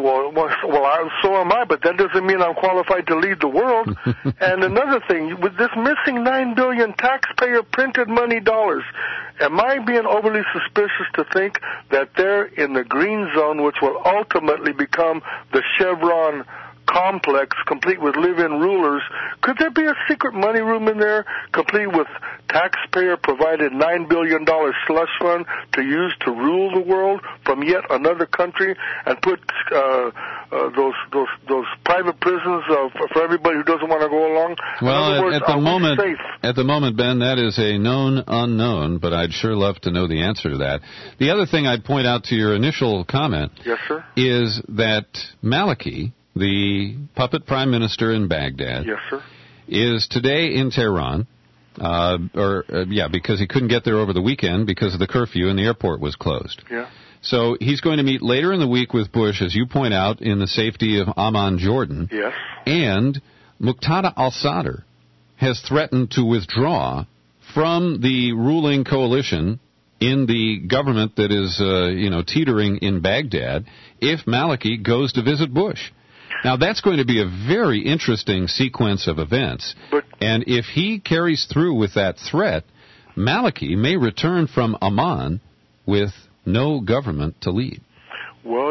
so am I, but that doesn't mean I'm qualified to lead the world. And another thing, with this missing $9 billion taxpayer printed money dollars, am I being overly suspicious to think that they're in the green zone, which will ultimately become the Chevron complex, complete with live-in rulers? Could there be a secret money room in there, complete with taxpayer-provided $9 billion slush fund to use to rule the world from yet another country, and put those private prisons for everybody who doesn't want to go along? Well, words, at the moment, Ben, that is a known unknown, but I'd sure love to know the answer to that. The other thing I'd point out to your initial comment, yes, sir, is that Maliki, the puppet prime minister in Baghdad, yes, sir, is today in Tehran, because he couldn't get there over the weekend because of the curfew and the airport was closed. Yeah. So he's going to meet later in the week with Bush, as you point out, in the safety of Amman, Jordan. Yes. And Muqtada al-Sadr has threatened to withdraw from the ruling coalition in the government that is, teetering in Baghdad if Maliki goes to visit Bush. Now, that's going to be a very interesting sequence of events. And if he carries through with that threat, Maliki may return from Amman with no government to lead. Well,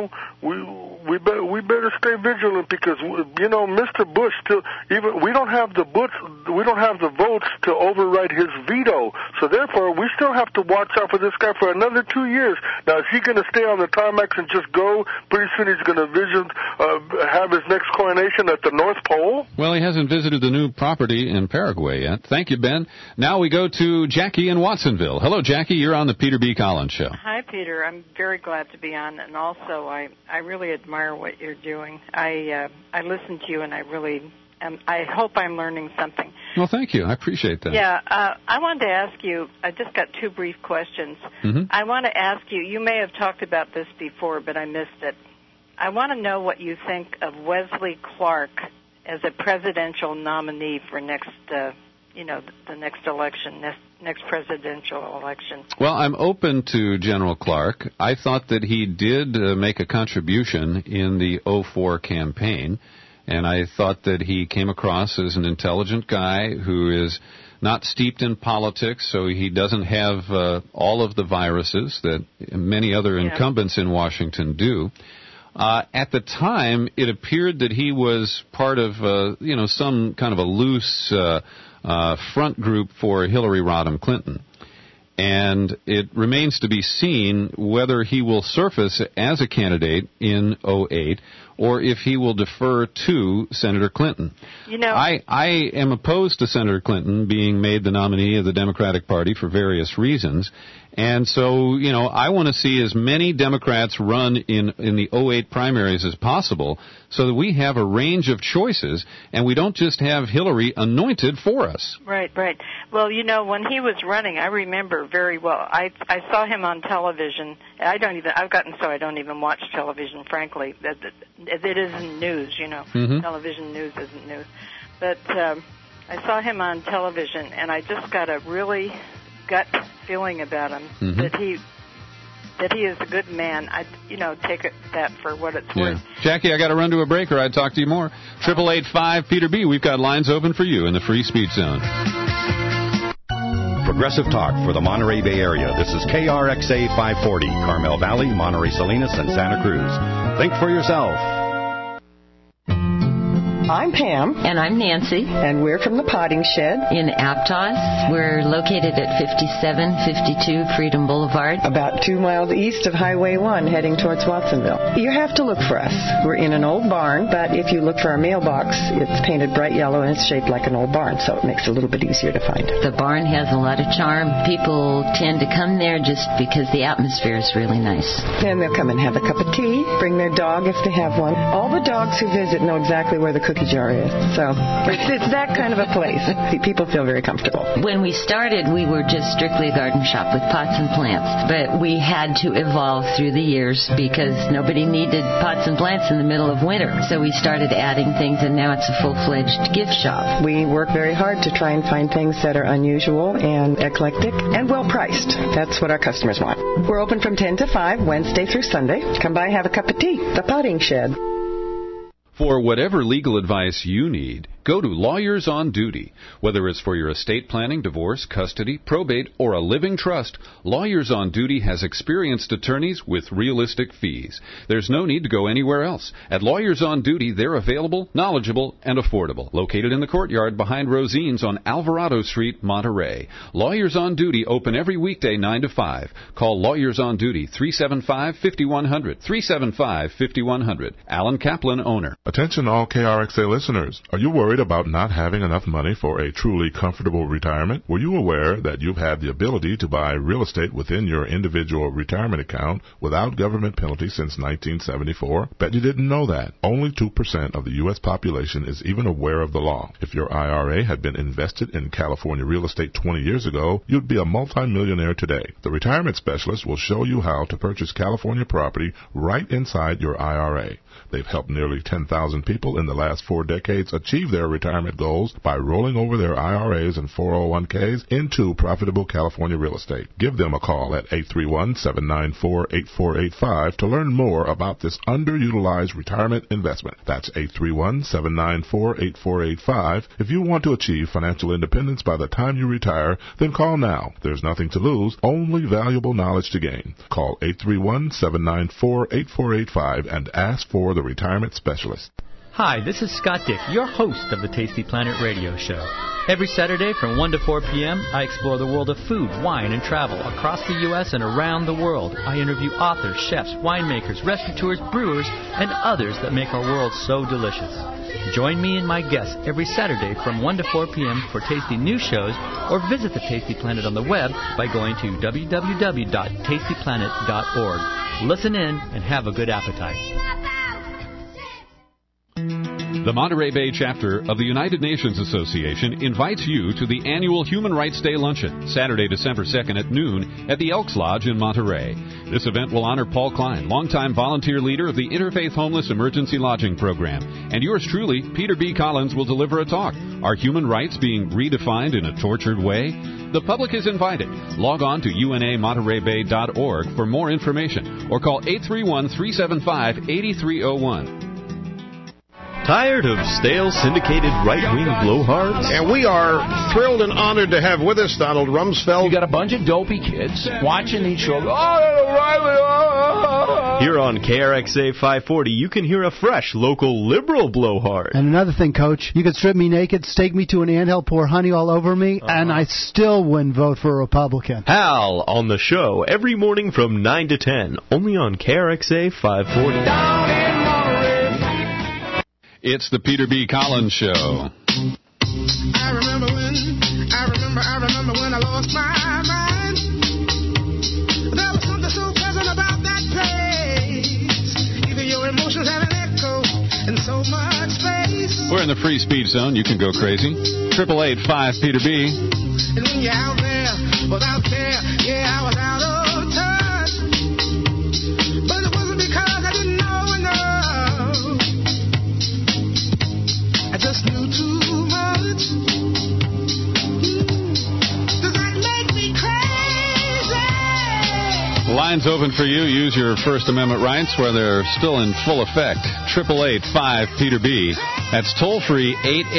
we better stay vigilant because Mr. Bush still we don't have the votes to override his veto. So therefore, we still have to watch out for this guy for another 2 years. Now, is he going to stay on the tarmacs and just go? Pretty soon, he's going to have his next coronation at the North Pole. Well, he hasn't visited the new property in Paraguay yet. Thank you, Ben. Now we go to Jackie in Watsonville. Hello, Jackie. You're on the Peter B. Collins Show. Hi, Peter. I'm very glad to be on, and also I really admire what you're doing. I listen to you, and I hope I'm learning something. Well, thank you. I appreciate that. Yeah, I wanted to ask you, I just got two brief questions. Mm-hmm. I want to ask you, you may have talked about this before, but I missed it. I want to know what you think of Wesley Clark as a presidential nominee for the next election, next presidential election. Well, I'm open to General Clark. I thought that he did make a contribution in the 2004 campaign, and I thought that he came across as an intelligent guy who is not steeped in politics, so he doesn't have all of the viruses that many other incumbents in Washington do. At the time, it appeared that he was part of, some kind of a loose front group for Hillary Rodham Clinton. And it remains to be seen whether he will surface as a candidate in 2008 or if he will defer to Senator Clinton. I am opposed to Senator Clinton being made the nominee of the Democratic Party for various reasons. And so, I want to see as many Democrats run in the 2008 primaries as possible so that we have a range of choices and we don't just have Hillary anointed for us. Right. Well, when he was running, I remember very well. I saw him on television. I've gotten so I don't even watch television, frankly. It isn't news, Mm-hmm. Television news isn't news. But I saw him on television, and I just got a really gut feeling about him, mm-hmm. that he is a good man. Take that for what it's worth. Jackie, I got to run to a break, or I'd talk to you more. 888-5 Peter B. We've got lines open for you in the free speech zone. Progressive Talk for the Monterey Bay Area. This is KRXA 540, Carmel Valley, Monterey Salinas, and Santa Cruz. Think for yourself. I'm Pam. And I'm Nancy. And we're from the Potting Shed. In Aptos. We're located at 5752 Freedom Boulevard. About 2 miles east of Highway 1, heading towards Watsonville. You have to look for us. We're in an old barn, but if you look for our mailbox, it's painted bright yellow and it's shaped like an old barn, so it makes it a little bit easier to find. The barn has a lot of charm. People tend to come there just because the atmosphere is really nice. And they'll come and have a cup of tea, bring their dog if they have one. All the dogs who visit know exactly where the cookie jar is. So it's that kind of a place. People feel very comfortable. When we started, we were just strictly a garden shop with pots and plants. But we had to evolve through the years because nobody needed pots and plants in the middle of winter. So we started adding things, and now it's a full-fledged gift shop. We work very hard to try and find things that are unusual and eclectic and well-priced. That's what our customers want. We're open from 10 to 5, Wednesday through Sunday. Come by and have a cup of tea. The Potting Shed. For whatever legal advice you need, go to Lawyers on Duty. Whether it's for your estate planning, divorce, custody, probate, or a living trust, Lawyers on Duty has experienced attorneys with realistic fees. There's no need to go anywhere else. At Lawyers on Duty, they're available, knowledgeable, and affordable. Located in the courtyard behind Rosine's on Alvarado Street, Monterey. Lawyers on Duty open every weekday 9 to 5. Call Lawyers on Duty 375-5100. 375-5100. Alan Kaplan, owner. Attention all KRXA listeners. Are you worried about not having enough money for a truly comfortable retirement? Were you aware that you've had the ability to buy real estate within your individual retirement account without government penalty since 1974? Bet you didn't know that. Only 2% of the U.S. population is even aware of the law. If your IRA had been invested in California real estate 20 years ago, you'd be a multimillionaire today. The retirement specialist will show you how to purchase California property right inside your IRA. They've helped nearly 10,000 people in the last 4 decades achieve their their retirement goals by rolling over their IRAs and 401ks into profitable California real estate. Give them a call at 831-794-8485 to learn more about this underutilized retirement investment. That's 831-794-8485. If you want to achieve financial independence by the time you retire, then call now. There's nothing to lose, only valuable knowledge to gain. Call 831-794-8485 and ask for the retirement specialist. Hi, this is Scott Dick, your host of the Tasty Planet radio show. Every Saturday from 1 to 4 p.m., I explore the world of food, wine, and travel across the U.S. and around the world. I interview authors, chefs, winemakers, restaurateurs, brewers, and others that make our world so delicious. Join me and my guests every Saturday from 1 to 4 p.m. for tasty new shows, or visit the Tasty Planet on the web by going to www.tastyplanet.org. Listen in and have a good appetite. The Monterey Bay chapter of the United Nations Association invites you to the annual Human Rights Day Luncheon, Saturday, December 2nd at noon at the Elks Lodge in Monterey. This event will honor Paul Klein, longtime volunteer leader of the Interfaith Homeless Emergency Lodging Program. And yours truly, Peter B. Collins, will deliver a talk. Are human rights being redefined in a tortured way? The public is invited. Log on to unamontereybay.org for more information or call 831-375-8301. Tired of stale, syndicated right-wing blowhards? And we are thrilled and honored to have with us Donald Rumsfeld. You got a bunch of dopey kids watching these shows. Here on KRXA 540, you can hear a fresh, local, liberal blowhard. And another thing, Coach, you could strip me naked, stake me to an anthill, pour honey all over me, and I still wouldn't vote for a Republican. Hal on the show every morning from 9 to 10, only on KRXA 540. It's the Peter B. Collins Show. I remember when I lost my mind. There was something so pleasant about that place. Even your emotions have an echo in so much space. We're in the free speech zone. You can go crazy. 888-5-PETER-B. And when you're out there without care, yeah, I was out of touch. But it wasn't because I didn't know enough. I just knew too much. Does that make me crazy? Lines open for you. Use your First Amendment rights where they're still in full effect. 888-5-PETER-B. That's toll-free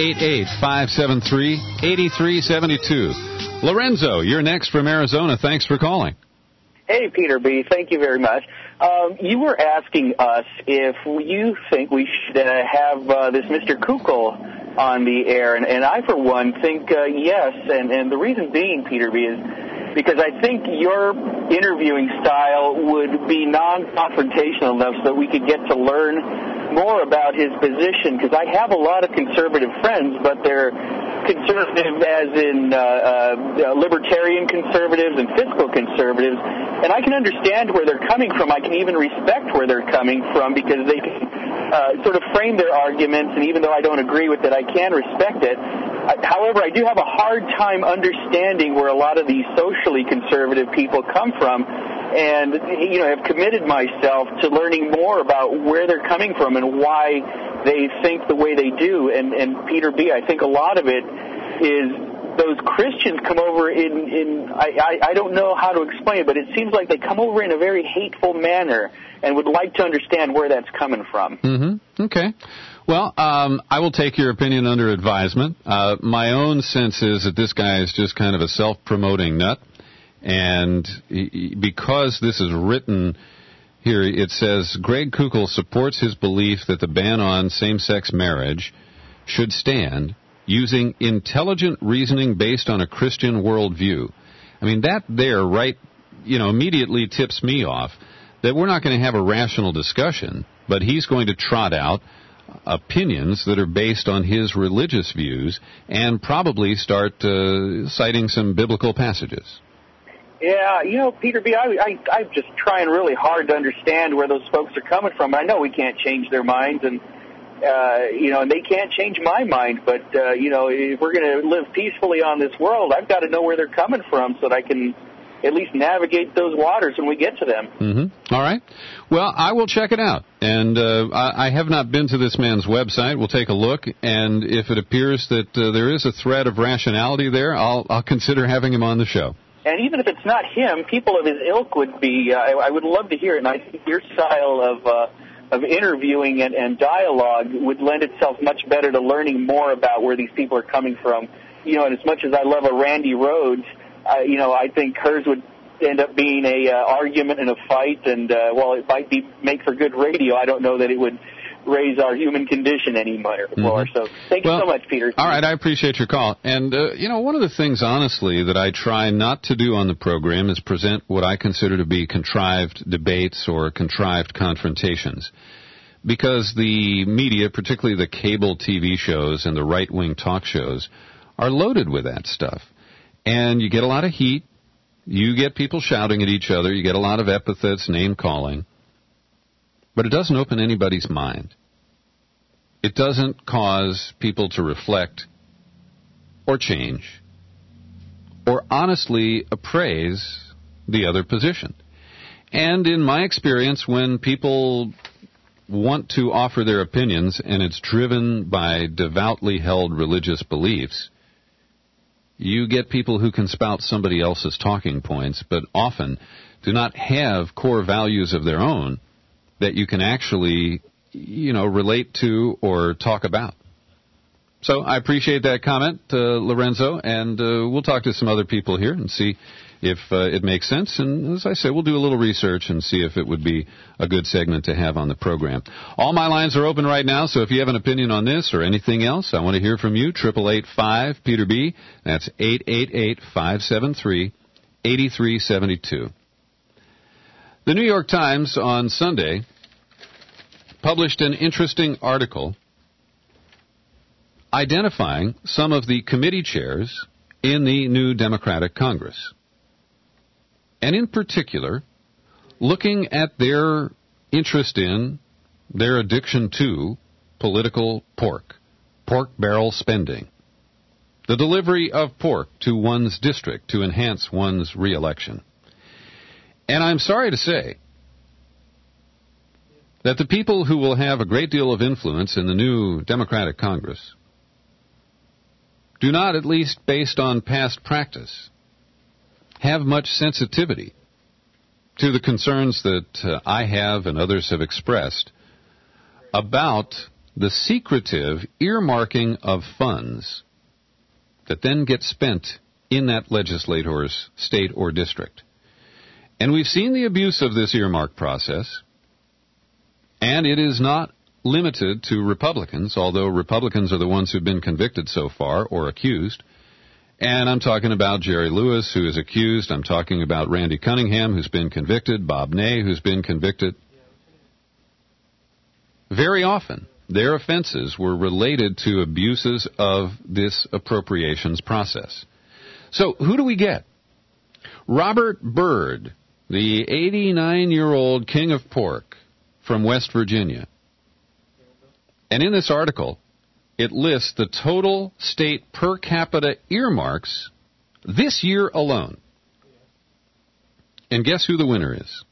888-573-8372. Lorenzo, you're next from Arizona. Thanks for calling. Hey, Peter B. Thank you very much. You were asking us if you think we should have this Mr. Kukl on the air, and I, for one, think yes. And the reason being, Peter B., is because I think your interviewing style would be non-confrontational enough so that we could get to learn more about his position, because I have a lot of conservative friends, but they're conservative as in libertarian conservatives and fiscal conservatives, and I can understand where they're coming from. I can even respect where they're coming from because they can sort of frame their arguments, and even though I don't agree with it, I can respect it. However, I do have a hard time understanding where a lot of these socially conservative people come from, and have committed myself to learning more about where they're coming from and why they think the way they do. And Peter B., I think a lot of it is those Christians come over I don't know how to explain it, but it seems like they come over in a very hateful manner and would like to understand where that's coming from. Mm-hmm. Okay. Well, I will take your opinion under advisement. My own sense is that this guy is just kind of a self-promoting nut. And because this is written here, it says, Greg Kukl supports his belief that the ban on same-sex marriage should stand using intelligent reasoning based on a Christian worldview. I mean, that there, right, immediately tips me off that we're not going to have a rational discussion, but he's going to trot out opinions that are based on his religious views and probably start citing some biblical passages. Yeah, Peter B., I'm just trying really hard to understand where those folks are coming from. I know we can't change their minds, and and they can't change my mind, but, if we're going to live peacefully on this world, I've got to know where they're coming from so that I can at least navigate those waters when we get to them. Mm-hmm. All right. Well, I will check it out. And I have not been to this man's website. We'll take a look. And if it appears that there is a thread of rationality there, I'll consider having him on the show. And even if it's not him, people of his ilk would be, I would love to hear it. And I think your style of interviewing and dialogue would lend itself much better to learning more about where these people are coming from. You know, and as much as I love a Randy Rhoads, I think hers would end up being a argument and a fight, and while it might make for good radio, I don't know that it would raise our human condition anymore. So thank you so much, Peter. All right, I appreciate your call. And, one of the things, honestly, that I try not to do on the program is present what I consider to be contrived debates or contrived confrontations. Because the media, particularly the cable TV shows and the right-wing talk shows, are loaded with that stuff. And you get a lot of heat. You get people shouting at each other. You get a lot of epithets, name-calling. But it doesn't open anybody's mind. It doesn't cause people to reflect or change or honestly appraise the other position. And in my experience, when people want to offer their opinions and it's driven by devoutly held religious beliefs, you get people who can spout somebody else's talking points, but often do not have core values of their own that you can actually, relate to or talk about. So I appreciate that comment, Lorenzo, and we'll talk to some other people here and see if it makes sense. And as I say, we'll do a little research and see if it would be a good segment to have on the program. All my lines are open right now, so if you have an opinion on this or anything else, I want to hear from you. 888-5-PETER-B. That's 888-573-8372. The New York Times on Sunday published an interesting article identifying some of the committee chairs in the new Democratic Congress. And in particular, looking at their interest in, their addiction to, political pork barrel spending, the delivery of pork to one's district to enhance one's reelection. And I'm sorry to say that the people who will have a great deal of influence in the new Democratic Congress do not, at least based on past practice, have much sensitivity to the concerns that I have and others have expressed about the secretive earmarking of funds that then get spent in that legislator's state or district. And we've seen the abuse of this earmark process, and it is not limited to Republicans, although Republicans are the ones who've been convicted so far or accused. And I'm talking about Jerry Lewis, who is accused. I'm talking about Randy Cunningham, who's been convicted, Bob Ney, who's been convicted. Very often, their offenses were related to abuses of this appropriations process. So who do we get? Robert Byrd, the 89-year-old king of pork from West Virginia. And in this article, it lists the total state per capita earmarks this year alone. And guess who the winner is?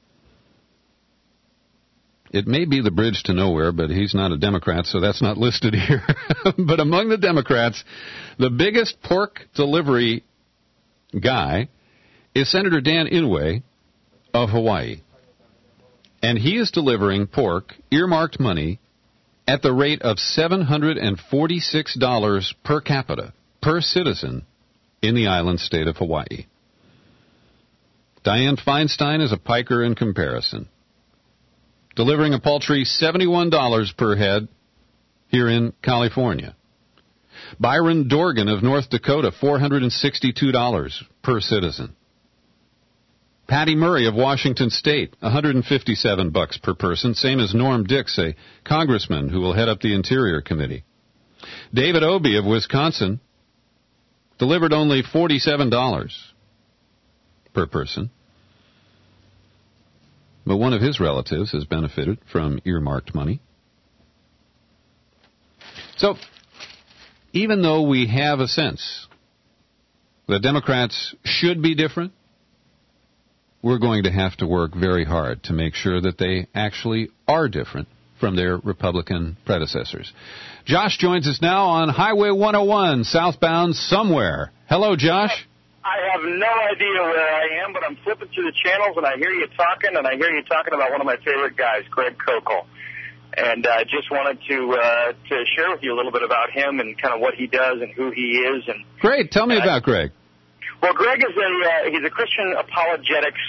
It may be the bridge to nowhere, but he's not a Democrat, so that's not listed here. But among the Democrats, the biggest pork delivery guy is Senator Dan Inouye of Hawaii. And he is delivering pork, earmarked money, at the rate of $746 per capita, per citizen, in the island state of Hawaii. Dianne Feinstein is a piker in comparison, delivering a paltry $71 per head here in California. Byron Dorgan of North Dakota, $462 per citizen. Patty Murray of Washington State, $157 per person, same as Norm Dix, a congressman who will head up the Interior Committee. David Obey of Wisconsin delivered only $47 per person. But one of his relatives has benefited from earmarked money. So, even though we have a sense that Democrats should be different, we're going to have to work very hard to make sure that they actually are different from their Republican predecessors. Josh joins us now on Highway 101, southbound somewhere. Hello, Josh. I have no idea where I am, but I'm flipping through the channels, and I hear you talking, about one of my favorite guys, Greg Koukl. And I just wanted to share with you a little bit about him and kind of what he does and who he is. And Great. Tell me about Greg. Well, Greg is he's a Christian apologetics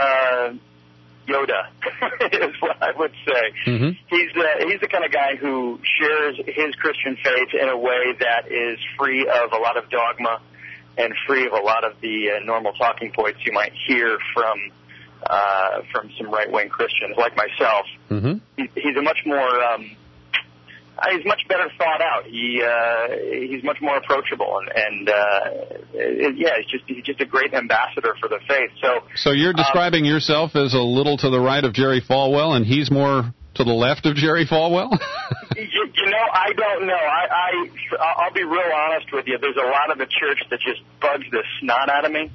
Yoda, is what I would say. Mm-hmm. He's the kind of guy who shares his Christian faith in a way that is free of a lot of dogma and free of a lot of the normal talking points you might hear from some right-wing Christians like myself. Mm-hmm. He's a much more he's much better thought out. He's much more approachable, and he's just a great ambassador for the faith. So you're describing yourself as a little to the right of Jerry Falwell, and he's more to the left of Jerry Falwell? You know, I don't know. I'll be real honest with you. There's a lot of the church that just bugs the snot out of me.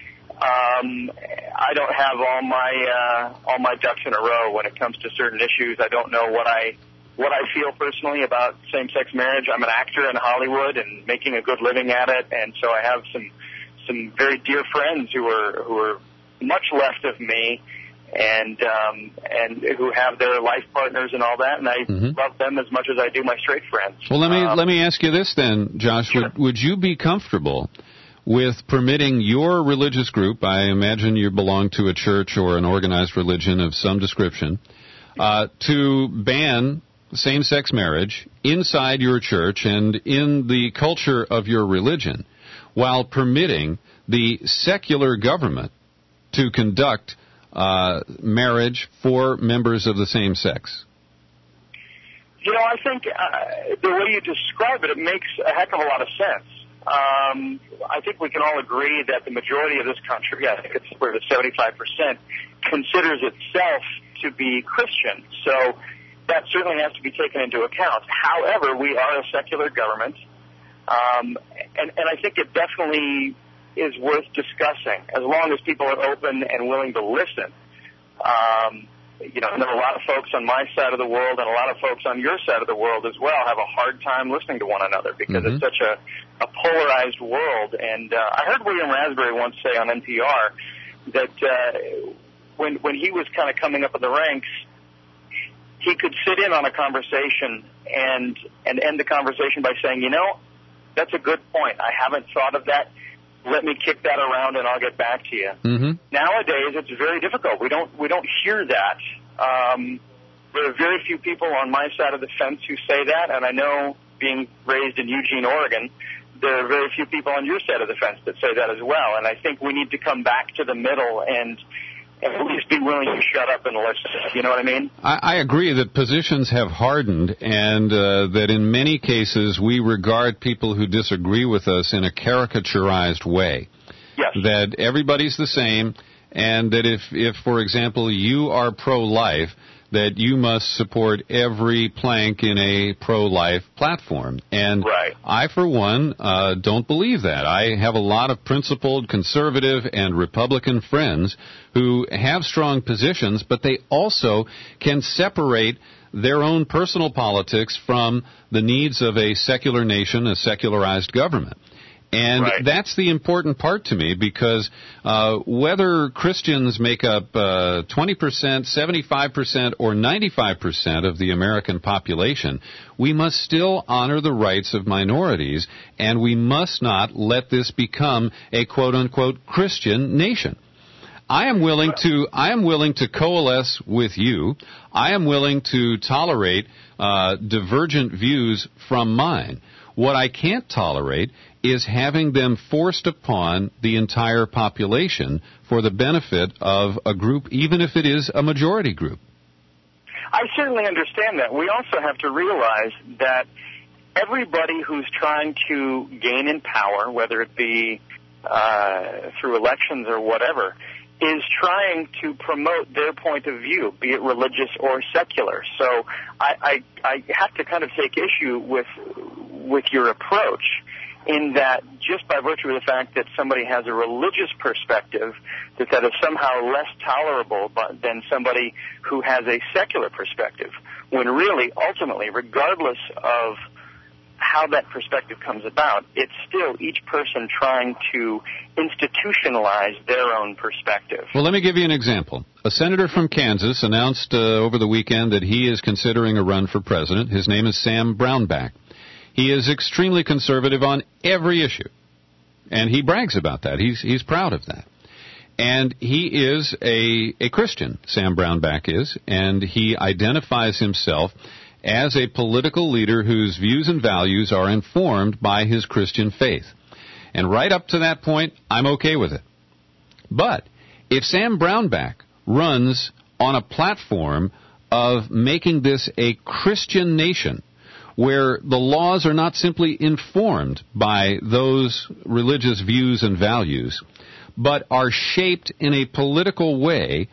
I don't have all my ducks in a row when it comes to certain issues. I don't know what I feel personally about same-sex marriage. I'm an actor in Hollywood and making a good living at it, and so I have some very dear friends who are much left of me, and who have their life partners and all that, and I love them as much as I do my straight friends. Well, let me ask you this then, Josh. Sure. Would you be comfortable with permitting your religious group, I imagine you belong to a church or an organized religion of some description, to ban same-sex marriage inside your church and in the culture of your religion, while permitting the secular government to conduct marriage for members of the same sex? You know, I think the way you describe it, it makes a heck of a lot of sense. I think we can all agree that the majority of this country, I think it's where the 75%, considers itself to be Christian. So that certainly has to be taken into account. However, we are a secular government, and I think it definitely is worth discussing as long as people are open and willing to listen. You know, I know a lot of folks on my side of the world and a lot of folks on your side of the world as well have a hard time listening to one another because it's such a polarized world. And I heard William Raspberry once say on NPR that when he was kind of coming up in the ranks, he could sit in on a conversation and end the conversation by saying, you know, that's a good point. I haven't thought of that. Let me kick that around and I'll get back to you. Mm-hmm. Nowadays, it's very difficult. We don't hear that. There are very few people on my side of the fence who say that, and I know, being raised in Eugene, Oregon, there are very few people on your side of the fence that say that as well. And I think we need to come back to the middle and at least be willing to shut up and listen. You know what I mean? I agree that positions have hardened and that in many cases we regard people who disagree with us in a caricaturized way. Yes. That everybody's the same, and that if for example, you are pro-life, that you must support every plank in a pro-life platform. And right. I, for one, don't believe that. I have a lot of principled conservative and Republican friends who have strong positions, but they also can separate their own personal politics from the needs of a secular nation, a secularized government. And right. That's the important part to me, because whether Christians make up 20%, 75%, or 95% of the American population, we must still honor the rights of minorities, and we must not let this become a quote-unquote Christian nation. I am willing to coalesce with you. I am willing to tolerate divergent views from mine. What I can't tolerate is having them forced upon the entire population for the benefit of a group, even if it is a majority group. I certainly understand that. We also have to realize that everybody who's trying to gain in power, whether it be through elections or whatever, is trying to promote their point of view, be it religious or secular. So I have to kind of take issue with your approach. in that just by virtue of the fact that somebody has a religious perspective, that is somehow less tolerable than somebody who has a secular perspective, when really, ultimately, regardless of how that perspective comes about, it's still each person trying to institutionalize their own perspective. Well, let me give you an example. A senator from Kansas announced over the weekend that he is considering a run for president. His name is Sam Brownback. He is extremely conservative on every issue, and he brags about that. He's proud of that. And he is a Christian, Sam Brownback is, and he identifies himself as a political leader whose views and values are informed by his Christian faith. And right up to that point, I'm okay with it. But if Sam Brownback runs on a platform of making this a Christian nation, where the laws are not simply informed by those religious views and values, but are shaped in a political way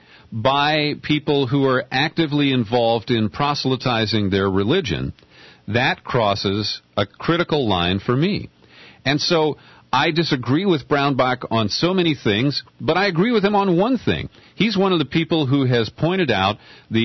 by people who are actively involved in proselytizing their religion, that crosses a critical line for me. And so I disagree with Brownback on so many things, but I agree with him on one thing. He's one of the people who has pointed out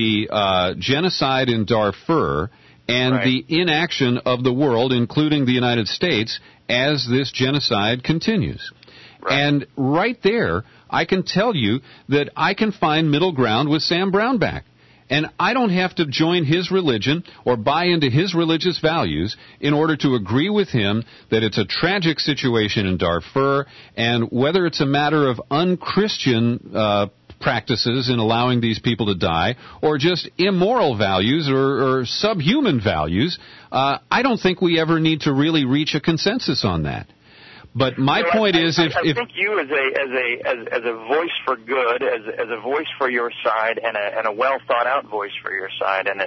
the genocide in Darfur and the inaction of the world, including the United States, as this genocide continues. And right there, I can tell you that I can find middle ground with Sam Brownback. And I don't have to join his religion or buy into his religious values in order to agree with him that it's a tragic situation in Darfur, and whether it's a matter of unchristian practices in allowing these people to die, or just immoral values or subhuman values, I don't think we ever need to really reach a consensus on that. But my point is, I think you as a voice for good, as a voice for your side, and a well thought out voice for your side, and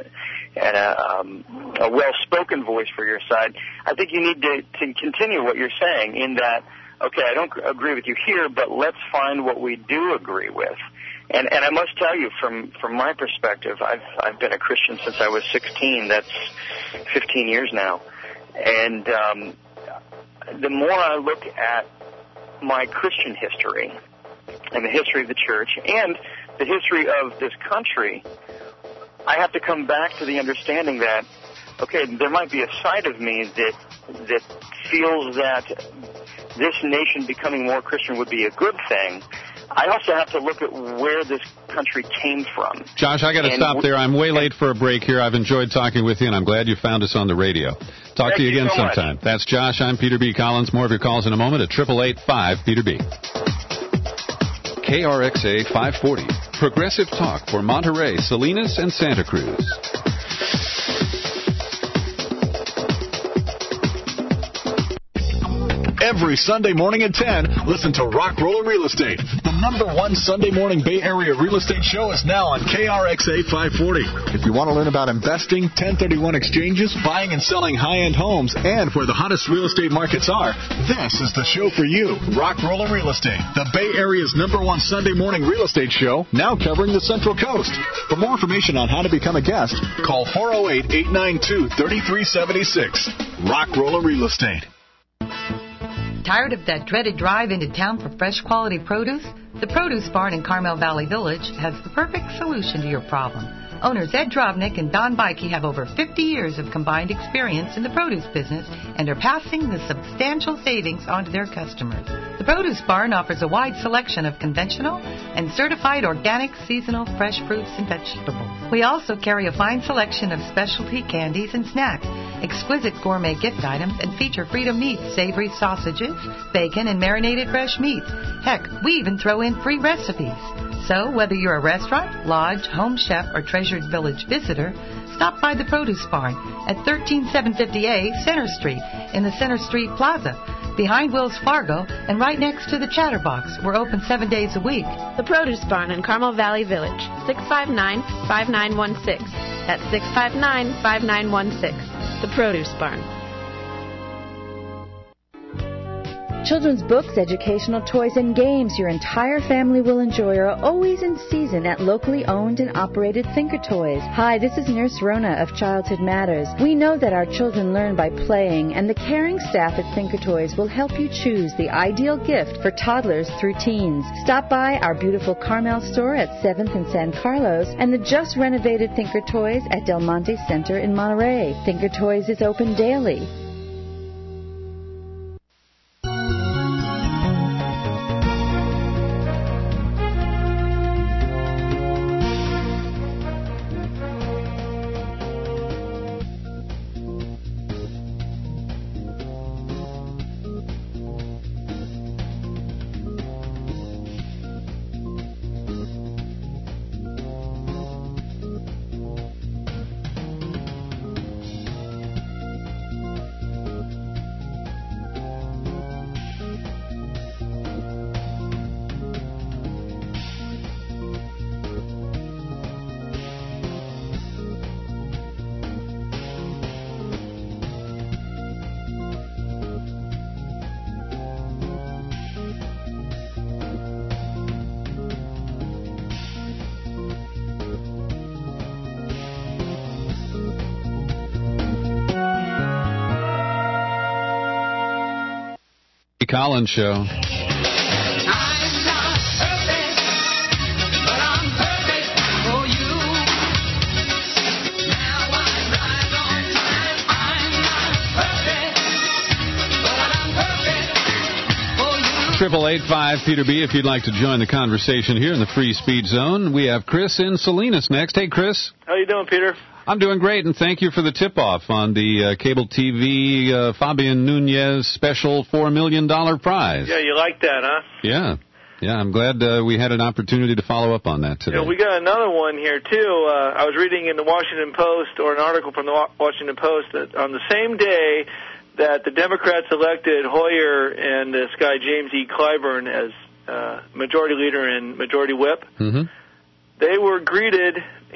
a well spoken voice for your side, I think you need to continue what you're saying in that. Okay, I don't agree with you here, but let's find what we do agree with. And I must tell you, from my perspective, I've been a Christian since I was 16. That's 15 years now, and the more I look at my Christian history and the history of the church and the history of this country, I have to come back to the understanding that, okay, there might be a side of me that feels that this nation becoming more Christian would be a good thing. I also have to look at where this country came from. Josh, I got to stop there. I'm way late for a break here. I've enjoyed talking with you, and I'm glad you found us on the radio. Talk to you again sometime. That's Josh. I'm Peter B. Collins. More of your calls in a moment at 888-5-PETER-B. KRXA 540, Progressive Talk for Monterey, Salinas, and Santa Cruz. Every Sunday morning at 10, listen to Rock Roller Real Estate. The #1 Sunday morning Bay Area real estate show is now on KRXA 540. If you want to learn about investing, 1031 exchanges, buying and selling high-end homes, and where the hottest real estate markets are, this is the show for you. Rock Roller Real Estate, the Bay Area's #1 Sunday morning real estate show, now covering the Central Coast. For more information on how to become a guest, call 408-892-3376. Rock Roller Real Estate. Tired of that dreaded drive into town for fresh quality produce? The Produce Barn in Carmel Valley Village has the perfect solution to your problem. Owners Ed Drobnik and Don Bikey have over 50 years of combined experience in the produce business and are passing the substantial savings on to their customers. The Produce Barn offers a wide selection of conventional and certified organic seasonal fresh fruits and vegetables. We also carry a fine selection of specialty candies and snacks, exquisite gourmet gift items, and feature Freedom Meats, savory sausages, bacon, and marinated fresh meats. Heck, we even throw in free recipes. So, whether you're a restaurant, lodge, home chef, or treasured village visitor, stop by the Produce Barn at 13750A Center Street in the Center Street Plaza, behind Wells Fargo and right next to the Chatterbox. We're open 7 days a week. The Produce Barn in Carmel Valley Village, 659-5916. That's 659-5916. The Produce Barn. Children's books, educational toys, and games your entire family will enjoy are always in season at locally owned and operated Thinker Toys. Hi, this is Nurse Rona of Childhood Matters. We know that our children learn by playing, and the caring staff at Thinker Toys will help you choose the ideal gift for toddlers through teens. Stop by our beautiful Carmel store at 7th and San Carlos and the just renovated Thinker Toys at Del Monte Center in Monterey. Thinker Toys is open daily. Collins Show. Triple 855 Peter B. If you'd like to join the conversation here in the Free Speech Zone, we have Chris in Salinas next. Hey, Chris. How you doing, Peter? I'm doing great, and thank you for the tip-off on the cable TV Fabian Nunez special $4 million prize. Yeah, you like that, huh? Yeah. Yeah, I'm glad we had an opportunity to follow up on that today. Yeah, we got another one here, too. I was reading in the Washington Post, or an article from the Washington Post, that on the same day that the Democrats elected Hoyer and this guy James E. Clyburn as majority leader and majority whip, they were greeted,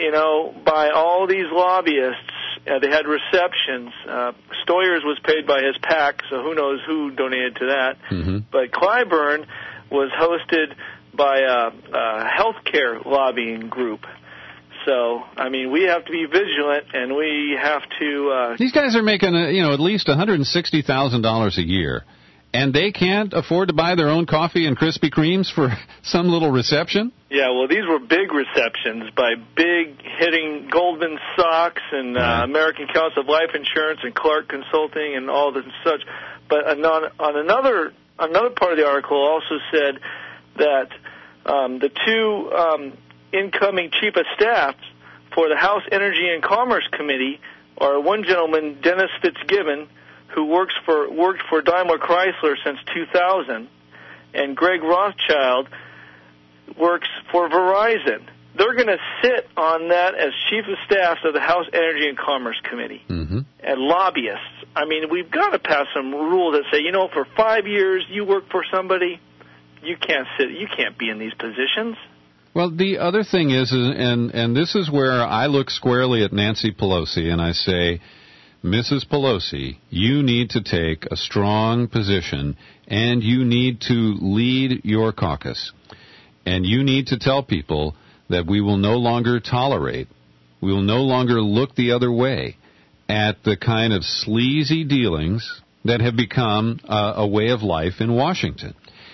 by all these lobbyists. They had receptions. Stoyers was paid by his PAC, so who knows who donated to that. But Clyburn was hosted by a healthcare lobbying group. So, I mean, we have to be vigilant, and we have to... These guys are making, at least $160,000 a year, and they can't afford to buy their own coffee and Krispy Kremes for some little reception? Yeah, well, these were big receptions by big hitting Goldman Sachs and American Council of Life Insurance and Clark Consulting and all this and such. But on another part of the article also said that the two incoming chief of staff for the House Energy and Commerce Committee are one gentleman, Dennis Fitzgibbon, who worked for Daimler Chrysler since 2000, and Greg Rothschild works for Verizon. They're going to sit on that as chief of staff of the House Energy and Commerce Committee and lobbyists. I mean, we've got to pass some rules that say, for 5 years you work for somebody, you can't be in these positions. Well, the other thing is, and this is where I look squarely at Nancy Pelosi and I say, Mrs. Pelosi, you need to take a strong position and you need to lead your caucus. And you need to tell people that we will no longer tolerate, we will no longer look the other way at the kind of sleazy dealings that have become a way of life in Washington.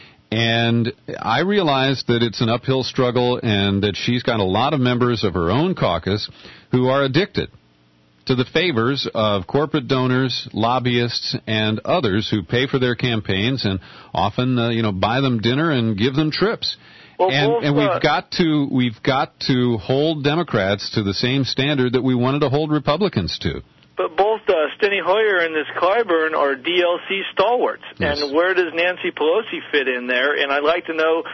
And I realize that it's an uphill struggle and that she's got a lot of members of her own caucus who are addicted to the favors of corporate donors, lobbyists, and others who pay for their campaigns and often, buy them dinner and give them trips. Well, and we've got to hold Democrats to the same standard that we wanted to hold Republicans to. But both Steny Hoyer and this Clyburn are DLC stalwarts. Yes. And where does Nancy Pelosi fit in there? And I'd like to know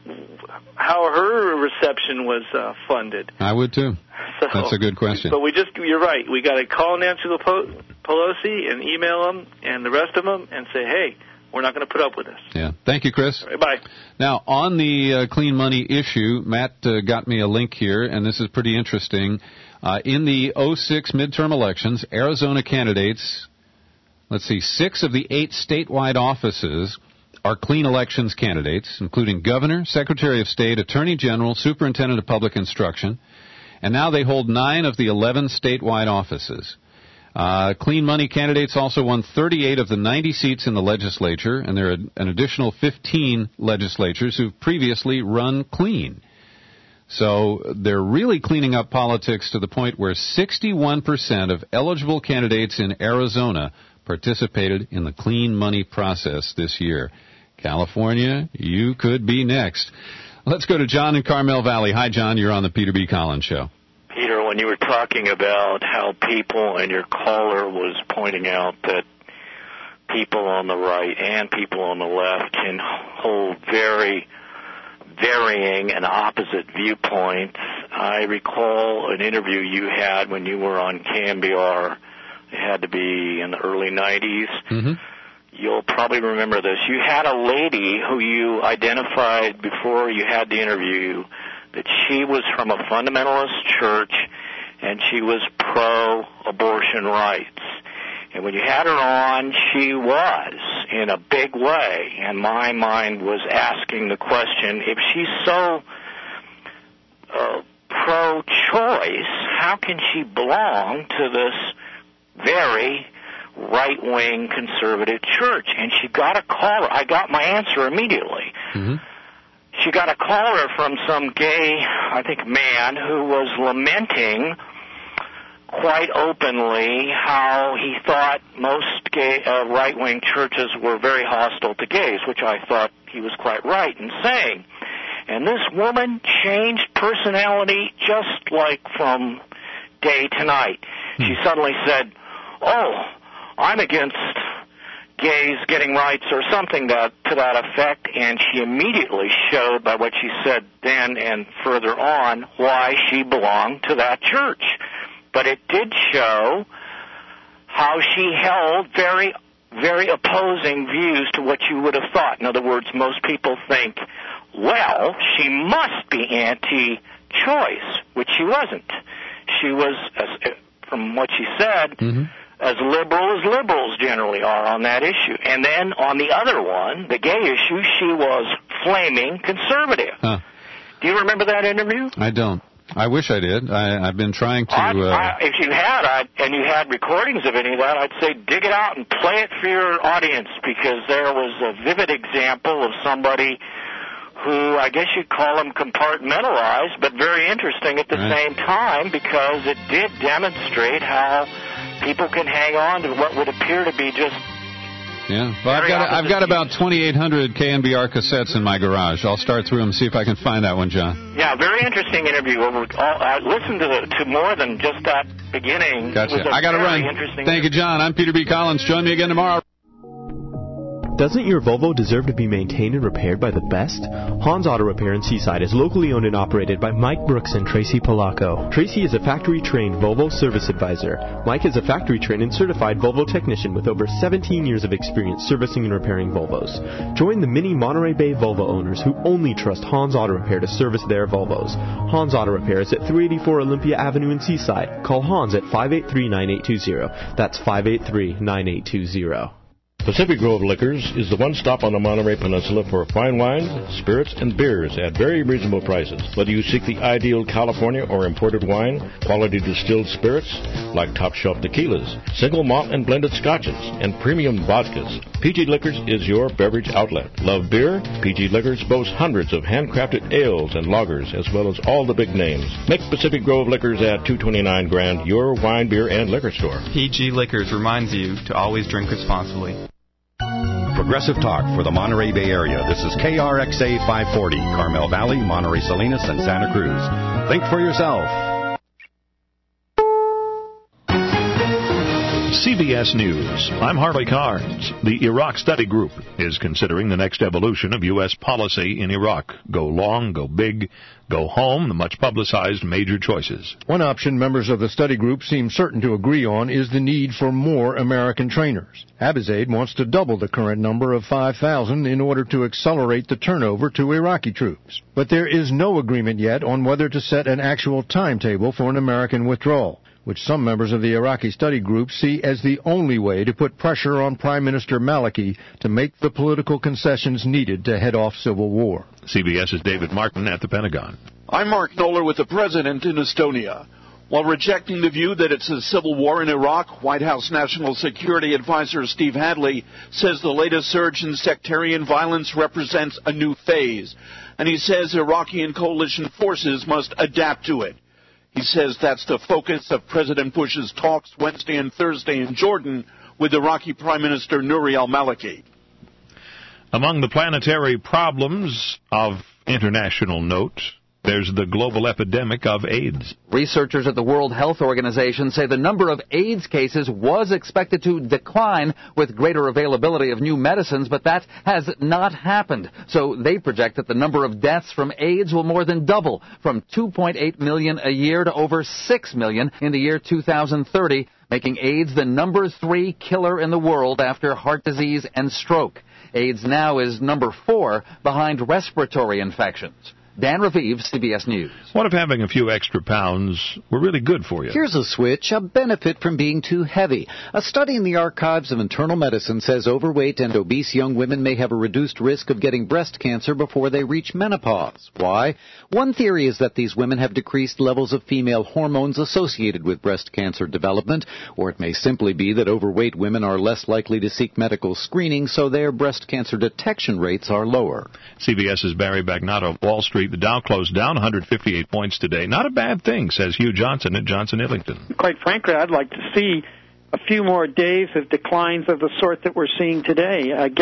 how her reception was funded. I would too. So, that's a good question. But you're right. We got to call Nancy Pelosi and email them and the rest of them and say, hey, we're not going to put up with this. Yeah. Thank you, Chris. Right, bye. Now, on the clean money issue, Matt got me a link here, and this is pretty interesting. In the 2006 midterm elections, Arizona candidates, 6 of the 8 statewide offices are clean elections candidates, including governor, secretary of state, attorney general, superintendent of public instruction, and now they hold 9 of the 11 statewide offices. Clean money candidates also won 38 of the 90 seats in the legislature, and there are an additional 15 legislatures who've previously run clean. So they're really cleaning up politics to the point where 61% of eligible candidates in Arizona participated in the clean money process this year. California, you could be next. Let's go to John in Carmel Valley. Hi, John. You're on the Peter B. Collins Show. Peter, when you were talking about how people, and your caller was pointing out that people on the right and people on the left can hold very varying and opposite viewpoints, I recall an interview you had when you were on KMBR. It had to be in the early 90s. Mm-hmm. You'll probably remember this. You had a lady who you identified before you had the interview that she was from a fundamentalist church and she was pro-abortion rights. And when you had her on, she was in a big way. And my mind was asking the question, if she's so pro-choice, how can she belong to this very right-wing conservative church? And she got a caller. I got my answer immediately. Mm-hmm. She got a caller from some gay, I think, man who was lamenting quite openly how he thought most gay right-wing churches were very hostile to gays, which I thought he was quite right in saying. And this woman changed personality just like from day to night. She suddenly said, "Oh, I'm against gays getting rights," or something to that effect, and she immediately showed by what she said then and further on why she belonged to that church. But it did show how she held very, very opposing views to what you would have thought. In other words, most people think, well, she must be anti-choice, which she wasn't. She was, from what she said, as liberal as liberals generally are on that issue. And then on the other one, the gay issue, she was flaming conservative. Huh. Do you remember that interview? I don't. I wish I did. I've been trying to... if you had, and you had recordings of any of that, I'd say dig it out and play it for your audience, because there was a vivid example of somebody who I guess you'd call him compartmentalized, but very interesting at the same time, because it did demonstrate how people can hang on to what would appear to be just... Yeah, well, I've got about 2,800 KNBR cassettes in my garage. I'll start through them, see if I can find that one, John. Yeah, very interesting interview. I listened to more than just that beginning. Gotcha. I got to run. Thank you, John. I'm Peter B. Collins. Join me again tomorrow. Doesn't your Volvo deserve to be maintained and repaired by the best? Hans Auto Repair in Seaside is locally owned and operated by Mike Brooks and Tracy Polacco. Tracy is a factory-trained Volvo service advisor. Mike is a factory-trained and certified Volvo technician with over 17 years of experience servicing and repairing Volvos. Join the many Monterey Bay Volvo owners who only trust Hans Auto Repair to service their Volvos. Hans Auto Repair is at 384 Olympia Avenue in Seaside. Call Hans at 583-9820. That's 583-9820. Pacific Grove Liquors is the one stop on the Monterey Peninsula for fine wines, spirits, and beers at very reasonable prices. Whether you seek the ideal California or imported wine, quality distilled spirits like top shelf tequilas, single malt and blended scotches, and premium vodkas, PG Liquors is your beverage outlet. Love beer? PG Liquors boasts hundreds of handcrafted ales and lagers, as well as all the big names. Make Pacific Grove Liquors at 229 Grand your wine, beer, and liquor store. PG Liquors reminds you to always drink responsibly. Progressive Talk for the Monterey Bay Area. This is KRXA 540, Carmel Valley, Monterey Salinas, and Santa Cruz. Think for yourself. CBS News. I'm Harley Carnes. The Iraq Study Group is considering the next evolution of U.S. policy in Iraq. Go long, go big, go home, the much publicized major choices. One option members of the study group seem certain to agree on is the need for more American trainers. Abizaid wants to double the current number of 5,000 in order to accelerate the turnover to Iraqi troops. But there is no agreement yet on whether to set an actual timetable for an American withdrawal. which some members of the Iraqi study group see as the only way to put pressure on Prime Minister Maliki to make the political concessions needed to head off civil war. CBS's David Martin at the Pentagon. I'm Mark Knoller with the president in Estonia. While rejecting the view that it's a civil war in Iraq, White House National Security Advisor Steve Hadley says the latest surge in sectarian violence represents a new phase. And he says Iraqi and coalition forces must adapt to it. He says that's the focus of President Bush's talks Wednesday and Thursday in Jordan with Iraqi Prime Minister Nouri al-Maliki. Among the planetary problems of international note, there's the global epidemic of AIDS. Researchers at the World Health Organization say the number of AIDS cases was expected to decline with greater availability of new medicines, but that has not happened. So they project that the number of deaths from AIDS will more than double, from 2.8 million a year to over 6 million in the year 2030, making AIDS the number 3 killer in the world after heart disease and stroke. AIDS now is number 4 behind respiratory infections. Dan Raviv, CBS News. What if having a few extra pounds were really good for you? Here's a switch, a benefit from being too heavy. A study in the Archives of Internal Medicine says overweight and obese young women may have a reduced risk of getting breast cancer before they reach menopause. Why? One theory is that these women have decreased levels of female hormones associated with breast cancer development, or it may simply be that overweight women are less likely to seek medical screening, so their breast cancer detection rates are lower. CBS's Barry Bagnata of Wall Street. The Dow closed down 158 points today. Not a bad thing, says Hugh Johnson at Johnson Illington. Quite frankly, I'd like to see a few more days of declines of the sort that we're seeing today.